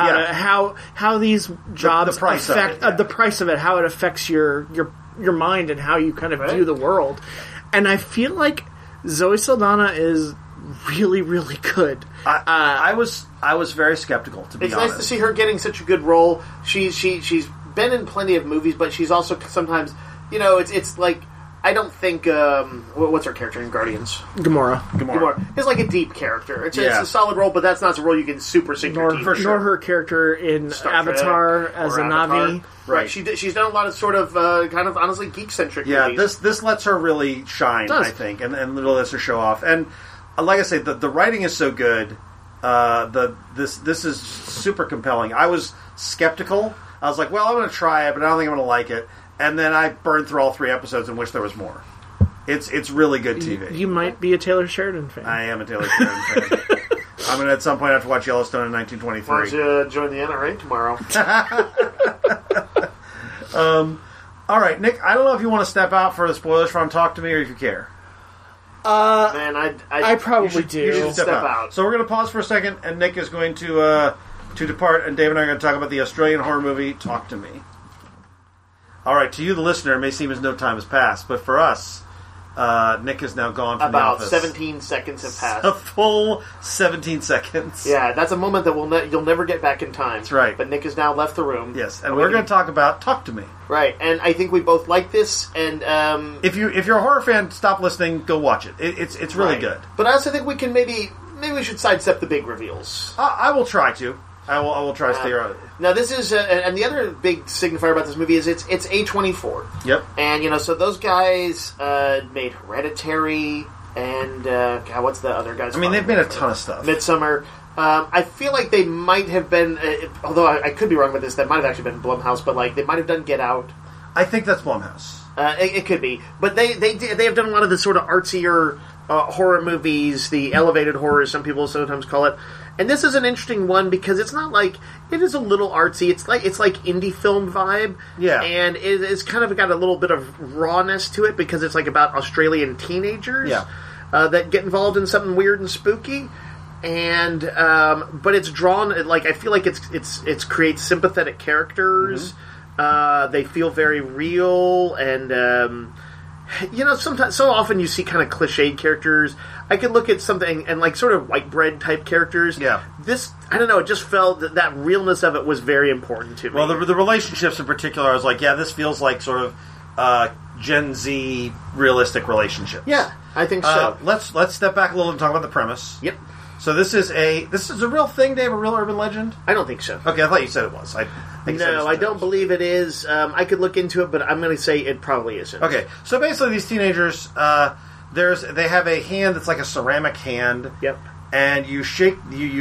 how these jobs affect the price of it, how it affects your mind and how you kind of view the world. And I feel like Zoe Saldana is really, really good. I was very skeptical, to be honest. It's nice to see her getting such a good role. She's been in plenty of movies, but she's also sometimes, it's like, I don't think, what's her character in Guardians? Gamora. It's like a deep character. It's a solid role, but that's not a role you can super sink your teeth. Nor her character in Avatar as a Na'vi. Right. She's done a lot of sort of, kind of, honestly, geek-centric movies. This lets her really shine, I think, and really lets her show off. And like I say, the writing is so good. This is super compelling. I was skeptical. I was like, well, I'm going to try it, but I don't think I'm going to like it. And then I burned through all 3 episodes and wished there was more. It's really good TV. You might be a Taylor Sheridan fan. I am a Taylor Sheridan fan. I'm going to at some point have to watch Yellowstone in 1923. Why don't you join the NRA tomorrow? All right, Nick, I don't know if you want to step out for the spoilers from Talk to Me or if you care. Man, I probably do. You should step out. So we're going to pause for a second, and Nick is going to depart, and Dave and I are going to talk about the Australian horror movie, Talk to Me. All right, to you, the listener, it may seem as no time has passed, but for us, Nick is now gone from the office. About 17 seconds have passed. A full 17 seconds. Yeah, that's a moment that you'll never get back in time. That's right. But Nick has now left the room. Yes, and we're going to talk about Talk to Me. Right, and I think we both like this, and if you're a horror fan, stop listening, go watch it. It's really good. But I also think we can maybe we should sidestep the big reveals. I will try to. I will try to stay around. Now this is, and the other big signifier about this movie is it's A24. Yep. And so those guys made Hereditary, and God, what's the other guys? I mean, they've made a ton of stuff. Midsommar. I feel like they might have been, although I could be wrong with this, that might have actually been Blumhouse, but like they might have done Get Out. I think that's Blumhouse. It could be, but they have done a lot of the sort of artsier horror movies, the elevated horror, some people sometimes call it. And this is an interesting one because it's not like it is a little artsy. It's like indie film vibe. Yeah, and it's kind of got a little bit of rawness to it because it's like about Australian teenagers. Yeah. That get involved in something weird and spooky. And but it's drawn like I feel like it's creates sympathetic characters. Mm-hmm. They feel very real, and sometimes so often you see kind of cliched characters. I could look at something and like sort of white bread type characters. Yeah, this I don't know. It just felt that realness of it was very important to me. Well, the relationships in particular, I was like, yeah, this feels like sort of Gen Z realistic relationship. Yeah, I think so. Let's step back a little and talk about the premise. Yep. So this is a real thing, Dave? A real urban legend? I don't think so. Okay, I thought you said it was. No, I don't believe it is. I could look into it, but I'm going to say it probably isn't. Okay, so basically these teenagers, they have a hand that's like a ceramic hand. Yep. And you shake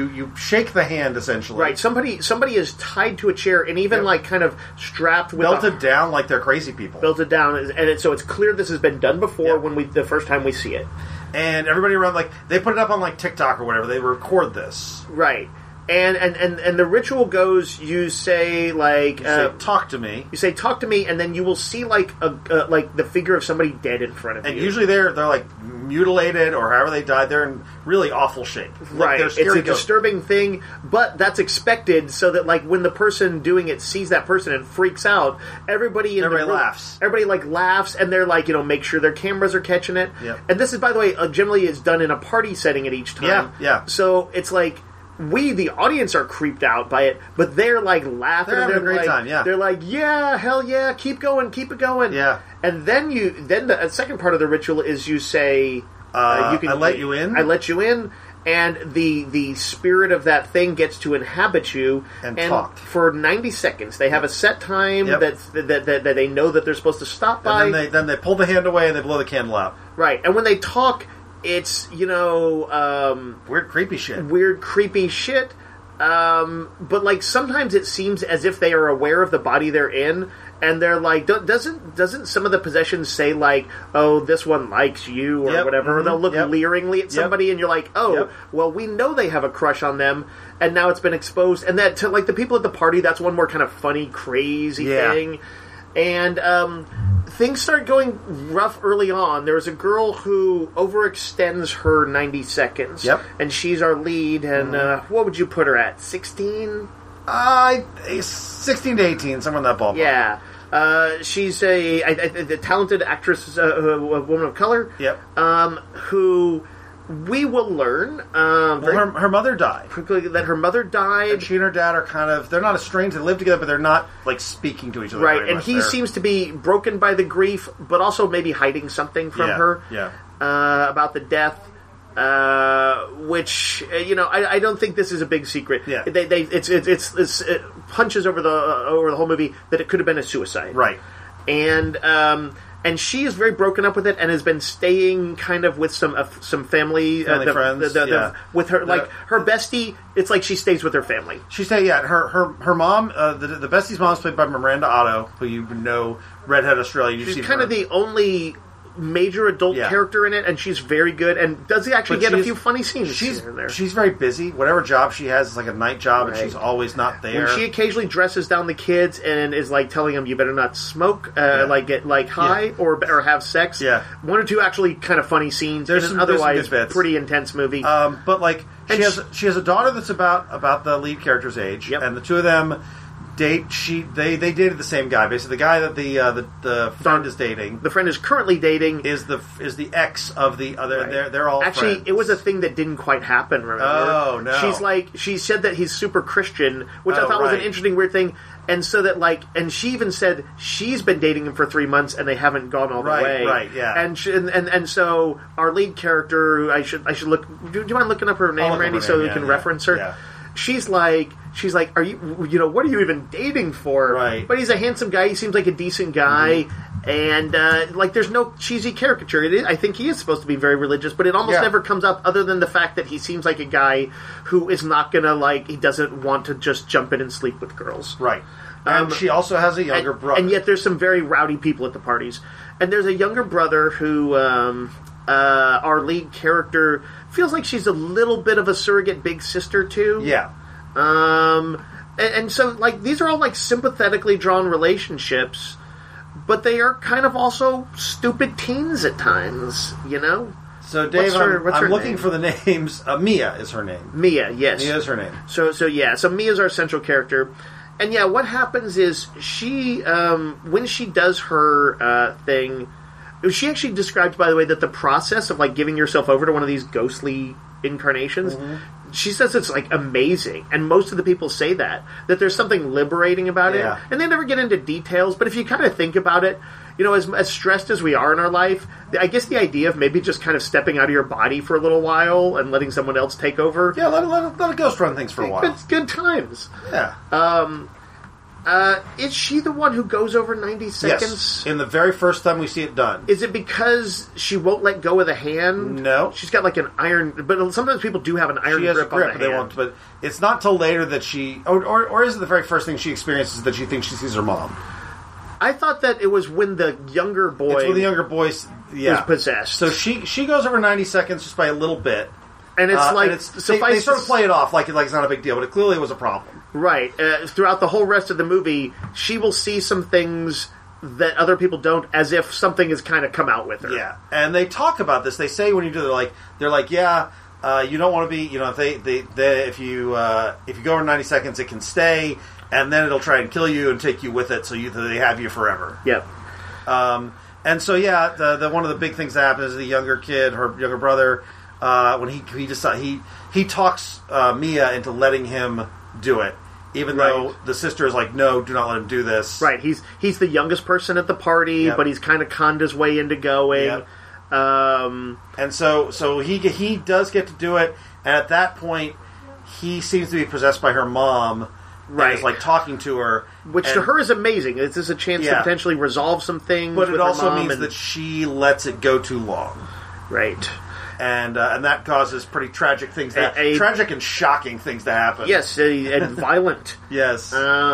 the hand essentially. Right. Somebody is tied to a chair and even like kind of strapped with belted down like they're crazy people. Belted down, and so it's clear this has been done before when the first time we see it. And everybody around, like, they put it up on, like, TikTok or whatever. They record this. Right. And the ritual goes, you say, like... You say, talk to me. You say, talk to me, and then you will see, like, like the figure of somebody dead in front of you. And usually they're like, mutilated, or however they died. They're in really awful shape. Right. It's a disturbing thing, but that's expected, so that, like, when the person doing it sees that person and freaks out, everybody laughs. Everybody, like, laughs, and they're, like, make sure their cameras are catching it. Yep. And this is, by the way, generally is done in a party setting at each time. Yeah. So it's like... We, the audience, are creeped out by it, but they're like laughing. They're having a great time, yeah. They're like, yeah, hell yeah, keep going, keep it going. Yeah. And then the second part of the ritual is you say, I let you in. I let you in, and the spirit of that thing gets to inhabit you and talk for 90 seconds. They have a set time that they know that they're supposed to stop by. And then they pull the hand away and they blow the candle out. Right, and when they talk. It's, weird, creepy shit. But, like, sometimes it seems as if they are aware of the body they're in, and they're like, doesn't some of the possessions say, like, oh, this one likes you, or whatever, or they'll look leeringly at somebody, and you're like, oh, well, we know they have a crush on them, and now it's been exposed, and that, to, like, the people at the party, that's one more kind of funny, crazy thing, and, things start going rough early on. There's a girl who overextends her 90 seconds. Yep. And she's our lead, and what would you put her at? 16? 16 to 18, somewhere in that ballpark. Yeah. She's a talented actress, a woman of color. Yep. Who... We will learn her mother died. Quickly that her mother died. And she and her dad are kind of... They're not estranged. They live together, but they're not, like, speaking to each other. Right, and he seems to be broken by the grief, but also maybe hiding something from her. Yeah. About the death. Which, I don't think this is a big secret. Yeah. It punches over the whole movie that it could have been a suicide. Right. And she is very broken up with it, and has been staying kind of with some family friends. With her, like her bestie. It's like she stays with her family. She stays. Yeah, her mom. The bestie's mom is played by Miranda Otto, who you know, redhead Australian. She's kind of the only major adult character in it, and she's very good, and does actually get a few funny scenes here and there. She's very busy. Whatever job she has is like a night job, and she's always not there. When she occasionally dresses down the kids and is like telling them, "You better not smoke, like get like high or have sex." Yeah, one or two actually kind of funny scenes. There's an otherwise pretty intense movie. But like she has a daughter that's about the lead character's age, and the two of them date. They dated the same guy. Basically, the guy that the friend is dating. The friend is currently dating is the ex of the other. Right. They're all actually friends. It was a thing that didn't quite happen. Remember? Oh no! She said that he's super Christian, which I thought was an interesting weird thing. And so that and she even said she's been dating him for 3 months and they haven't gone all the way. Right, yeah. And so our lead character, I should look. Do you mind looking up her name, Randy, so we can reference her? Yeah. She's like, are you, what are you even dating for? Right. But he's a handsome guy. He seems like a decent guy. Mm-hmm. And, there's no cheesy caricature. I think he is supposed to be very religious, but it almost never comes up other than the fact that he seems like a guy who is not gonna, he doesn't want to just jump in and sleep with girls. Right. And she also has a younger brother. And yet there's some very rowdy people at the parties. And there's a younger brother who, our lead character feels like she's a little bit of a surrogate big sister to. Yeah. And so, these are all, sympathetically drawn relationships, but they are kind of also stupid teens at times, you know? So, Dave, I'm looking for the names. Mia is her name. Mia, yes. Mia is her name. So Mia's our central character. And, what happens is she, when she does her thing, she actually describes, by the way, that the process of, giving yourself over to one of these ghostly incarnations, she says it's, amazing. And most of the people say that there's something liberating about it. And they never get into details, but if you kind of think about it, as stressed as we are in our life, I guess the idea of maybe just kind of stepping out of your body for a little while and letting someone else take over. Yeah, let a ghost run things for a while. It's good times. Yeah. Is she the one who goes over 90 seconds? Yes. In the very first time we see it done. Is it because she won't let go of the hand? No. She's got an iron... But sometimes people do have an iron grip on the hand. They won't, but it's not till later that she... Or is it the very first thing she experiences that she thinks she sees her mom? I thought that it was when the younger boy... It's when the younger boy is possessed. So she goes over 90 seconds just by a little bit. And it's they sort of play it off like it's not a big deal, but it clearly was a problem. Right. Throughout the whole rest of the movie, she will see some things that other people don't, as if something has kind of come out with her. Yeah. And they talk about this. They say when you do, they're like, you don't want to be, if you go over 90 seconds, it can stay, and then it'll try and kill you and take you with it, so they have you forever. Yep. And so the one of the big things that happens is the younger kid, her younger brother. When he talks Mia into letting him do it, even though the sister is like, no, do not let him do this. Right, he's the youngest person at the party, but he's kind of conned his way into going. Yep. And so he does get to do it, and at that point, he seems to be possessed by her mom. Right, is talking to her, which to her is amazing. This is a chance to potentially resolve some things. But it also means that she lets it go too long. Right. And that causes pretty tragic things tragic and shocking things to happen. Yes, and violent. Yes.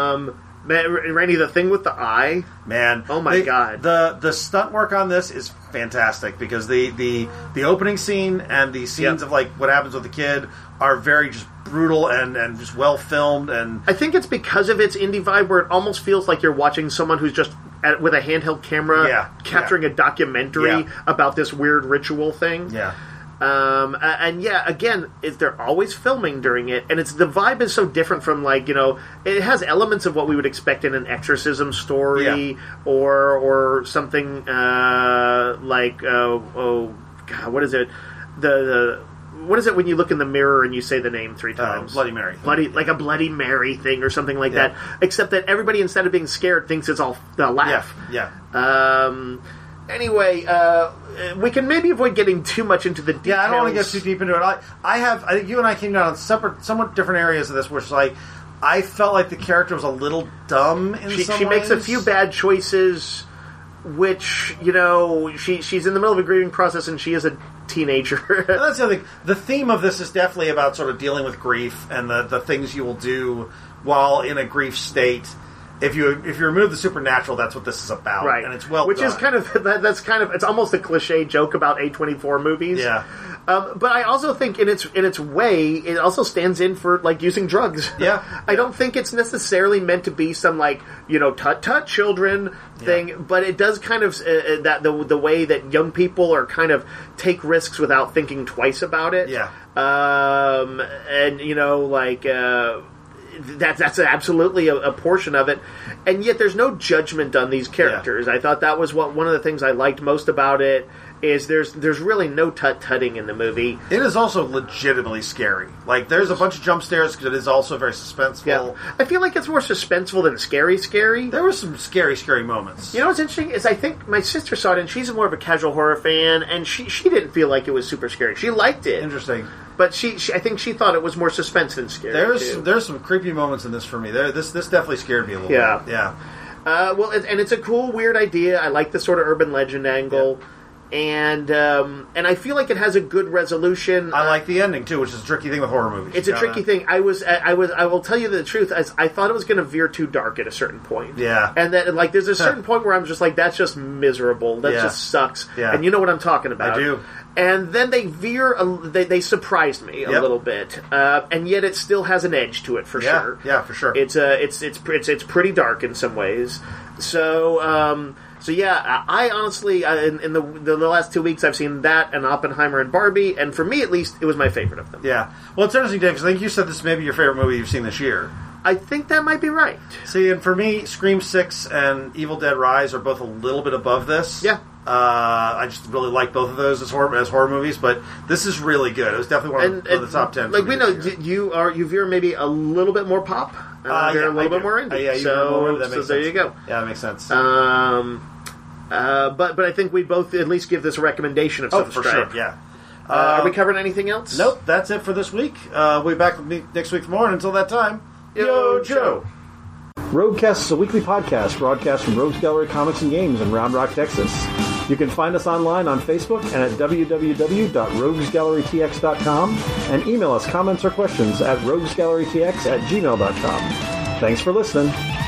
Randy, the thing with the eye, man. Oh my god. The stunt work on this is fantastic because the opening scene and the scenes of what happens with the kid are very just brutal and just well filmed. And I think it's because of its indie vibe where it almost feels like you're watching someone who's just with a handheld camera capturing a documentary about this weird ritual thing. Yeah. Again, they're always filming during it, and the vibe is so different from it has elements of what we would expect in an exorcism story or something what is it? What is it when you look in the mirror and you say the name 3 times? Bloody Mary. Like a Bloody Mary thing or something like that. Except that everybody, instead of being scared, thinks it's all a laugh. Yeah. Anyway, we can maybe avoid getting too much into the details. Yeah, I don't want to get too deep into it. I think you and I came down on somewhat different areas of this, which I felt like the character was a little dumb in some ways. She makes a few bad choices, which, she's in the middle of a grieving process and she is a teenager. That's the other thing. The theme of this is definitely about sort of dealing with grief and the things you will do while in a grief state. if you remove the supernatural, that's what this is about, right? And it's well which done. is kind of it's almost a cliche joke about A24 movies. Yeah. But I also think in its way, it also stands in for like using drugs. Yeah. I don't think it's necessarily meant to be some like tut children thing, but it does kind of that the way that young people are kind of take risks without thinking twice about it. Yeah. And that's absolutely a portion of it, and yet there's no judgment on these characters. I thought that was one of the things I liked most about it. Is there's really no tut-tutting in the movie. It is also legitimately scary. Like, there's a bunch of jump scares because it is also very suspenseful. Yeah. I feel like it's more suspenseful than scary. There were some scary moments. You know what's interesting is I think my sister saw it, and she's more of a casual horror fan, and she didn't feel like it was super scary. She liked it. Interesting. But she I think she thought it was more suspense than scary. There's some creepy moments in this for me. This definitely scared me a little bit. Yeah. And it's a cool, weird idea. I like the sort of urban legend angle. Yeah. And I feel like it has a good resolution. I like the ending too, which is a tricky thing with horror movies. It's a tricky thing. I will tell you the truth. I thought it was going to veer too dark at a certain point. Yeah. And that like there's a certain point where I'm just like, that's just miserable. That just sucks. Yeah. And you know what I'm talking about. I do. And then they veer. They surprised me a little bit, and yet it still has an edge to it for sure. Yeah, for sure. It's pretty dark in some ways. So. So yeah, I honestly, in the last 2 weeks, I've seen that and Oppenheimer and Barbie, and for me at least, it was my favorite of them. Yeah. Well, it's interesting, Dave, because I think you said this may be your favorite movie you've seen this year. I think that might be right. See, and for me, Scream 6 and Evil Dead Rise are both a little bit above this. Yeah. I just really like both of those as horror movies, but this is really good. It was definitely one of the top 10. Like we know, you veer maybe a little bit more pop, a little bit more indie. Yeah, so sense. There you go. Yeah, that makes sense. But I think we both at least give this a recommendation of some for stripe. sure, yeah. Are we covering anything else? Nope, that's it for this week. We'll be back next week for more, and until that time, Yo, Joe! Roguecast is a weekly podcast broadcast from Rogues Gallery Comics and Games in Round Rock, Texas. You can find us online on Facebook and at www.roguesgallerytx.com and email us comments or questions at roguesgallerytx@gmail.com. Thanks for listening.